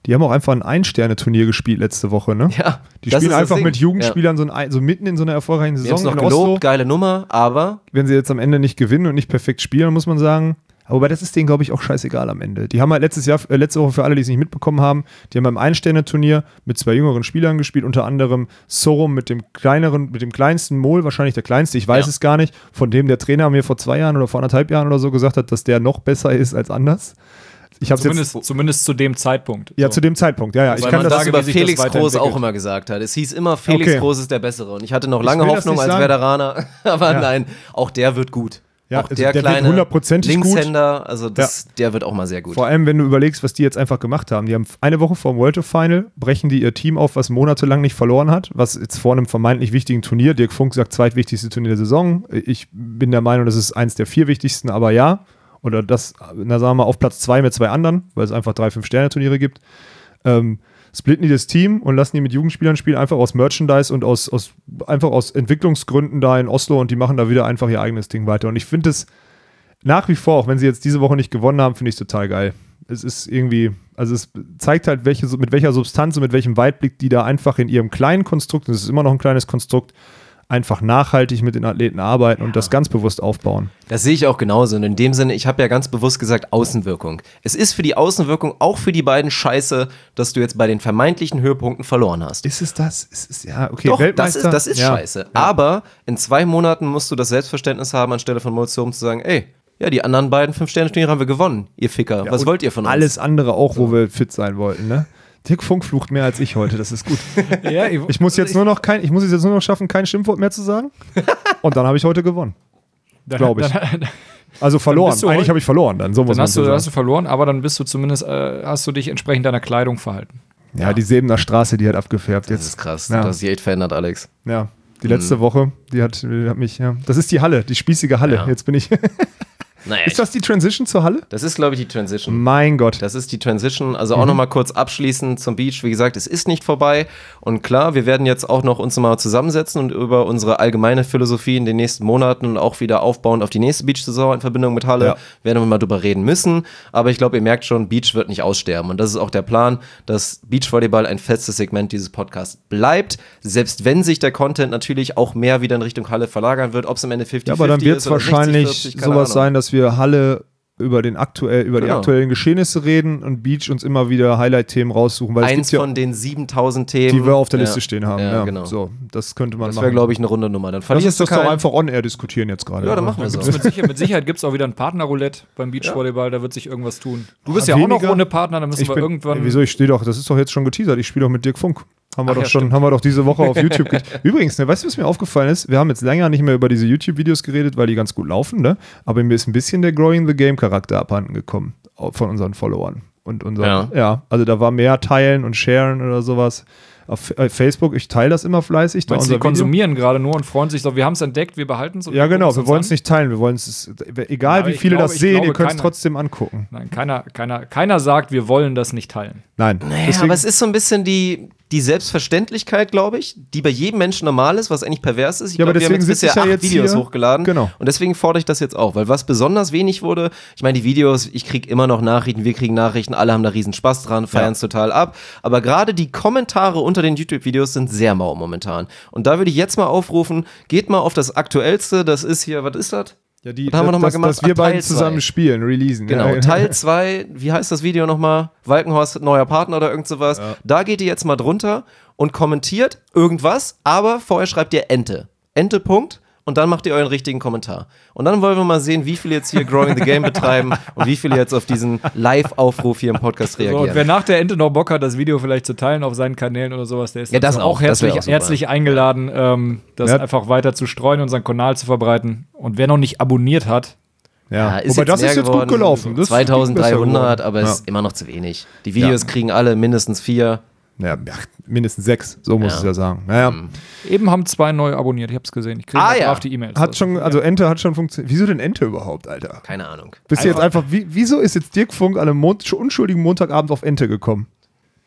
Die haben auch einfach ein Ein-Sterne-Turnier gespielt letzte Woche, ne? Ja, Die das spielen ist das einfach Ding. mit Jugendspielern so, ein, so mitten in so einer erfolgreichen Wir haben es Saison noch in Oslo. gelobt, geile Nummer, aber Wenn sie jetzt am Ende nicht gewinnen und nicht perfekt spielen, muss man sagen. Aber wobei, das ist denen, glaube ich, auch scheißegal am Ende. Die haben halt letztes Jahr, äh, letzte Woche für alle, die es nicht mitbekommen haben, die haben beim Ein-Sterne-Turnier mit zwei jüngeren Spielern gespielt, unter anderem Sorum mit dem kleineren, mit dem kleinsten Mol, wahrscheinlich der kleinste, ich weiß Ja. es gar nicht, von dem der Trainer mir vor zwei Jahren oder vor anderthalb Jahren oder so gesagt hat, dass der noch besser ist als anders. Ich hab's Zumindest, jetzt, zumindest zu dem Zeitpunkt. ja, So. zu dem Zeitpunkt, ja, ja. Ich Weil kann man das, das sage, über wie sich das Felix Groß weiterentwickelt. auch immer gesagt hat. Es hieß immer, Felix Okay. Groß ist der Bessere. Und ich hatte noch lange will das Hoffnung nicht als sagen. Veteraner. Aber Ja. nein, auch der wird gut. Ja, auch also der, der wird kleine hundertprozentig gut. Linkshänder, also das, der wird auch mal sehr gut. Vor allem, wenn du überlegst, was die jetzt einfach gemacht haben. Die haben eine Woche vor dem World Tour Final, brechen die ihr Team auf, was monatelang nicht verloren hat, was jetzt vor einem vermeintlich wichtigen Turnier, Dirk Funk sagt, zweitwichtigste Turnier der Saison. Ich bin der Meinung, das ist eins der vier wichtigsten, aber ja. Oder das, na sagen wir mal, auf Platz zwei mit zwei anderen, weil es einfach drei, fünf Sterne-Turniere gibt. Ähm, splitten die das Team und lassen die mit Jugendspielern spielen, einfach aus Merchandise und aus, aus einfach aus Entwicklungsgründen da in Oslo und die machen da wieder einfach ihr eigenes Ding weiter. Und ich finde es nach wie vor, auch wenn sie jetzt diese Woche nicht gewonnen haben, finde ich es total geil. Es ist irgendwie, also es zeigt halt, welche, mit welcher Substanz und mit welchem Weitblick die da einfach in ihrem kleinen Konstrukt, und es ist immer noch ein kleines Konstrukt, einfach nachhaltig mit den Athleten arbeiten und das ganz bewusst aufbauen. Das sehe ich auch genauso. Und in dem Sinne, ich habe ja ganz bewusst gesagt, Außenwirkung. Es ist für die Außenwirkung auch für die beiden scheiße, dass du jetzt bei den vermeintlichen Höhepunkten verloren hast. Ist es das? Ist es, ja, okay, Doch, das Weltmeister? ist, das ist ja. scheiße. Aber in zwei Monaten musst du das Selbstverständnis haben, anstelle von Molzum zu sagen, ey, ja, die anderen beiden Fünf-Sterne-Turniere haben wir gewonnen, ihr Ficker. Ja, Was und wollt ihr von uns? Alles andere auch, wo wir fit sein wollten, ne? Dirk Funk flucht mehr als ich heute, das ist gut. Ja, ich, Ich muss jetzt nur noch kein, ich muss es jetzt nur noch schaffen, kein Schimpfwort mehr zu sagen. Und dann habe ich heute gewonnen. dann, glaub ich. Dann, Also verloren. bist du Eigentlich heute- habe ich verloren, dann so muss dann man hast, so du, sagen. hast du verloren, aber dann bist du zumindest, äh, hast du dich entsprechend deiner Kleidung verhalten. Ja, die Sebener Straße, die hat abgefärbt Das jetzt. ist krass. Ja. Du hast die echt verändert, Alex. Ja, die letzte Woche, die hat, die hat mich, ja. Das ist die Halle, die spießige Halle. Ja. Jetzt bin ich. Naja, Ist das die Transition zur Halle? das ist, glaube ich, die Transition. Mein Gott. Das ist die Transition. Also auch nochmal kurz abschließend zum Beach. Wie gesagt, es ist nicht vorbei. Und klar, wir werden jetzt auch noch uns mal zusammensetzen und über unsere allgemeine Philosophie in den nächsten Monaten und auch wieder aufbauend auf die nächste Beach-Saison in Verbindung mit Halle, Ja. werden wir mal drüber reden müssen. Aber ich glaube, ihr merkt schon, Beach wird nicht aussterben. Und das ist auch der Plan, dass Beachvolleyball ein festes Segment dieses Podcasts bleibt. Selbst wenn sich der Content natürlich auch mehr wieder in Richtung Halle verlagern wird, ob es am Ende fünfzig Ja, fünfzig aber dann wird ist es oder sechzig wahrscheinlich vierzig, keine sowas Ahnung. sein, dass wir Halle über, den aktuell, über die Genau. aktuellen Geschehnisse reden und Beach uns immer wieder Highlight-Themen raussuchen, weil es Eins gibt ja, von den siebentausend Themen, die wir auf der Ja. Liste stehen haben. Ja, Ja, genau. So, das könnte man Das machen. wäre, glaube ich, eine runde Nummer. Dann Lass verlierst uns du das doch keinen. einfach on-air diskutieren jetzt gerade. Ja, dann machen wir so. Mit Sicherheit, mit Sicherheit gibt es auch wieder ein Partnerroulette beim Beachvolleyball, da wird sich irgendwas tun. Du bist Ah, ja auch noch weniger? ohne Partner, da müssen Ich wir bin, irgendwann. ey, wieso, ich stehe doch, das ist doch jetzt schon geteasert, ich spiele doch mit Dirk Funk. Haben wir, Ach doch ja, schon, stimmt. haben wir doch diese Woche auf YouTube get- Übrigens, ne, weißt du, was mir aufgefallen ist? Wir haben jetzt länger nicht mehr über diese YouTube-Videos geredet, weil die ganz gut laufen, ne? Aber mir ist ein bisschen der Growing the Game-Charakter abhanden gekommen von unseren Followern. Und unseren, Ja. ja. Also da war mehr Teilen und Sharen oder sowas. Auf äh, Facebook, ich teile das immer fleißig. Da Meinst du, unser die konsumieren gerade nur und freuen sich so, wir haben es entdeckt, wir behalten es. Ja, genau, wir wollen es nicht teilen. Wir wollen es, egal Ja, wie ich viele glaube- das ich sehen, glaube, ihr könnt es keiner- trotzdem angucken. Nein, keiner, keiner, keiner sagt, wir wollen das nicht teilen. Nein. Naja, Deswegen- aber es ist so ein bisschen die, die Selbstverständlichkeit, glaube ich, die bei jedem Menschen normal ist, was eigentlich pervers ist. Ich Ja, aber glaub, wir haben deswegen jetzt sitze ich bisher ja acht jetzt Videos hier. hochgeladen. Genau. Und deswegen fordere ich das jetzt auch, weil was besonders wenig wurde, ich meine, die Videos, ich kriege immer noch Nachrichten, wir kriegen Nachrichten, alle haben da riesen Spaß dran, feiern es total ab. Aber gerade die Kommentare unter den YouTube-Videos sind sehr mau momentan. Und da würde ich jetzt mal aufrufen, geht mal auf das Aktuellste, das ist hier, was ist das? Ja, die, Was haben wir noch mal dass, gemacht? dass wir Ah, Teil beiden zusammen zwei. spielen, releasen. Genau, ja. Teil zwei, wie heißt das Video nochmal? Walkenhorst, neuer Partner oder irgend sowas. Da geht ihr jetzt mal drunter und kommentiert irgendwas, aber vorher schreibt ihr Ente. Ente, Punkt. Und dann macht ihr euren richtigen Kommentar. Und dann wollen wir mal sehen, wie viele jetzt hier Growing the Game betreiben und wie viele jetzt auf diesen Live-Aufruf hier im Podcast So, und reagieren. wer nach der Ente noch Bock hat, das Video vielleicht zu teilen auf seinen Kanälen oder sowas, der ist Ja, das dazu auch, das wär herzlich, auch super. herzlich eingeladen, ähm, das Ja. einfach weiter zu streuen, unseren Kanal zu verbreiten. Und wer noch nicht abonniert hat, Ja, Ja, ist wobei jetzt das mehr ist jetzt geworden, gut gelaufen. Das ist zweitausenddreihundert, besser aber geworden. es ist immer noch zu wenig. Die Videos kriegen alle mindestens vier. Ja, ja, ja, mindestens sechs, so muss Ja. es ja sagen. Naja, eben haben zwei neu abonniert, ich hab's gesehen. Ich kriege Ah, ah, ja. drauf die E-Mails. hat schon, also Ente hat schon funktioniert. Wieso denn Ente überhaupt, Alter? Keine Ahnung. Bist du jetzt einfach, wie, wieso ist jetzt Dirk Funk an einem Mon unschuldigen Montagabend auf Ente gekommen?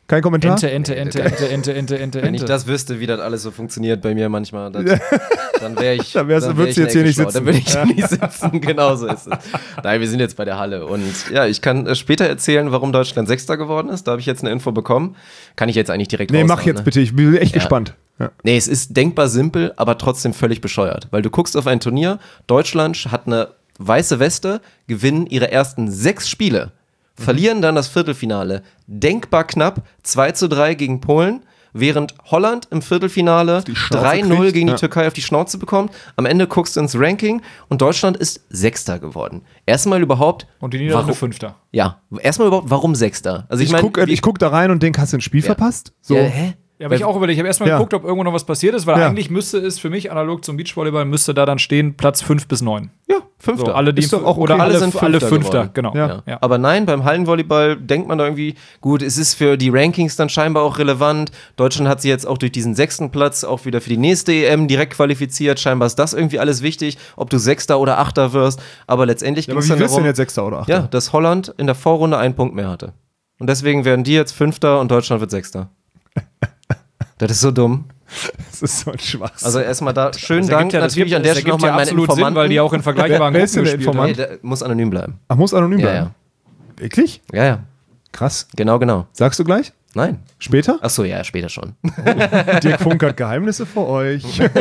Kein Kommentar? Ente, Ente, Ente, Ente, Ente, Ente, Ente, Wenn ich Ente. das wüsste, wie das alles so funktioniert bei mir manchmal, das, dann wäre ich. Dann wär's- dann würdest wär du ich jetzt hier eine nicht Ecke schlauer. sitzen. Dann würde ich hier nicht sitzen, genau so ist es. Nein, wir sind jetzt bei der Halle. Und ja, ich kann äh, später erzählen, warum Deutschland Sechster geworden ist. Da habe ich jetzt eine Info bekommen. Kann ich jetzt eigentlich direkt Nee, mach raushauen, jetzt ne? bitte. Ich bin echt Ja. gespannt. Ja. Nee, es ist denkbar simpel, aber trotzdem völlig bescheuert. Weil du guckst auf ein Turnier, Deutschland hat eine weiße Weste, gewinnen ihre ersten sechs Spiele, verlieren dann das Viertelfinale. Denkbar knapp, zwei zu drei gegen Polen, während Holland im Viertelfinale die Schnauze drei null kriegt, gegen die ja. Türkei auf die Schnauze bekommt. Am Ende guckst du ins Ranking und Deutschland ist Sechster geworden. Erstmal überhaupt. Und die Niederlande warum- Fünfter. Ja, erstmal überhaupt, warum Sechster? Also ich, Ich, meine, guck, äh, ich guck da rein und denk, hast du ein Spiel verpasst? So. Ja, hä? Ja, aber ich auch überlegt, ich habe erstmal Ja. geguckt, ob irgendwo noch was passiert ist, weil Ja. eigentlich müsste es für mich, analog zum Beachvolleyball, müsste da dann stehen Platz fünf bis neun. Ja, Fünfter. So, alle, die Ist doch auch oder okay. alle, Alle sind alle Fünfter Fünfter, geworden. genau. Ja. Ja. Aber nein, beim Hallenvolleyball denkt man da irgendwie, gut, es ist für die Rankings dann scheinbar auch relevant. Deutschland hat sich jetzt auch durch diesen sechsten Platz auch wieder für die nächste E M direkt qualifiziert. Scheinbar ist das irgendwie alles wichtig, ob du Sechster oder Achter wirst. Aber letztendlich Ja, ging aber es wie dann wirst du darum, denn jetzt Sechster oder Achter? ja, dass Holland in der Vorrunde einen Punkt mehr hatte. Und deswegen werden die jetzt Fünfter und Deutschland wird Sechster. Das ist so dumm. Das ist so ein Schwachsinn. Also erstmal da schön Das Dank ergibt ja, das natürlich gibt, an der das Stelle ergibt nochmal ja an meine absolut Informanten. Sinn, weil die auch in vergleichbaren Wer- wer ist Gruppen denn der gespielt Informant? haben. Nee, der muss anonym bleiben. Ach, muss anonym Ja, bleiben. ja. Wirklich? Ja, ja. Krass. Genau, genau. Sagst du gleich? Nein. Später? Achso, ja, später schon. Dirk Funk hat Geheimnisse vor euch.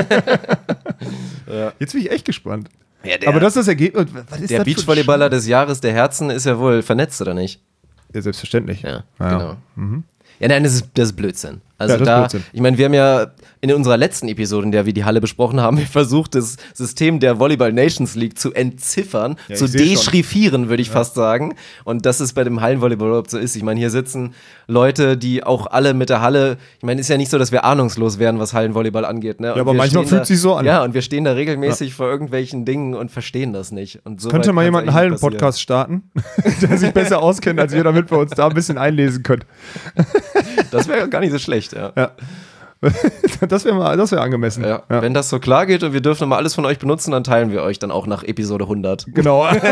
Jetzt bin ich echt gespannt. Ja, der, Aber das ist das Ergebnis. Was ist der das für ein Beachvolleyballer des Jahres der Herzen ist ja wohl vernetzt, oder nicht? Sch- Ja, selbstverständlich. Ja, Ja. genau. Ja, nein, das ist, das ist Blödsinn. Also Ja, das ist da, Blödsinn. ich meine, wir haben ja in unserer letzten Episode, in der wir die Halle besprochen haben, versucht, das System der Volleyball Nations League zu entziffern, Ja, zu ich seh schon. dechiffrieren, würde ich fast sagen. Und das ist bei dem Hallenvolleyball überhaupt so ist. Ich meine, hier sitzen Leute, die auch alle mit der Halle, ich meine, ist ja nicht so, dass wir ahnungslos werden, was Hallenvolleyball angeht. Ne? Und aber wir manchmal stehen fühlt da, sich so an. Ja, und wir stehen da regelmäßig vor irgendwelchen Dingen und verstehen das nicht. Und so Könnte weit mal kann's jemand einen eigentlich nicht Hallen-Podcast starten, der sich besser auskennt als wir, damit wir uns da ein bisschen einlesen können. passieren. Das wäre gar nicht so schlecht, ja. Ja. Das wäre mal, das wäre angemessen. Ja, Ja. wenn das so klar geht und wir dürfen mal alles von euch benutzen, dann teilen wir euch dann auch nach Episode hundert. Genau. Ja,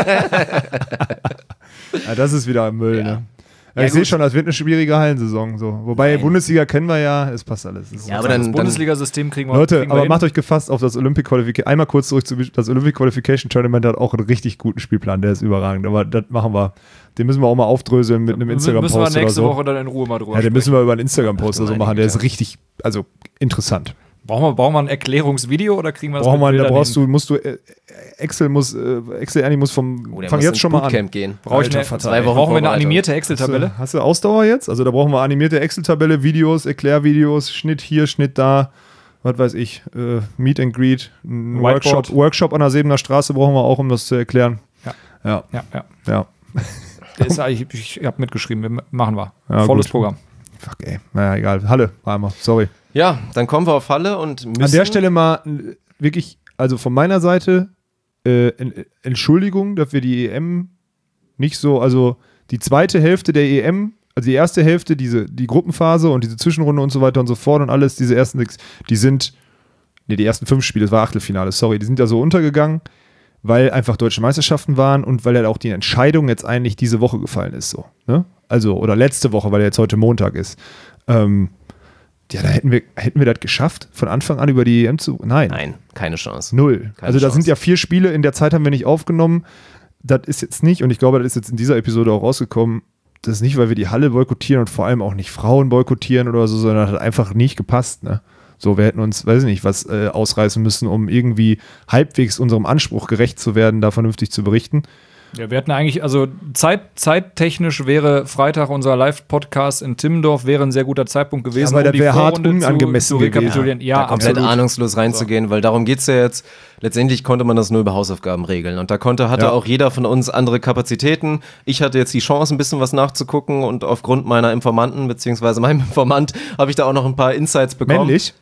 das ist wieder Müll, Ja. ne? Ja, Ja, ich sehe gut. schon, das wird eine schwierige Hallensaison. So. Wobei, Bundesliga kennen wir ja, es passt alles. Es ist Ja, so. aber dann, Das dann Bundesliga-System kriegen wir Leute, kriegen wir aber hin. macht euch gefasst auf das Olympic Qualification. Einmal kurz zurück zu das Olympic Qualification Tournament hat auch einen richtig guten Spielplan, der ist überragend. Aber das machen wir. Den müssen wir auch mal aufdröseln mit einem Müssen wir Instagram-Post oder nächste so. Woche dann in Ruhe mal drüber Ja, den sprechen. müssen wir über einen Instagram-Post oder so Ach, du machen. meine Der ist Güte. richtig, also interessant. Brauchen wir, brauchen wir ein Erklärungsvideo oder kriegen wir das Brauchen wir, mit da Bildern brauchst hin? du, musst du, äh, Excel muss, äh, Excel Ernie muss vom, oh, der fang muss jetzt ins schon mal an. Bootcamp gehen. Brauche ich Alter eine, Vater, zwei ey. Wochen brauchen wir eine Vorbereitung. animierte Hast Excel-Tabelle? du, hast du Ausdauer jetzt? Also da brauchen wir animierte Excel-Tabelle, Videos, Erklärvideos, Schnitt hier, Schnitt da, was weiß ich, äh, Meet and Greet, ein Whiteboard. Workshop, Workshop an der Sebener Straße brauchen wir auch, um das zu erklären. Ja. Ja, Ja, ja. ja. Der ist, ich ich habe mitgeschrieben, wir machen wir. Ja, Volles gut. Programm. Fuck, ey. Naja, egal. Halle, einmal, sorry. Ja, dann kommen wir auf Halle und müssen. An der Stelle mal äh, wirklich, also von meiner Seite, äh, en- Entschuldigung, dass wir die E M nicht so, also die zweite Hälfte der E M, also die erste Hälfte, diese, die Gruppenphase und diese Zwischenrunde und so weiter und so fort und alles, diese ersten sechs, die sind, ne, die ersten fünf Spiele, das war Achtelfinale, sorry, die sind ja so untergegangen, weil einfach deutsche Meisterschaften waren und weil ja auch die Entscheidung jetzt eigentlich diese Woche gefallen ist, so, ne? Also, oder letzte Woche, weil ja jetzt heute Montag ist. Ähm, ja, da hätten wir, hätten wir das geschafft, von Anfang an über die E M zu, nein. Nein, keine Chance. Null. Keine also da Chance. sind ja vier Spiele, in der Zeit haben wir nicht aufgenommen. Das ist jetzt nicht, und ich glaube, das ist jetzt in dieser Episode auch rausgekommen, das ist nicht, weil wir die Halle boykottieren und vor allem auch nicht Frauen boykottieren oder so, sondern das hat einfach nicht gepasst. Ne? So, wir hätten uns, weiß ich nicht, was äh, ausreißen müssen, um irgendwie halbwegs unserem Anspruch gerecht zu werden, da vernünftig zu berichten. Ja, wir hatten eigentlich, also Zeit, zeittechnisch wäre Freitag unser Live-Podcast in Timmendorf wäre ein sehr guter Zeitpunkt gewesen, aber das die wäre hart Vorrunde unangemessen zu, zu rekapitulieren. Da Ja, komplett absolut. ahnungslos reinzugehen, weil darum geht es ja jetzt. Letztendlich konnte man das nur über Hausaufgaben regeln. Und da konnte, hatte Ja. auch jeder von uns andere Kapazitäten. Ich hatte jetzt die Chance, ein bisschen was nachzugucken und aufgrund meiner Informanten, beziehungsweise meinem Informant, habe ich da auch noch ein paar Insights bekommen. Männlich?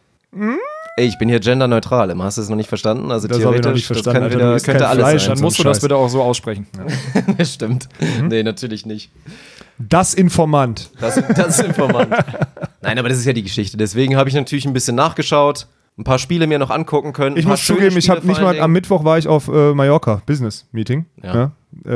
Ey, ich bin hier genderneutral. Immer hast du es noch nicht verstanden? Also Das habe ich noch theoretisch, nicht verstanden, das Alter, kann du wieder, isst könnte kein alles Fleisch, sein. Dann musst du so ein das Scheiß. bitte auch so aussprechen. Das stimmt. Mhm. Nee, natürlich nicht. Das Informant. Das, das ist Informant. Nein, aber das ist ja die Geschichte. Deswegen habe ich natürlich ein bisschen nachgeschaut, ein paar Spiele mir noch angucken können. Ich ein paar muss schöne zugeben, ich Spiele habe nicht vor allen mal, am Dingen. Mittwoch war ich auf äh, Mallorca, Business Meeting. Ja. Ja. Äh,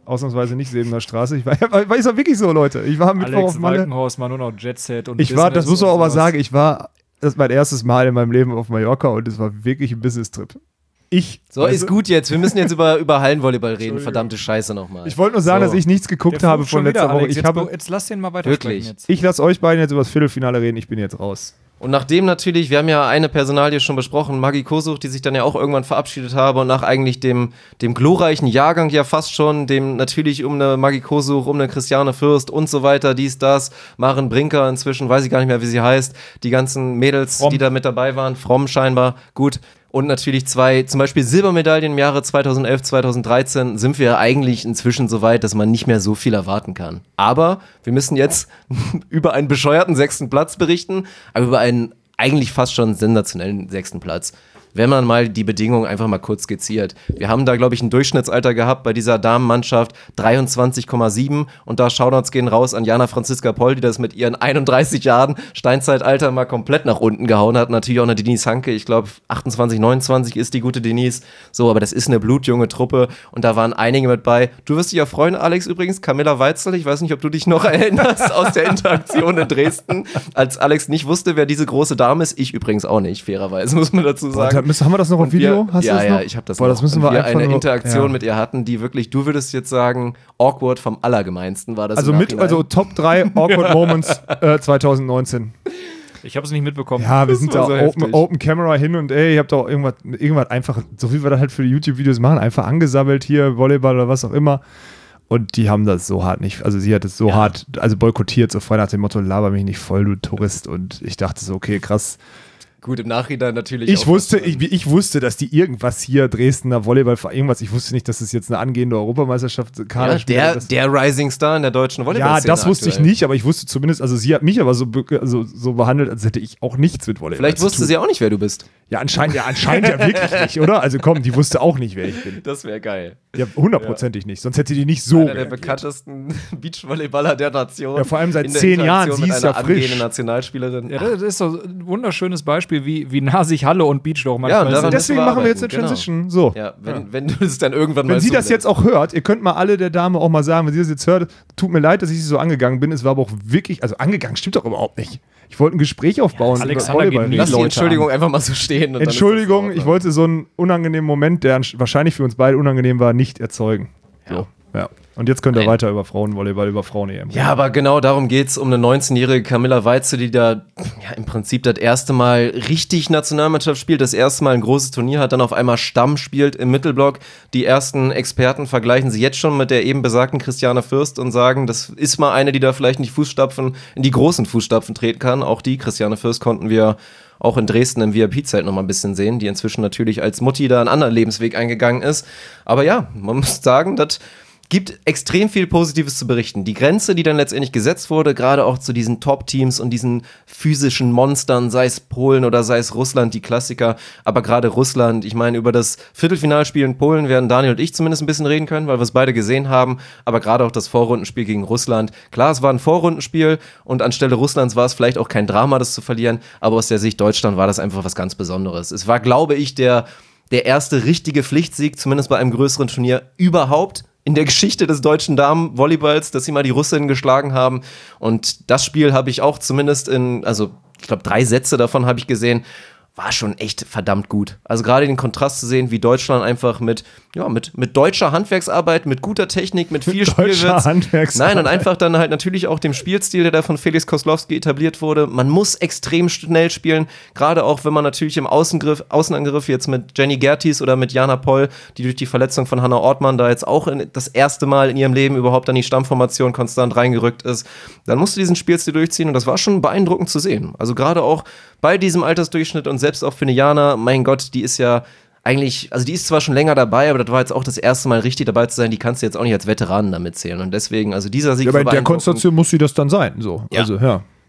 ausnahmsweise nicht Sebener Straße. Ich war, war, war, ist doch wirklich so, Leute. Ich war Mittwoch Alex auf Malle. Walkenhorst war nur noch Jetset und Ich war, das muss man auch mal sowas. sagen, ich war, das ist mein erstes Mal in meinem Leben auf Mallorca und es war wirklich ein Business-Trip. Ich. So, ist du? gut jetzt. Wir müssen jetzt über, über Hallenvolleyball reden. Verdammte Scheiße nochmal. Ich wollte nur sagen, So. dass ich nichts geguckt Der habe Flug von schon letzter wieder, Woche. Alex, Ich, jetzt, habe, jetzt lass den mal weiter Wirklich? sprechen jetzt. ich lasse euch beiden jetzt über das Viertelfinale reden, ich bin jetzt raus. Und nachdem natürlich, wir haben ja eine Personalie schon besprochen, Maggie Kosuch, die sich dann ja auch irgendwann verabschiedet habe und nach eigentlich dem, dem glorreichen Jahrgang ja fast schon, dem natürlich um eine Maggie Kosuch, um eine Christiane Fürst und so weiter, dies, das, Maren Brinker inzwischen, weiß ich gar nicht mehr, wie sie heißt, die ganzen Mädels, Fromm. die da mit dabei waren, Fromm scheinbar, gut. Und natürlich zwei, zum Beispiel Silbermedaillen im Jahre zweitausendelf, zweitausenddreizehn, sind wir eigentlich inzwischen so weit, dass man nicht mehr so viel erwarten kann. Aber wir müssen jetzt über einen bescheuerten sechsten Platz berichten, aber über einen eigentlich fast schon sensationellen sechsten Platz. Wenn man mal die Bedingungen einfach mal kurz skizziert. Wir haben da, glaube ich, ein Durchschnittsalter gehabt bei dieser Damenmannschaft dreiundzwanzig Komma sieben und da Shoutouts gehen raus an Jana Franziska Poll, die das mit ihren einunddreißig Jahren Steinzeitalter mal komplett nach unten gehauen hat. Natürlich auch eine Denise Hanke, ich glaube achtundzwanzig, neunundzwanzig ist die gute Denise. So, aber das ist eine blutjunge Truppe und da waren einige mit bei. Du wirst dich ja freuen, Alex, übrigens, Camilla Weitzel, ich weiß nicht, ob du dich noch erinnerst aus der Interaktion in Dresden, als Alex nicht wusste, wer diese große Dame ist. Ich übrigens auch nicht, fairerweise, muss man dazu sagen. Boah, müssen, haben wir das noch auf Und Video? Wir, Hast ja, du das ja, noch? ich habe das Boah, noch. das müssen Und wir wir einfach eine nur- Interaktion ja. mit ihr hatten, die wirklich, du würdest jetzt sagen, awkward vom Allergemeinsten war das. Also im mit, Nachhinein. also Top drei Awkward Moments äh, zweitausendneunzehn. Ich habe es nicht mitbekommen. Ja, wir Das sind war da so open, heftig. open Camera hin und ey, ihr habt doch irgendwas, irgendwas einfach, so wie wir das halt für die YouTube-Videos machen, einfach angesammelt hier, Volleyball oder was auch immer. Und die haben das so hart nicht, also sie hat es so hart, also boykottiert, so frei nach dem Motto, laber mich nicht voll, du Tourist. Und ich dachte so, okay, krass. Gut, im Nachhinein natürlich. Ich auch wusste, was- ich, ich wusser, dass die irgendwas hier, Dresdner Volleyball, irgendwas, ich wusste nicht, dass es jetzt eine angehende Europameisterschaft ja, Kaderspiel der, das, der Rising Star in der deutschen Volleyball. ja, das wusste ich nicht, aber ich wusste zumindest, also sie hat mich aber so, be- also, so behandelt, als hätte ich auch nichts mit Volleyball Vielleicht zu wusste tun. sie auch nicht, wer du bist. Ja, anscheinend, ja, anscheinend ja wirklich nicht, oder? Also komm, die wusste auch nicht, wer ich bin. Das wäre geil. Ja, hundertprozentig nicht, sonst hätte die nicht so Einer der reagiert. bekanntesten Beachvolleyballer der Nation. Ja, vor allem seit In der zehn Jahren, Interaktion sie mit ist ja einer frisch. angehenden Nationalspielerin. Ja, das ist so ein wunderschönes Beispiel, wie, wie nah sich Halle und Beach doch Ja, manchmal und daran sind. müssen Deswegen wir machen wir jetzt eine arbeiten, genau. Transition. So. Ja, wenn, wenn du es dann irgendwann mal Wenn sie das zulässt. jetzt auch hört, ihr könnt mal alle der Dame auch mal sagen, wenn sie das jetzt hört, tut mir leid, dass ich sie so angegangen bin. Es war aber auch wirklich, also angegangen stimmt doch überhaupt nicht. Ich wollte ein Gespräch aufbauen. Ja, über Alexander Volleyball. geht nie Lass die Leute Entschuldigung einfach mal so stehen. Und dann ist das Entschuldigung, in ich Ordnung. wollte so einen unangenehmen Moment, der ansch- wahrscheinlich für uns beide unangenehm war, nicht erzeugen. So, ja. Und jetzt könnt ihr Nein. weiter über Frauenvolleyball, über Frauen-E M. Ja, aber genau darum geht's, um eine neunzehnjährige Camilla Weitzel, die da ja, im Prinzip das erste Mal richtig Nationalmannschaft spielt, das erste Mal ein großes Turnier hat, dann auf einmal Stamm spielt im Mittelblock. Die ersten Experten vergleichen sie jetzt schon mit der eben besagten Christiane Fürst und sagen, das ist mal eine, die da vielleicht nicht Fußstapfen, in die großen Fußstapfen treten kann. Auch die Christiane Fürst konnten wir auch in Dresden im V I P-Zelt noch mal ein bisschen sehen, die inzwischen natürlich als Mutti da einen anderen Lebensweg eingegangen ist. Aber ja, man muss sagen, das gibt extrem viel Positives zu berichten. Die Grenze, die dann letztendlich gesetzt wurde, gerade auch zu diesen Top-Teams und diesen physischen Monstern, sei es Polen oder sei es Russland, die Klassiker, aber gerade Russland, ich meine, über das Viertelfinalspiel in Polen werden Daniel und ich zumindest ein bisschen reden können, weil wir es beide gesehen haben, aber gerade auch das Vorrundenspiel gegen Russland. Klar, es war ein Vorrundenspiel und anstelle Russlands war es vielleicht auch kein Drama, das zu verlieren, aber aus der Sicht Deutschland war das einfach was ganz Besonderes. Es war, glaube ich, der, der erste richtige Pflichtsieg, zumindest bei einem größeren Turnier überhaupt, in der Geschichte des deutschen Damenvolleyballs, dass sie mal die Russinnen geschlagen haben. Und das Spiel habe ich auch zumindest in, also ich glaube, drei Sätze davon habe ich gesehen, war schon echt verdammt gut. Also gerade den Kontrast zu sehen, wie Deutschland einfach mit, ja, mit, mit deutscher Handwerksarbeit, mit guter Technik, mit viel Deutscher Spielwitz. Handwerksarbeit. Nein, und einfach dann halt natürlich auch dem Spielstil, der da von Felix Koslowski etabliert wurde. Man muss extrem schnell spielen, gerade auch, wenn man natürlich im Außengriff, Außenangriff jetzt mit Jenny Gertis oder mit Jana Poll, die durch die Verletzung von Hannah Ortmann da jetzt auch in, das erste Mal in ihrem Leben überhaupt an die Stammformation konstant reingerückt ist, dann musst du diesen Spielstil durchziehen und das war schon beeindruckend zu sehen. Also gerade auch bei diesem Altersdurchschnitt und selbst auch für eine Jana, mein Gott, die ist ja eigentlich, also die ist zwar schon länger dabei, aber das war jetzt auch das erste Mal richtig dabei zu sein, die kannst du jetzt auch nicht als Veteranen damit zählen und deswegen, also dieser Sieg Ja, aber war in der beeindruckend. Konstellation muss sie das dann sein. So. Ja. Also, ja.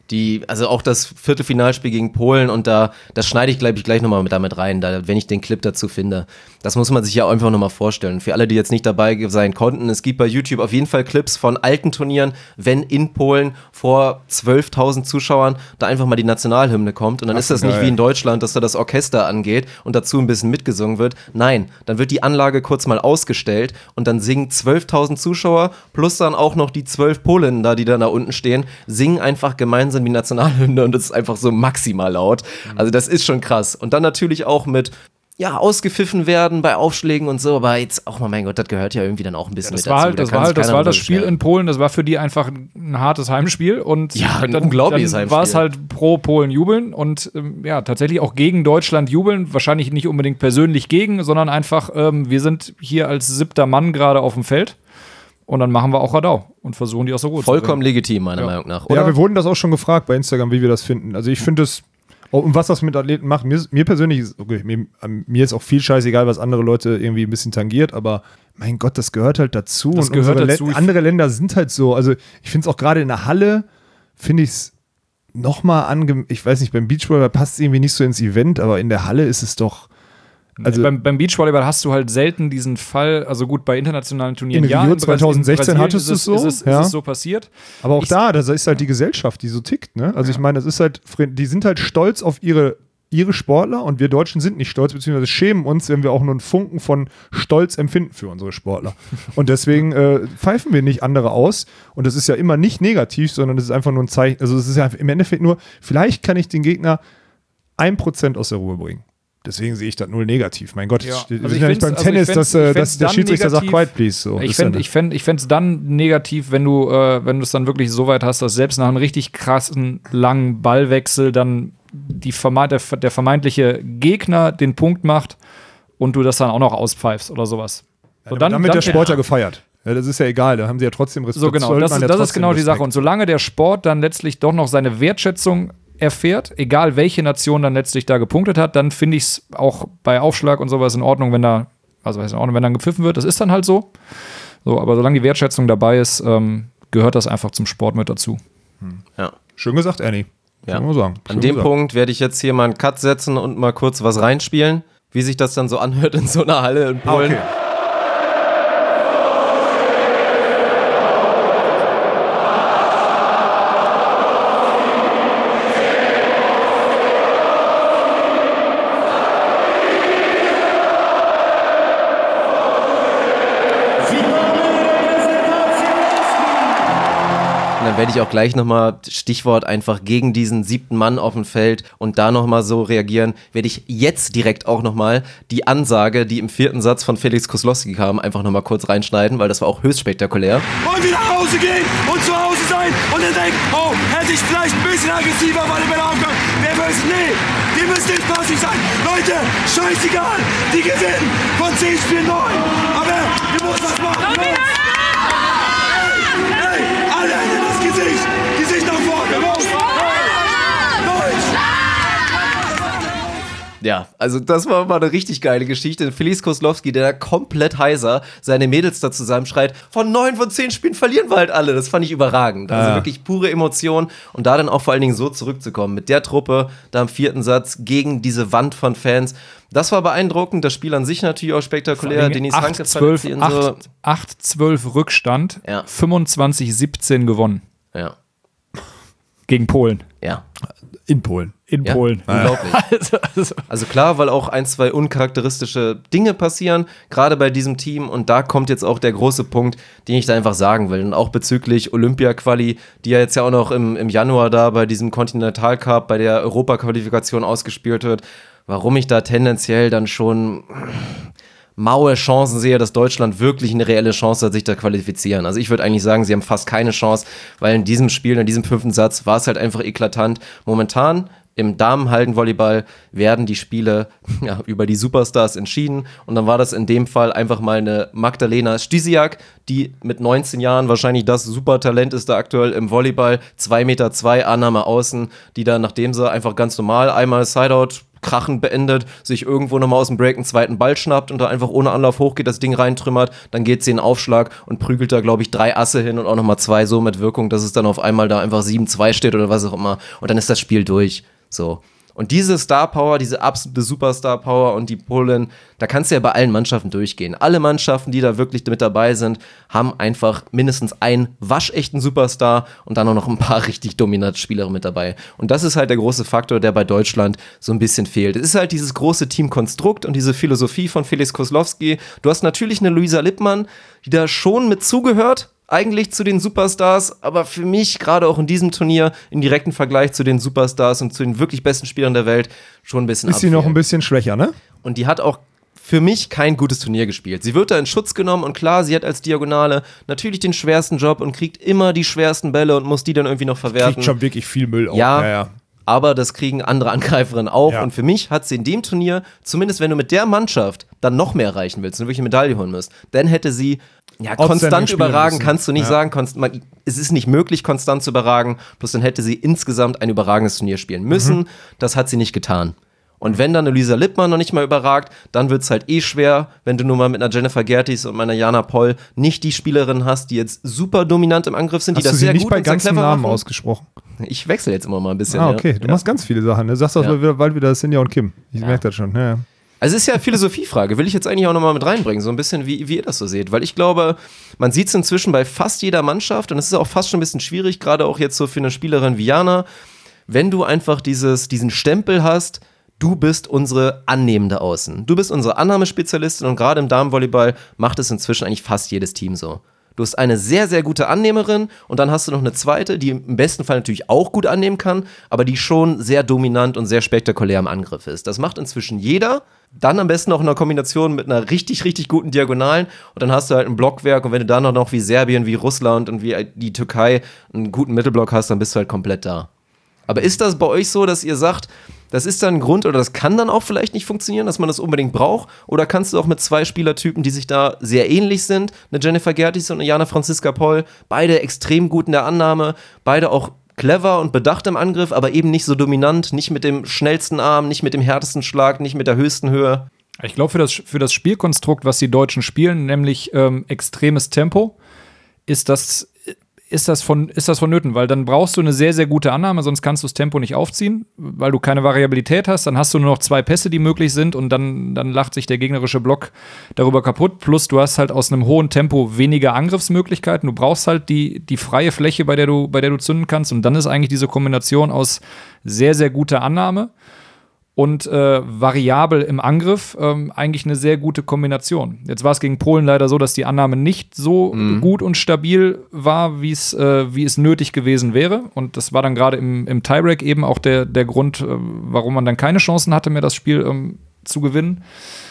Die, also auch das Viertelfinalspiel gegen Polen und da, das schneide ich, glaube ich, gleich nochmal mit damit rein, da, wenn ich den Clip dazu finde. Das muss man sich ja einfach nochmal vorstellen. Für alle, die jetzt nicht dabei sein konnten, es gibt bei YouTube auf jeden Fall Clips von alten Turnieren, wenn in Polen vor zwölftausend Zuschauern da einfach mal die Nationalhymne kommt und dann Ach, ist das geil. Nicht wie in Deutschland, dass da das Orchester angeht und dazu ein bisschen mitgesungen wird. Nein, dann wird die Anlage kurz mal ausgestellt und dann singen zwölftausend Zuschauer plus dann auch noch die zwölf Polen da, die dann da unten stehen, singen einfach gemeinsam die Nationalhymne und das ist einfach so maximal laut. Also das ist schon krass. Und dann natürlich auch mit ja, ausgepfiffen werden bei Aufschlägen und so, aber jetzt auch mal, mein Gott, das gehört ja irgendwie dann auch ein bisschen ja, das mit war dazu. Halt, da das war halt das, war das Spiel in Polen, das war für die einfach ein hartes Heimspiel und ja, ein dann, unglaubliches dann Heimspiel. war es halt pro Polen jubeln und ähm, ja, tatsächlich auch gegen Deutschland jubeln, wahrscheinlich nicht unbedingt persönlich gegen, sondern einfach, ähm, wir sind hier als siebter Mann gerade auf dem Feld. Und dann machen wir auch Radau und versuchen die aus der Ruhe Vollkommen zu bringen. legitim, meiner ja. Meinung nach, oder? Ja, wir wurden das auch schon gefragt bei Instagram, wie wir das finden. Also ich finde es, oh, und was das mit Athleten macht, mir, mir persönlich ist, okay, mir, mir ist auch viel scheißegal, was andere Leute irgendwie ein bisschen tangiert, aber mein Gott, das gehört halt dazu. Das und gehört unsere dazu. Le- andere Länder sind halt so, also ich finde es auch gerade in der Halle, finde ich es nochmal ange... Ich weiß nicht, beim Beachvolleyball passt es irgendwie nicht so ins Event, aber in der Halle ist es doch... Also beim, beim Beachvolleyball hast du halt selten diesen Fall, also gut, bei internationalen Turnieren in ja. Rio in zwanzig sechzehn Brasilien hattest du es so. Ist es, ja. ist es so passiert. Aber auch ich da, das ist halt die Gesellschaft, die so tickt, ne? Also ja. ich meine, das ist halt, die sind halt stolz auf ihre, ihre Sportler und wir Deutschen sind nicht stolz, beziehungsweise schämen uns, wenn wir auch nur einen Funken von Stolz empfinden für unsere Sportler. Und deswegen äh, pfeifen wir nicht andere aus und das ist ja immer nicht negativ, sondern es ist einfach nur ein Zeichen, also es ist ja im Endeffekt nur, vielleicht kann ich den Gegner ein Prozent aus der Ruhe bringen. Deswegen sehe ich das null negativ. Mein Gott, ja. wir also sind ja nicht beim also Tennis, dass, äh, dass der Schiedsrichter negativ, sagt, quiet please. So. Ich fände ja es ich fänd, dann negativ, wenn du äh, wenn du es dann wirklich so weit hast, dass selbst nach einem richtig krassen, langen Ballwechsel dann die verme- der, der vermeintliche Gegner den Punkt macht und du das dann auch noch auspfeifst oder sowas. Ja, so, dann, dann wird der Sport ja ja gefeiert. Ja, das ist ja egal, da haben sie ja trotzdem Respekt. So genau, das, ja das ist genau Respekt. die Sache. Und solange der Sport dann letztlich doch noch seine Wertschätzung erfährt, egal welche Nation dann letztlich da gepunktet hat, dann finde ich es auch bei Aufschlag und sowas in Ordnung, wenn da, also ist in Ordnung, wenn dann gepfiffen wird, das ist dann halt so. So, aber solange die Wertschätzung dabei ist, ähm, gehört das einfach zum Sport mit dazu. Hm. Ja. Schön gesagt, Annie. Ja. Kann man sagen. Schön An dem gesagt. Punkt werde ich jetzt hier mal einen Cut setzen und mal kurz was reinspielen, wie sich das dann so anhört in so einer Halle in Polen. Okay. Dann werde ich auch gleich nochmal, Stichwort einfach gegen diesen siebten Mann auf dem Feld und da nochmal so reagieren, werde ich jetzt direkt auch nochmal die Ansage, die im vierten Satz von Felix Koslowski kam, einfach nochmal kurz reinschneiden, weil das war auch höchst spektakulär. Wollen wir nach Hause gehen und zu Hause sein und dann denken, oh, hätte ich vielleicht ein bisschen aggressiver bei den Bällen aufgehört. Wir müssen, nee, wir müssen nicht passiv sein. Leute, scheißegal, die gewinnen von zehn Spielen neun. Aber wir müssen das machen. Los. Hey, alle Hände das Gesicht, Gesicht nach vorne, los. Ja, also das war mal eine richtig geile Geschichte. Felix Koslowski, der da komplett heiser seine Mädels da zusammenschreit, von neun von zehn Spielen verlieren wir halt alle. Das fand ich überragend. Also ja. wirklich pure Emotion und da dann auch vor allen Dingen so zurückzukommen mit der Truppe da im vierten Satz gegen diese Wand von Fans. Das war beeindruckend, das Spiel an sich natürlich auch spektakulär. Denis Hanke so. acht zwölf Rückstand, ja. fünfundzwanzig siebzehn gewonnen. Ja. Gegen Polen. Ja. In Polen. In ja, Polen. Unglaublich. also, also. also klar, weil auch ein, zwei uncharakteristische Dinge passieren, gerade bei diesem Team. Und da kommt jetzt auch der große Punkt, den ich da einfach sagen will. Und auch bezüglich Olympia-Quali, die ja jetzt ja auch noch im, im Januar da bei diesem Continental Cup, bei der Europaqualifikation ausgespielt wird. Warum ich da tendenziell dann schon maue Chancen sehe, dass Deutschland wirklich eine reelle Chance hat, sich da qualifizieren. Also ich würde eigentlich sagen, sie haben fast keine Chance, weil in diesem Spiel, in diesem fünften Satz war es halt einfach eklatant. Momentan im Damenhallenvolleyball werden die Spiele ja, über die Superstars entschieden und dann war das in dem Fall einfach mal eine Magdalena Stysiak, die mit neunzehn Jahren wahrscheinlich das Supertalent ist da aktuell im Volleyball, zwei Meter zwei, Annahme außen, die dann, nachdem sie einfach ganz normal einmal Sideout krachend beendet, sich irgendwo nochmal aus dem Break einen zweiten Ball schnappt und da einfach ohne Anlauf hochgeht, das Ding reintrümmert, dann geht sie in den Aufschlag und prügelt da, glaube ich, drei Asse hin und auch nochmal zwei so mit Wirkung, dass es dann auf einmal da einfach sieben zwei steht oder was auch immer und dann ist das Spiel durch, so. Und diese Star Power, diese absolute Superstar Power und die Polen, da kannst du ja bei allen Mannschaften durchgehen. Alle Mannschaften, die da wirklich mit dabei sind, haben einfach mindestens einen waschechten Superstar und dann auch noch ein paar richtig dominante Spieler mit dabei. Und das ist halt der große Faktor, der bei Deutschland so ein bisschen fehlt. Es ist halt dieses große Teamkonstrukt und diese Philosophie von Felix Kozlowski. Du hast natürlich eine Luisa Lippmann, die da schon mit zugehört, eigentlich zu den Superstars, aber für mich, gerade auch in diesem Turnier, im direkten Vergleich zu den Superstars und zu den wirklich besten Spielern der Welt, schon ein bisschen Ist sie noch ein bisschen schwächer, ne? Und die hat auch für mich kein gutes Turnier gespielt. Sie wird da in Schutz genommen und klar, sie hat als Diagonale natürlich den schwersten Job und kriegt immer die schwersten Bälle und muss die dann irgendwie noch verwerten. Kriegt schon wirklich viel Müll auf. Ja, ja, ja. Aber das kriegen andere Angreiferinnen auch. Ja. Und für mich hat sie in dem Turnier, zumindest wenn du mit der Mannschaft dann noch mehr erreichen willst und wirklich eine Medaille holen musst, dann hätte sie, ja, konstant überragen müssen. kannst du nicht Ja. sagen. Konst- man, es ist nicht möglich, konstant zu überragen. Bloß dann hätte sie insgesamt ein überragendes Turnier spielen müssen. Mhm. Das hat sie nicht getan. Und wenn dann eine Lisa Lippmann noch nicht mal überragt, dann wird es halt eh schwer, wenn du nur mal mit einer Jennifer Gertis und meiner Jana Poll nicht die Spielerin hast, die jetzt super dominant im Angriff sind, Hast die das du sie sehr nicht gut bei und sehr ganzen clever Namen machen. ausgesprochen? Ich wechsle jetzt immer mal ein bisschen. Ah, okay. Ja. Du ja. machst ganz viele Sachen. Du sagst auch Ja. wieder, bald wieder Sinja und Kim. Ich Ja. merke das schon. Ja, ja. Also es ist ja eine Philosophiefrage, will ich jetzt eigentlich auch nochmal mit reinbringen, so ein bisschen, wie, wie ihr das so seht. Weil ich glaube, man sieht es inzwischen bei fast jeder Mannschaft und es ist auch fast schon ein bisschen schwierig, gerade auch jetzt so für eine Spielerin wie Jana, wenn du einfach dieses, diesen Stempel hast, du bist unsere annehmende Außen. Du bist unsere Annahmespezialistin und gerade im Damenvolleyball macht es inzwischen eigentlich fast jedes Team so. Du hast eine sehr, sehr gute Annehmerin und dann hast du noch eine zweite, die im besten Fall natürlich auch gut annehmen kann, aber die schon sehr dominant und sehr spektakulär im Angriff ist. Das macht inzwischen jeder. Dann am besten auch in einer Kombination mit einer richtig, richtig guten Diagonalen und dann hast du halt ein Blockwerk und wenn du dann noch wie Serbien, wie Russland und wie die Türkei einen guten Mittelblock hast, dann bist du halt komplett da. Aber ist das bei euch so, dass ihr sagt, das ist dann ein Grund oder das kann dann auch vielleicht nicht funktionieren, dass man das unbedingt braucht? Oder kannst du auch mit zwei Spielertypen, die sich da sehr ähnlich sind, eine Jennifer Gertis und eine Jana Franziska Poll, beide extrem gut in der Annahme, beide auch clever und bedacht im Angriff, aber eben nicht so dominant, nicht mit dem schnellsten Arm, nicht mit dem härtesten Schlag, nicht mit der höchsten Höhe? Ich glaube, für das, für das Spielkonstrukt, was die Deutschen spielen, nämlich ähm, extremes Tempo, ist das, ist, das von, ist das vonnöten, weil dann brauchst du eine sehr, sehr gute Annahme, sonst kannst du das Tempo nicht aufziehen, weil du keine Variabilität hast, dann hast du nur noch zwei Pässe, die möglich sind und dann, dann lacht sich der gegnerische Block darüber kaputt, plus du hast halt aus einem hohen Tempo weniger Angriffsmöglichkeiten, du brauchst halt die, die freie Fläche, bei der du, bei der du zünden kannst und dann ist eigentlich diese Kombination aus sehr, sehr guter Annahme und äh, variabel im Angriff ähm, eigentlich eine sehr gute Kombination. Jetzt war es gegen Polen leider so, dass die Annahme nicht so mhm. gut und stabil war, wie es äh, wie es nötig gewesen wäre. Und das war dann gerade im, im Tiebreak eben auch der, der Grund, äh, warum man dann keine Chancen hatte, mehr das Spiel ähm, zu gewinnen.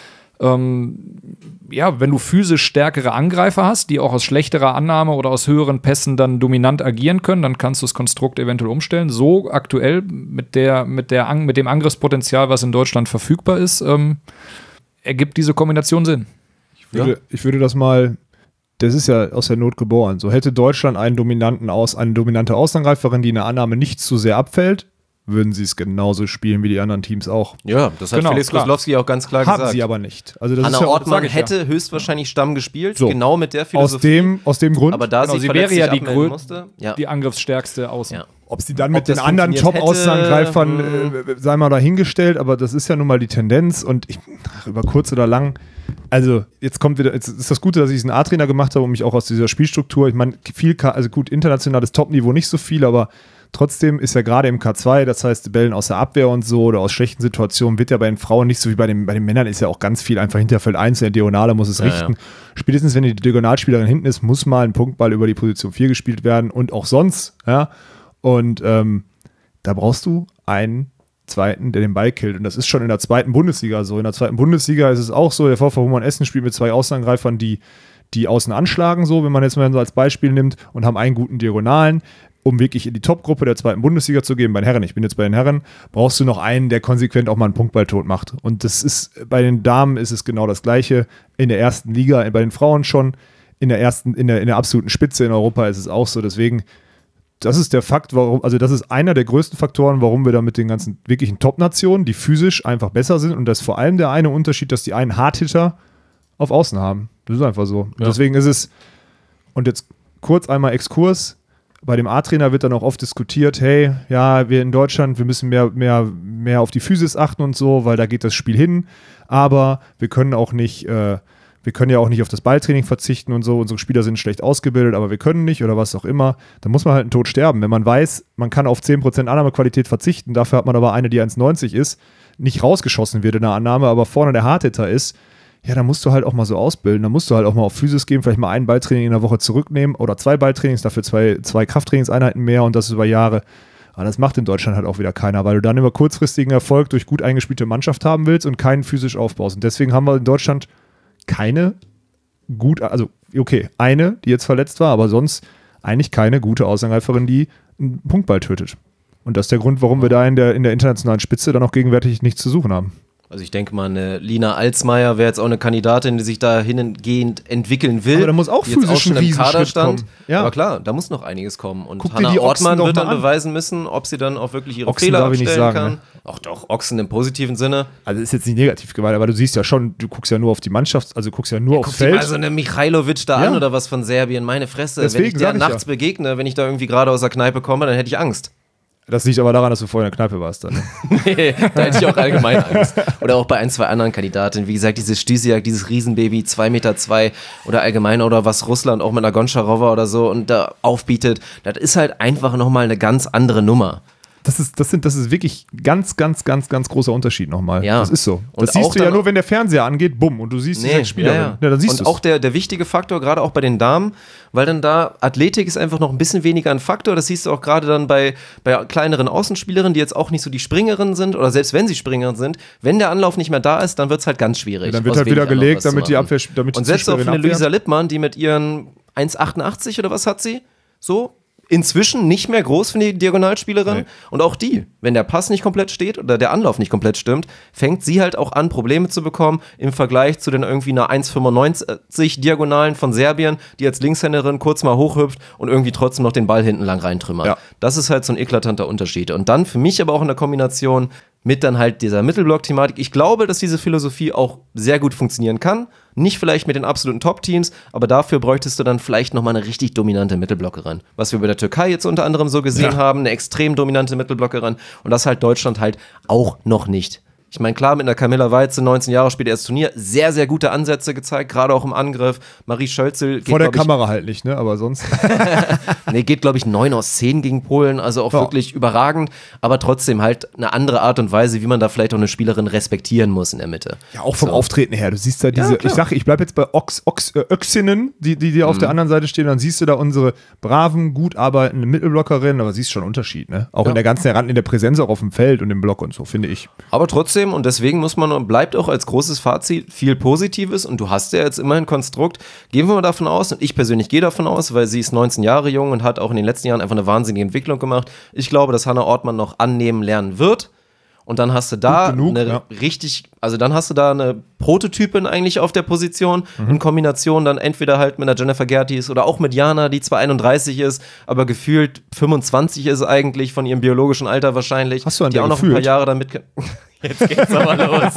Ähm, ja, wenn du physisch stärkere Angreifer hast, die auch aus schlechterer Annahme oder aus höheren Pässen dann dominant agieren können, dann kannst du das Konstrukt eventuell umstellen. So aktuell mit, der, mit, der, mit dem Angriffspotenzial, was in Deutschland verfügbar ist, ähm, ergibt diese Kombination Sinn. Ich würde, ja. ich würde das mal, das ist ja aus der Not geboren. So hätte Deutschland einen dominanten Aus, eine dominante Außenangreiferin, die in der Annahme nicht zu sehr abfällt, würden sie es genauso spielen wie die anderen Teams auch. Ja, das hat genau, Felix Kozlowski auch ganz klar Haben gesagt. Haben sie aber nicht. Also das Anna ist ja Ortmann auch, hätte ja. höchstwahrscheinlich Stamm gespielt, so. genau mit der Philosophie. Aus dem, aus dem Grund. Aber da genau, sie, sie wäre ja die, abmelden Grö- musste, ja. die angriffsstärkste Außen. Ja. Ob sie dann Ob mit den das anderen funktioniert Top-Außenangreifern, hätte, äh, sei mal dahingestellt, aber das ist ja nun mal die Tendenz und ich, ach, über kurz oder lang, also jetzt kommt wieder, jetzt ist das Gute, dass ich diesen A-Trainer gemacht habe und mich auch aus dieser Spielstruktur, ich meine, viel, also gut, internationales Top-Niveau nicht so viel, aber trotzdem ist ja gerade im K zwei, das heißt, Bällen aus der Abwehr und so oder aus schlechten Situationen wird ja bei den Frauen nicht so wie bei den, bei den Männern, ist ja auch ganz viel einfach Hinterfeld eins, der Diagonale muss es ja, richten. Ja. Spätestens, wenn die Diagonalspielerin hinten ist, muss mal ein Punktball über die Position vier gespielt werden und auch sonst, ja. Und ähm, da brauchst du einen Zweiten, der den Ball killt. Und das ist schon in der zweiten Bundesliga so. In der zweiten Bundesliga ist es auch so, der VfL Humann Essen spielt mit zwei Außenangreifern, die die außen anschlagen, so, wenn man jetzt mal so als Beispiel nimmt, und haben einen guten Diagonalen. Um wirklich in die Top-Gruppe der zweiten Bundesliga zu gehen, bei den Herren, ich bin jetzt bei den Herren, brauchst du noch einen, der konsequent auch mal einen Punktball tot macht. Und das ist, bei den Damen ist es genau das Gleiche. In der ersten Liga, bei den Frauen schon, in der ersten, in der, in der absoluten Spitze in Europa ist es auch so. Deswegen, das ist der Fakt, warum, also das ist einer der größten Faktoren, warum wir da mit den ganzen wirklichen Top-Nationen, die physisch einfach besser sind und das ist vor allem der eine Unterschied, dass die einen Hardhitter auf Außen haben. Das ist einfach so. Ja. Deswegen ist es, und jetzt kurz einmal Exkurs, bei dem A-Trainer wird dann auch oft diskutiert, hey, ja, wir in Deutschland, wir müssen mehr, mehr, mehr auf die Physis achten und so, weil da geht das Spiel hin, aber wir können auch nicht, äh, wir können ja auch nicht auf das Balltraining verzichten und so, unsere Spieler sind schlecht ausgebildet, aber wir können nicht oder was auch immer, dann muss man halt einen Tod sterben. Wenn man weiß, man kann auf zehn Prozent Annahmequalität verzichten, dafür hat man aber eine, die eins neunzig ist, nicht rausgeschossen wird in der Annahme, aber vorne der Hardhitter ist, ja, da musst du halt auch mal so ausbilden. Da musst du halt auch mal auf Physis gehen, vielleicht mal ein Balltraining in der Woche zurücknehmen oder zwei Balltrainings, dafür zwei, zwei Krafttrainingseinheiten mehr und das über Jahre. Aber das macht in Deutschland halt auch wieder keiner, weil du dann immer kurzfristigen Erfolg durch gut eingespielte Mannschaft haben willst und keinen physisch aufbaust. Und deswegen haben wir in Deutschland keine gut, also okay, eine, die jetzt verletzt war, aber sonst eigentlich keine gute Außenreiferin, die einen Punktball tötet. Und das ist der Grund, warum wir da in der, in der internationalen Spitze dann auch gegenwärtig nichts zu suchen haben. Also ich denke mal, eine Lina Alsmeier wäre jetzt auch eine Kandidatin, die sich da hingehend entwickeln will. Aber da muss auch die jetzt physisch auch schon ein im Kader Riesenschritt stand. kommen. Ja. Aber klar, da muss noch einiges kommen. Und Guck dir Hannah die Ochsen Ortmann doch wird mal dann an. beweisen müssen, ob sie dann auch wirklich ihre Ochsen Fehler darf ich nicht abstellen sagen, kann. ne? Auch doch, Ochsen im positiven Sinne. Also ist jetzt nicht negativ gemeint, aber du siehst ja schon, du guckst ja nur auf die Mannschaft, also guckst ja nur Ja, aufs guck dir Feld. mal so eine Michailovic da Ja. an oder was von Serbien, meine Fresse. Deswegen wenn ich der sag ich nachts ja. begegne, wenn ich da irgendwie gerade aus der Kneipe komme, dann hätte ich Angst. Das liegt aber daran, dass du vorher in der Kneipe warst dann. Ne? Nee, da hätte ich auch allgemein Angst. Oder auch bei ein, zwei anderen Kandidatinnen. Wie gesagt, dieses Stysiak, dieses Riesenbaby, zwei Meter zwei oder allgemein oder was Russland auch mit einer Goncharova oder so und da aufbietet, das ist halt einfach nochmal eine ganz andere Nummer. Das ist, das, sind, das ist wirklich ganz, ganz, ganz, ganz großer Unterschied nochmal. Ja. Das ist so. Und Das siehst auch du ja dann- nur, wenn der Fernseher angeht, bumm, und du siehst die sechs Spielerin. ja, ja. Ja, dann siehst und du's. auch der, der wichtige Faktor, gerade auch bei den Damen, weil dann da Athletik ist einfach noch ein bisschen weniger ein Faktor. Das siehst du auch gerade dann bei, bei kleineren Außenspielerinnen, die jetzt auch nicht so die Springerinnen sind oder selbst wenn sie Springerinnen sind, wenn der Anlauf nicht mehr da ist, dann wird es halt ganz schwierig. Ja, dann wird aus halt wieder wenig Anlauf gelegt, was zu damit die machen. Abwehr, damit die Und selbst auf Zuspielerin eine Luisa abwehrt. Lippmann, die mit ihren eins achtundachtzig oder was hat sie? So? Inzwischen nicht mehr groß für die Diagonalspielerin. Nee. Und auch die, wenn der Pass nicht komplett steht oder der Anlauf nicht komplett stimmt, fängt sie halt auch an, Probleme zu bekommen im Vergleich zu den irgendwie einer eins fünfundneunzig Diagonalen von Serbien, die als Linkshänderin kurz mal hochhüpft und irgendwie trotzdem noch den Ball hinten lang reintrümmert. Ja. Das ist halt so ein eklatanter Unterschied. Und dann für mich aber auch in der Kombination mit dann halt dieser Mittelblock-Thematik. Ich glaube, dass diese Philosophie auch sehr gut funktionieren kann. Nicht vielleicht mit den absoluten Top-Teams, aber dafür bräuchtest du dann vielleicht nochmal eine richtig dominante Mittelblockerin. Was wir bei der Türkei jetzt unter anderem so gesehen Ja. haben, eine extrem dominante Mittelblockerin. Und das halt Deutschland halt auch noch nicht. Ich meine, klar, mit einer Camilla Weize, neunzehn Jahre, spielt erstes Turnier, sehr, sehr gute Ansätze gezeigt, gerade auch im Angriff. Marie Schölzel geht, Vor der glaub ich, Kamera halt nicht, ne? Aber sonst. nee, geht, glaube ich, neun aus zehn gegen Polen, also auch Ja. wirklich überragend, aber trotzdem halt eine andere Art und Weise, wie man da vielleicht auch eine Spielerin respektieren muss in der Mitte. Ja, auch vom So. Auftreten her. Du siehst da diese, Ja, klar. ich sage, ich bleibe jetzt bei Ox, Ox, äh, Öxinnen, die, die, die auf Mhm. der anderen Seite stehen, dann siehst du da unsere braven, gut arbeitenden Mittelblockerinnen, aber siehst schon einen Unterschied, ne? Auch Ja. in der ganzen Heran, in der Präsenz auch auf dem Feld und im Block und so, finde ich. Aber trotzdem, und deswegen muss man und bleibt auch als großes Fazit viel Positives und du hast ja jetzt immerhin Konstrukt. Gehen wir mal davon aus, und ich persönlich gehe davon aus, weil sie ist neunzehn Jahre jung und hat auch in den letzten Jahren einfach eine wahnsinnige Entwicklung gemacht. Ich glaube, dass Hannah Ortmann noch annehmen lernen wird. Und dann hast du da Gut genug, eine ja. richtig, also dann hast du da eine Prototypin eigentlich auf der Position, Mhm. in Kombination dann entweder halt mit einer Jennifer Gertis oder auch mit Jana, die zwar einunddreißig ist, aber gefühlt fünfundzwanzig ist eigentlich von ihrem biologischen Alter wahrscheinlich. Hast du an die der auch noch ein paar gefühlt? Jahre damit. Jetzt geht's aber los.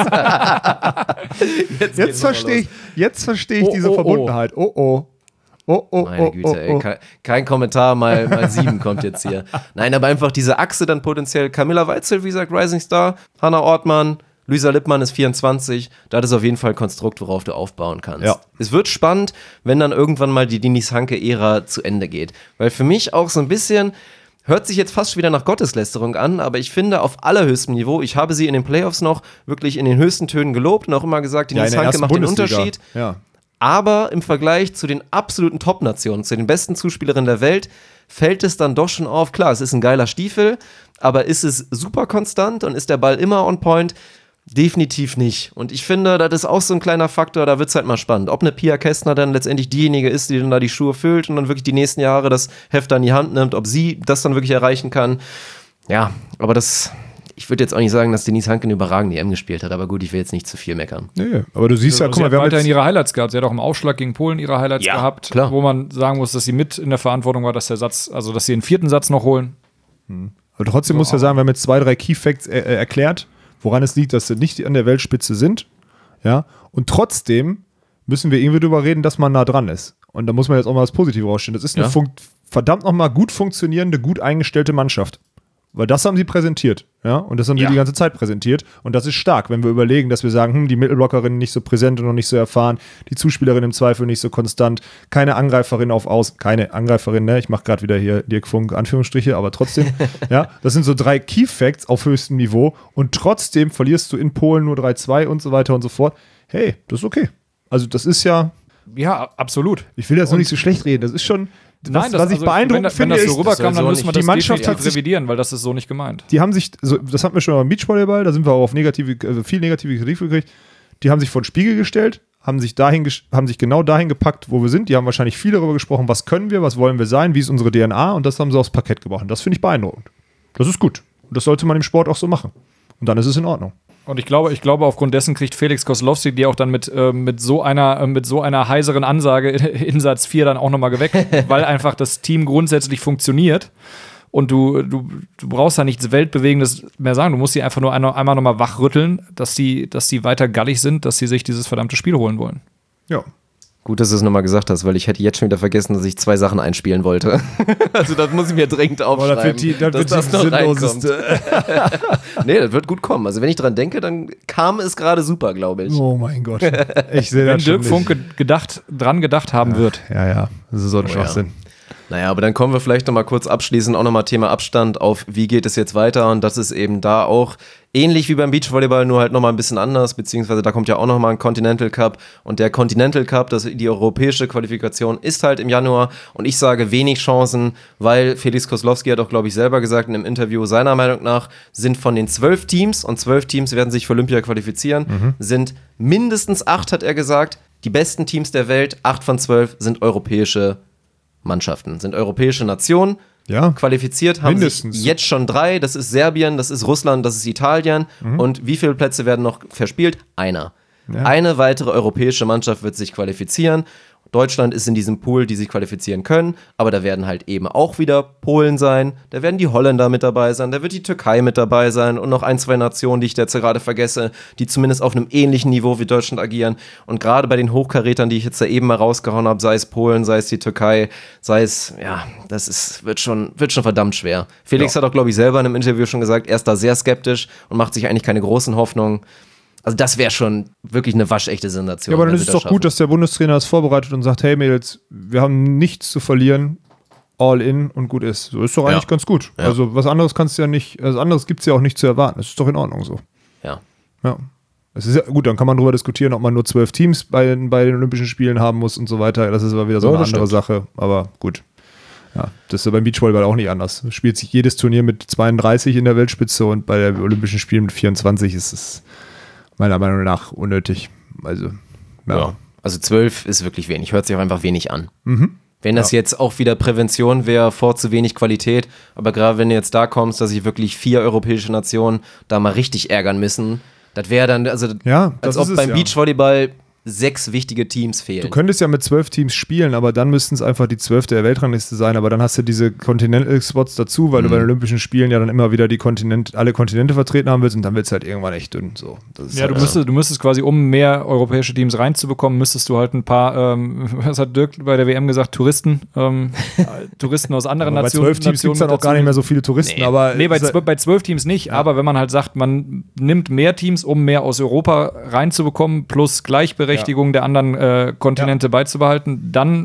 Jetzt, Jetzt verstehe ich, jetzt verstehe ich Oh, diese oh, oh. Verbundenheit. Oh, oh. Oh, oh, Meine oh, Güte, oh, ey, oh. kein, kein Kommentar, mal, mal sieben kommt jetzt hier. Nein, aber einfach diese Achse dann potenziell. Camilla Weitzel, wie gesagt, Rising Star, Hannah Ortmann, Luisa Lippmann ist vierundzwanzig. Das ist auf jeden Fall ein Konstrukt, worauf du aufbauen kannst. Ja. Es wird spannend, wenn dann irgendwann mal die Dinis Hanke-Ära zu Ende geht. Weil für mich auch so ein bisschen, hört sich jetzt fast schon wieder nach Gotteslästerung an, aber ich finde auf allerhöchstem Niveau, ich habe sie in den Playoffs noch wirklich in den höchsten Tönen gelobt und auch immer gesagt, Ja, in Denise der Hanke ersten macht den Bundesliga. Unterschied. Ja. Aber im Vergleich zu den absoluten Top-Nationen, zu den besten Zuspielerinnen der Welt, fällt es dann doch schon auf. Klar, es ist ein geiler Stiefel, aber ist es super konstant und ist der Ball immer on point? Definitiv nicht. Und ich finde, das ist auch so ein kleiner Faktor, da wird es halt mal spannend. Ob eine Pia Kästner dann letztendlich diejenige ist, die dann da die Schuhe füllt und dann wirklich die nächsten Jahre das Heft an die Hand nimmt, ob sie das dann wirklich erreichen kann. Ja, aber das... ich würde jetzt auch nicht sagen, dass Denise Hanke eine überragende E M gespielt hat, aber gut, ich will jetzt nicht zu viel meckern. Nee, aber du siehst ja, Also, guck mal, sie wir hat haben weiterhin jetzt, ihre Highlights gehabt. Sie hat auch im Ausschlag gegen Polen ihre Highlights Ja, gehabt, klar. wo man sagen muss, dass sie mit in der Verantwortung war, dass der Satz, also dass sie den vierten Satz noch holen. aber trotzdem muss ich ja sagen, wir haben jetzt zwei, drei Key Facts äh, äh, erklärt, woran es liegt, dass sie nicht an der Weltspitze sind. Ja, und trotzdem müssen wir irgendwie darüber reden, dass man nah dran ist. Und da muss man jetzt auch mal das Positive rausstellen. Das ist eine Ja. fun- verdammt nochmal gut funktionierende, gut eingestellte Mannschaft. Weil das haben sie präsentiert. Ja, und das haben sie Ja. die ganze Zeit präsentiert. Und das ist stark, wenn wir überlegen, dass wir sagen, hm, die Mittelblockerinnen nicht so präsent und noch nicht so erfahren, die Zuspielerin im Zweifel nicht so konstant, keine Angreiferin auf Außen, keine Angreiferin, ne? Ich mache gerade wieder hier Dirk Funk, Anführungsstriche, aber trotzdem, ja, das sind so drei Key Facts auf höchstem Niveau und trotzdem verlierst du in Polen nur drei zwei und so weiter und so fort. Hey, das ist okay. Also das ist ja, Ja, absolut. ich will das nur nicht so schlecht reden, das ist schon, was, Nein, das, was ich also, beeindruckend wenn, da- finde, wenn das ist, so rüberkam, das soll dann so müssen wir nicht- das die Mannschaft definitiv hat sich- revidieren, weil das ist so nicht gemeint. die haben sich, so, das hatten wir schon beim Beachvolleyball, da sind wir auch auf negative, also viel negative Kritik gekriegt, die haben sich vor den Spiegel gestellt, haben sich, dahin, gesch- haben sich genau dahin gepackt, wo wir sind, die haben wahrscheinlich viel darüber gesprochen, was können wir, was wollen wir sein, wie ist unsere D N A und das haben sie aufs Parkett gebracht. Und das finde ich beeindruckend. Das ist gut. Und das sollte man im Sport auch so machen. Und dann ist es in Ordnung. Und ich glaube, ich glaube, aufgrund dessen kriegt Felix Koslowski die auch dann mit, äh, mit, so einer, äh, mit so einer heiseren Ansage in, in Satz vier dann auch nochmal geweckt, weil einfach das Team grundsätzlich funktioniert. Und du, du, du brauchst da nichts Weltbewegendes mehr sagen. Du musst sie einfach nur ein, einmal nochmal wachrütteln, dass die, dass die weiter gallig sind, dass sie sich dieses verdammte Spiel holen wollen. Ja. Gut, dass du es nochmal gesagt hast, weil ich hätte jetzt schon wieder vergessen, dass ich zwei Sachen einspielen wollte. Also das muss ich mir dringend aufschreiben, das wird die- das dass wird das die noch reinkommt. sinnloseste. Nee, das wird gut kommen. Also wenn ich dran denke, dann kam es gerade super, glaube ich. Oh mein Gott. Ich sehe Wenn das schon Dirk Funke gedacht, dran gedacht haben wird. Ja, ja. Das ist so ein Schwachsinn. Naja, aber dann kommen wir vielleicht nochmal kurz abschließend auch nochmal Thema Abstand auf, wie geht es jetzt weiter, und das ist eben da auch ähnlich wie beim Beachvolleyball, nur halt nochmal ein bisschen anders, beziehungsweise da kommt ja auch nochmal ein Continental Cup, und der Continental Cup, das, die europäische Qualifikation, ist halt im Januar, und ich sage wenig Chancen, weil Felix Koslowski hat auch, glaube ich, selber gesagt in einem Interview, seiner Meinung nach sind von den zwölf Teams, und zwölf Teams werden sich für Olympia qualifizieren, mhm. sind mindestens acht, hat er gesagt, die besten Teams der Welt, acht von zwölf sind europäische Mannschaften, sind europäische Nationen. Ja. Qualifiziert haben Mindestens. sich jetzt schon drei. Das ist Serbien, das ist Russland, das ist Italien. Mhm. Und wie viele Plätze werden noch verspielt? Einer. Ja. Eine weitere europäische Mannschaft wird sich qualifizieren. Deutschland ist in diesem Pool, die sich qualifizieren können, aber da werden halt eben auch wieder Polen sein, da werden die Holländer mit dabei sein, da wird die Türkei mit dabei sein und noch ein, zwei Nationen, die ich jetzt gerade vergesse, die zumindest auf einem ähnlichen Niveau wie Deutschland agieren. Und gerade bei den Hochkarätern, die ich jetzt da eben mal rausgehauen habe, sei es Polen, sei es die Türkei, sei es, ja, das ist, wird schon, wird schon verdammt schwer. Felix Ja. hat auch, glaube ich, selber in einem Interview schon gesagt, er ist da sehr skeptisch und macht sich eigentlich keine großen Hoffnungen. Also das wäre schon wirklich eine waschechte Sensation. Ja, aber dann wenn ist sie es das doch gut, schaffen. dass der Bundestrainer das vorbereitet und sagt, hey Mädels, wir haben nichts zu verlieren, all in und gut ist. So ist doch eigentlich Ja. ganz gut. Ja. Also was anderes kannst du ja nicht, was anderes gibt es ja auch nicht zu erwarten. Das ist doch in Ordnung so. Ja. Ja. Es ist ja gut, dann kann man darüber diskutieren, ob man nur zwölf Teams bei den, bei den Olympischen Spielen haben muss und so weiter. Das ist aber wieder so Ja, eine das andere stimmt. Sache. Aber gut. Ja, das ist ja beim Beachvolleyball auch nicht anders. Es spielt sich jedes Turnier mit zweiunddreißig in der Weltspitze und bei den Olympischen Spielen mit vierundzwanzig ist es meiner Meinung nach unnötig. Also, ja. Ja. Also zwölf ist wirklich wenig, hört sich auch einfach wenig an. Mhm. Wenn das jetzt auch wieder Prävention wäre vor zu wenig Qualität, aber gerade wenn du jetzt da kommst, dass sich wirklich vier europäische Nationen da mal richtig ärgern müssen, das wäre dann, also Ja, das als ob ist es, beim ja. Beachvolleyball sechs wichtige Teams fehlen. Du könntest ja mit zwölf Teams spielen, aber dann müssten es einfach die zwölfte der Weltrangliste sein, aber dann hast du diese Continental-Spots dazu, weil Mhm. du bei den Olympischen Spielen ja dann immer wieder die Kontinent, alle Kontinente vertreten haben willst und dann wird es halt irgendwann echt dünn. So. Das ist Ja, halt du müsstest, du müsstest quasi, um mehr europäische Teams reinzubekommen, müsstest du halt ein paar, ähm, was hat Dirk bei der W M gesagt, Touristen, ähm, Touristen aus anderen aber bei Nationen. zwölf Teams gibt es dann auch gar nicht mehr so viele Touristen. Nee. aber Nee, bei, es ist zwölf, bei zwölf Teams nicht, aber wenn man halt sagt, man nimmt mehr Teams, um mehr aus Europa reinzubekommen, plus Gleichberechtigung der anderen äh, Kontinente beizubehalten, dann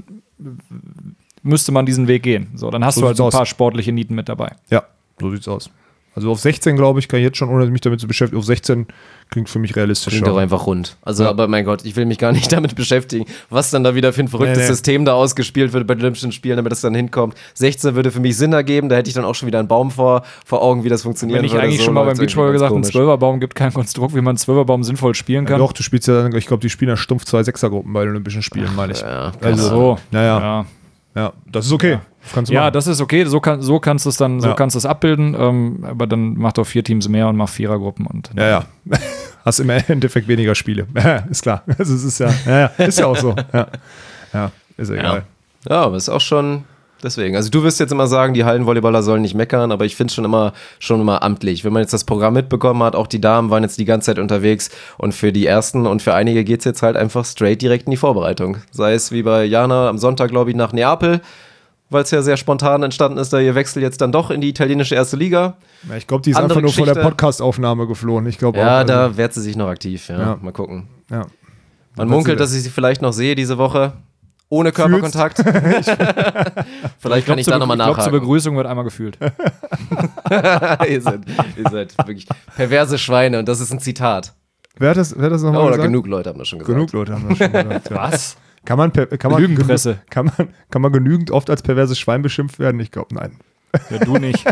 müsste man diesen Weg gehen. So, dann hast So du halt so ein sieht's paar aus. sportliche Nieten mit dabei. ja, so sieht's aus. Also auf sechzehn, glaube ich, kann ich jetzt schon, ohne mich damit zu beschäftigen, auf sechzehn klingt für mich realistisch. Klingt doch schon. einfach rund. Also, Ja. aber mein Gott, ich will mich gar nicht damit beschäftigen, was dann da wieder für ein verrücktes Nee, nee. System da ausgespielt wird bei den Olympischen Spielen, damit das dann hinkommt. sechzehn würde für mich Sinn ergeben, da hätte ich dann auch schon wieder einen Baum vor, vor Augen, wie das funktionieren Wenn ich würde. eigentlich So schon mal beim läuft's irgendwie Beachvolleyball ganz gesagt, ein komisch. Zwölferbaum gibt kein Konstrukt, wie man einen Zwölferbaum sinnvoll spielen Ja, kann. doch, du spielst ja, ich glaube, die spielen ja stumpf zwei Sechsergruppen bei den Olympischen Spielen, meine ich. Ja, Also, naja, ja. ja. ja, das ist okay. Kannst du Ja, machen. das ist okay. So, kann, so kannst du es dann, so Ja. kannst du es abbilden. Ähm, aber dann mach doch vier Teams mehr und mach Vierergruppen. Und, Ja, ja. Hast im Endeffekt weniger Spiele. Ja, ist klar. Also es ist ja, ja, ja, ist ja auch so. Ja, ja ist ja egal. Ja, aber ist auch schon deswegen. Also du wirst jetzt immer sagen, die Hallenvolleyballer sollen nicht meckern, aber ich finde es schon immer, schon immer amtlich. Wenn man jetzt das Programm mitbekommen hat, auch die Damen waren jetzt die ganze Zeit unterwegs und für die ersten und für einige geht es jetzt halt einfach straight direkt in die Vorbereitung. Sei es wie bei Jana am Sonntag, glaube ich, nach Neapel, weil es ja sehr spontan entstanden ist, da ihr Wechsel jetzt dann doch in die italienische erste Liga. Ja, ich glaube, die ist Andere einfach nur vor der Geschichte. Podcast-Aufnahme geflohen. Ich glaube Ja, auch. da Also, wehrt sie sich noch aktiv. Ja, Ja. mal gucken. ja. Man munkelt, dass ich sie vielleicht noch sehe diese Woche. Ohne Körperkontakt. Vielleicht kann ich da nochmal Ich glaube, zur nachhaken. Begrüßung wird einmal gefühlt. ihr, seid, ihr seid wirklich perverse Schweine und das ist ein Zitat. Wer hat das, wer hat das nochmal Oh, oder gesagt? genug Leute haben das schon gesagt. Genug Leute haben das schon gesagt. Ja. Was? Kann man, per, kann, man Lügenpresse. genü- kann, man, kann man genügend oft als perverses Schwein beschimpft werden? Ich glaube, nein. Ja, du nicht.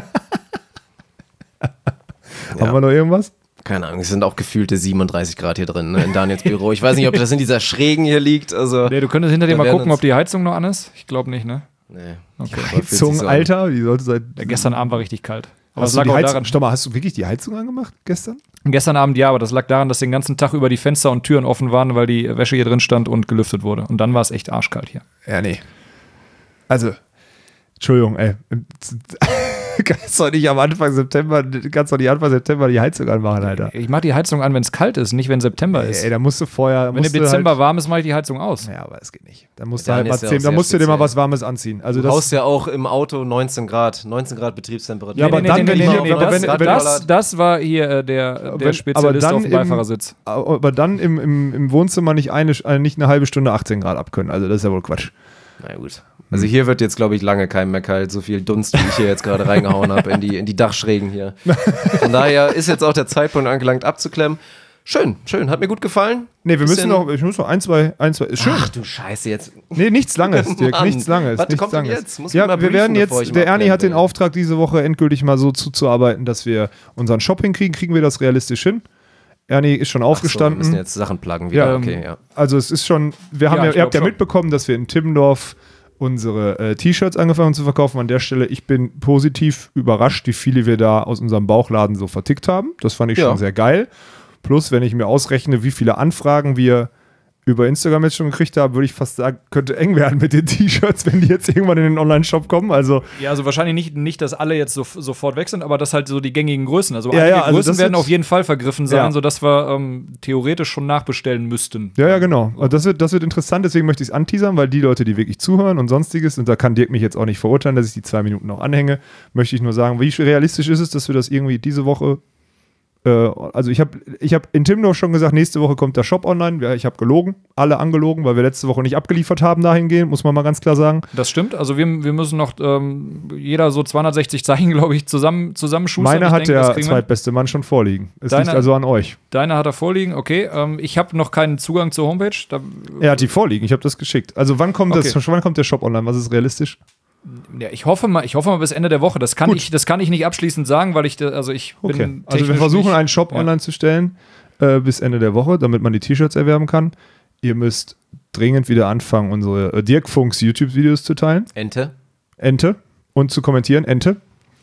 Haben wir noch irgendwas? Keine Ahnung, es sind auch gefühlte siebenunddreißig Grad hier drin, ne, in Daniels Büro. Ich weiß nicht, ob das in dieser Schrägen hier liegt. Also, Nee, du könntest hinter dir Wir mal werden gucken, uns- ob die Heizung noch an ist. Ich glaube nicht, ne? nee. Okay. Aber fühlt sich Heizung, so an. Alter, wie sollte seit. Ja, gestern Abend war richtig kalt. Aber Hast das du lag die auch Heizung, daran. Stopp mal, hast du wirklich die Heizung angemacht gestern? Gestern Abend ja, aber das lag daran, dass den ganzen Tag über die Fenster und Türen offen waren, weil die Wäsche hier drin stand und gelüftet wurde. Und dann war es echt arschkalt hier. Ja, nee. Also, Entschuldigung, ey. Kannst doch nicht am Anfang September, kannst doch nicht Anfang September die Heizung anmachen, Alter. Ich mache die Heizung an, wenn es kalt ist, nicht wenn September ist. Ey, da musst du vorher. wenn im musst du Dezember halt, warm ist, mache ich die Heizung aus. Ja, aber es geht nicht. Da musst du Dann halt mal ist ja zehn, auch da sehr musst du dir mal speziell. was Warmes anziehen. Also Du das, haust ja auch im Auto neunzehn Grad, neunzehn Grad Betriebstemperatur. Ja, aber dann, wenn nee, hier- nee, wenn- das, wenn- Rad wenn- ballert. Das, das war hier äh, der, der Wenn- Spezialist aber auf dann dem im- Beifahrersitz. aber dann im, im, im Wohnzimmer nicht eine, äh, nicht eine halbe Stunde achtzehn Grad abkönnen. Also das ist ja wohl Quatsch. Na gut. Also hier wird jetzt, glaube ich, lange kein mehr kalt. So viel Dunst, wie ich hier jetzt gerade reingehauen habe in die, in die Dachschrägen hier. Von daher ist jetzt auch der Zeitpunkt angelangt, abzuklemmen. Schön, schön. Hat mir gut gefallen. Nee, wir Bisschen- müssen noch, ich muss noch ein, zwei, ein, zwei, ist schön. Ach du Scheiße, jetzt. Nee, nichts Langes, Dirk, Mann. nichts Langes. Was nichts kommt denn Langes. jetzt? Muss ja, mich mal wir werden briefen, bevor jetzt, ich der mal Ernie hat den abblende. Auftrag, diese Woche endgültig mal so zuzuarbeiten, dass wir unseren Shop hinkriegen. Kriegen wir das realistisch hin? Ernie ist schon Ach so, wir aufgestanden. müssen jetzt Sachen pluggen wieder. Ja, okay, ja. Also es ist schon, wir haben Ja, ja, ich ihr habt ja glaub schon. mitbekommen, dass wir in Timmendorf unsere äh, T-Shirts angefangen haben zu verkaufen. An der Stelle, ich bin positiv überrascht, wie viele wir da aus unserem Bauchladen so vertickt haben. Das fand ich Ja. schon sehr geil. Plus, wenn ich mir ausrechne, wie viele Anfragen wir über Instagram jetzt schon gekriegt haben, würde ich fast sagen, könnte eng werden mit den T-Shirts, wenn die jetzt irgendwann in den Online-Shop kommen. Also Ja, also wahrscheinlich nicht, nicht dass alle jetzt so, sofort weg sind, aber das halt so die gängigen Größen. Also Ja, einige ja, also Größen das werden wird- auf jeden Fall vergriffen sein, Ja. sodass wir ähm, theoretisch schon nachbestellen müssten. ja, ja, genau. Und das wird, das wird interessant, deswegen möchte ich es anteasern, weil die Leute, die wirklich zuhören und sonstiges, und da kann Dirk mich jetzt auch nicht verurteilen, dass ich die zwei Minuten noch anhänge, möchte ich nur sagen, wie realistisch ist es, dass wir das irgendwie diese Woche, äh, also ich habe ich hab in Timmendorf schon gesagt, nächste Woche kommt der Shop online. Ja, ich habe gelogen, alle angelogen, weil wir letzte Woche nicht abgeliefert haben dahingehend, muss man mal ganz klar sagen. Das stimmt. Also wir, wir müssen noch ähm, jeder so zweihundertsechzig Zeichen, glaube ich, zusammen, zusammenschustern. Meiner Ich hat denke, das der kriegen wir. zweitbeste Mann schon vorliegen. Es Deiner- liegt also an euch. Deiner hat er vorliegen, okay. Ähm, ich habe noch keinen Zugang zur Homepage. Da, Er hat die vorliegen, ich habe das geschickt. Also wann kommt, Okay. das, wann kommt der Shop online? Was ist realistisch? ja, ich hoffe mal, ich hoffe mal bis Ende der Woche. Das kann Gut. ich, das kann ich nicht abschließend sagen, weil ich, da, also ich Okay. bin Also wir technisch versuchen nicht- einen Shop ja. online zu stellen äh, bis Ende der Woche, damit man die T-Shirts erwerben kann. Ihr müsst dringend wieder anfangen, unsere äh, Dirk Funks YouTube-Videos zu teilen. Ente. Ente. Und zu kommentieren. Ente.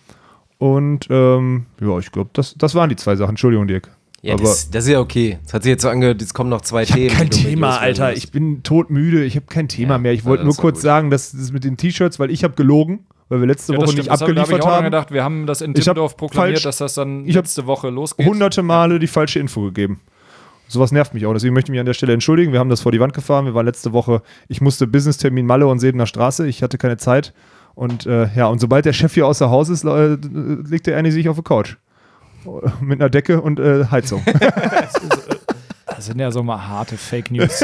Und ähm, ja, ich glaube, das, das waren die zwei Sachen. Entschuldigung, Dirk. Ja, Aber- das, das ist ja okay. Das hat sich jetzt so angehört, jetzt kommen noch zwei Ich habe Themen. kein die du mit Thema, loswerden Alter. musst. Ich bin todmüde. Ich habe kein Thema Ja, mehr. Ich ja, wollte das nur ist doch kurz gut. sagen, dass das mit den T-Shirts, weil ich habe gelogen, weil wir letzte Ja, Woche das nicht stimmt. Das hab- da hab abgeliefert ich auch dran haben. gedacht, wir haben das in Ich hab Timmendorf proklamiert, falsch- dass das dann ich hab letzte Woche losgeht. Hunderte Male die falsche Info gegeben. Sowas nervt mich auch. Deswegen möchte ich mich an der Stelle entschuldigen. Wir haben das vor die Wand gefahren. Wir waren letzte Woche, ich musste Business-Termin Malle und Sedener Straße. Ich hatte keine Zeit. Und äh, ja, und sobald der Chef hier außer Haus ist, äh, legt der Ernie sich auf die Couch. Mit einer Decke und äh, Heizung. Das sind ja so mal harte Fake News.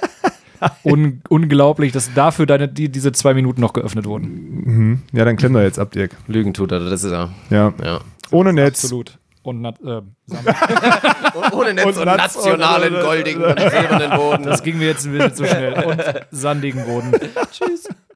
Un unglaublich, dass dafür deine, die, diese zwei Minuten noch geöffnet wurden. Ja, dann klemm doch jetzt ab, Dirk. Lügen tut er, das ist er. Ja. Ja. Ohne Netz. Absolut. Und nat- äh, Und ohne Netz Und und, Natz- nationalen, und- goldigen und silbernen Boden. das ging mir jetzt ein bisschen zu schnell. Und sandigen Boden. Tschüss.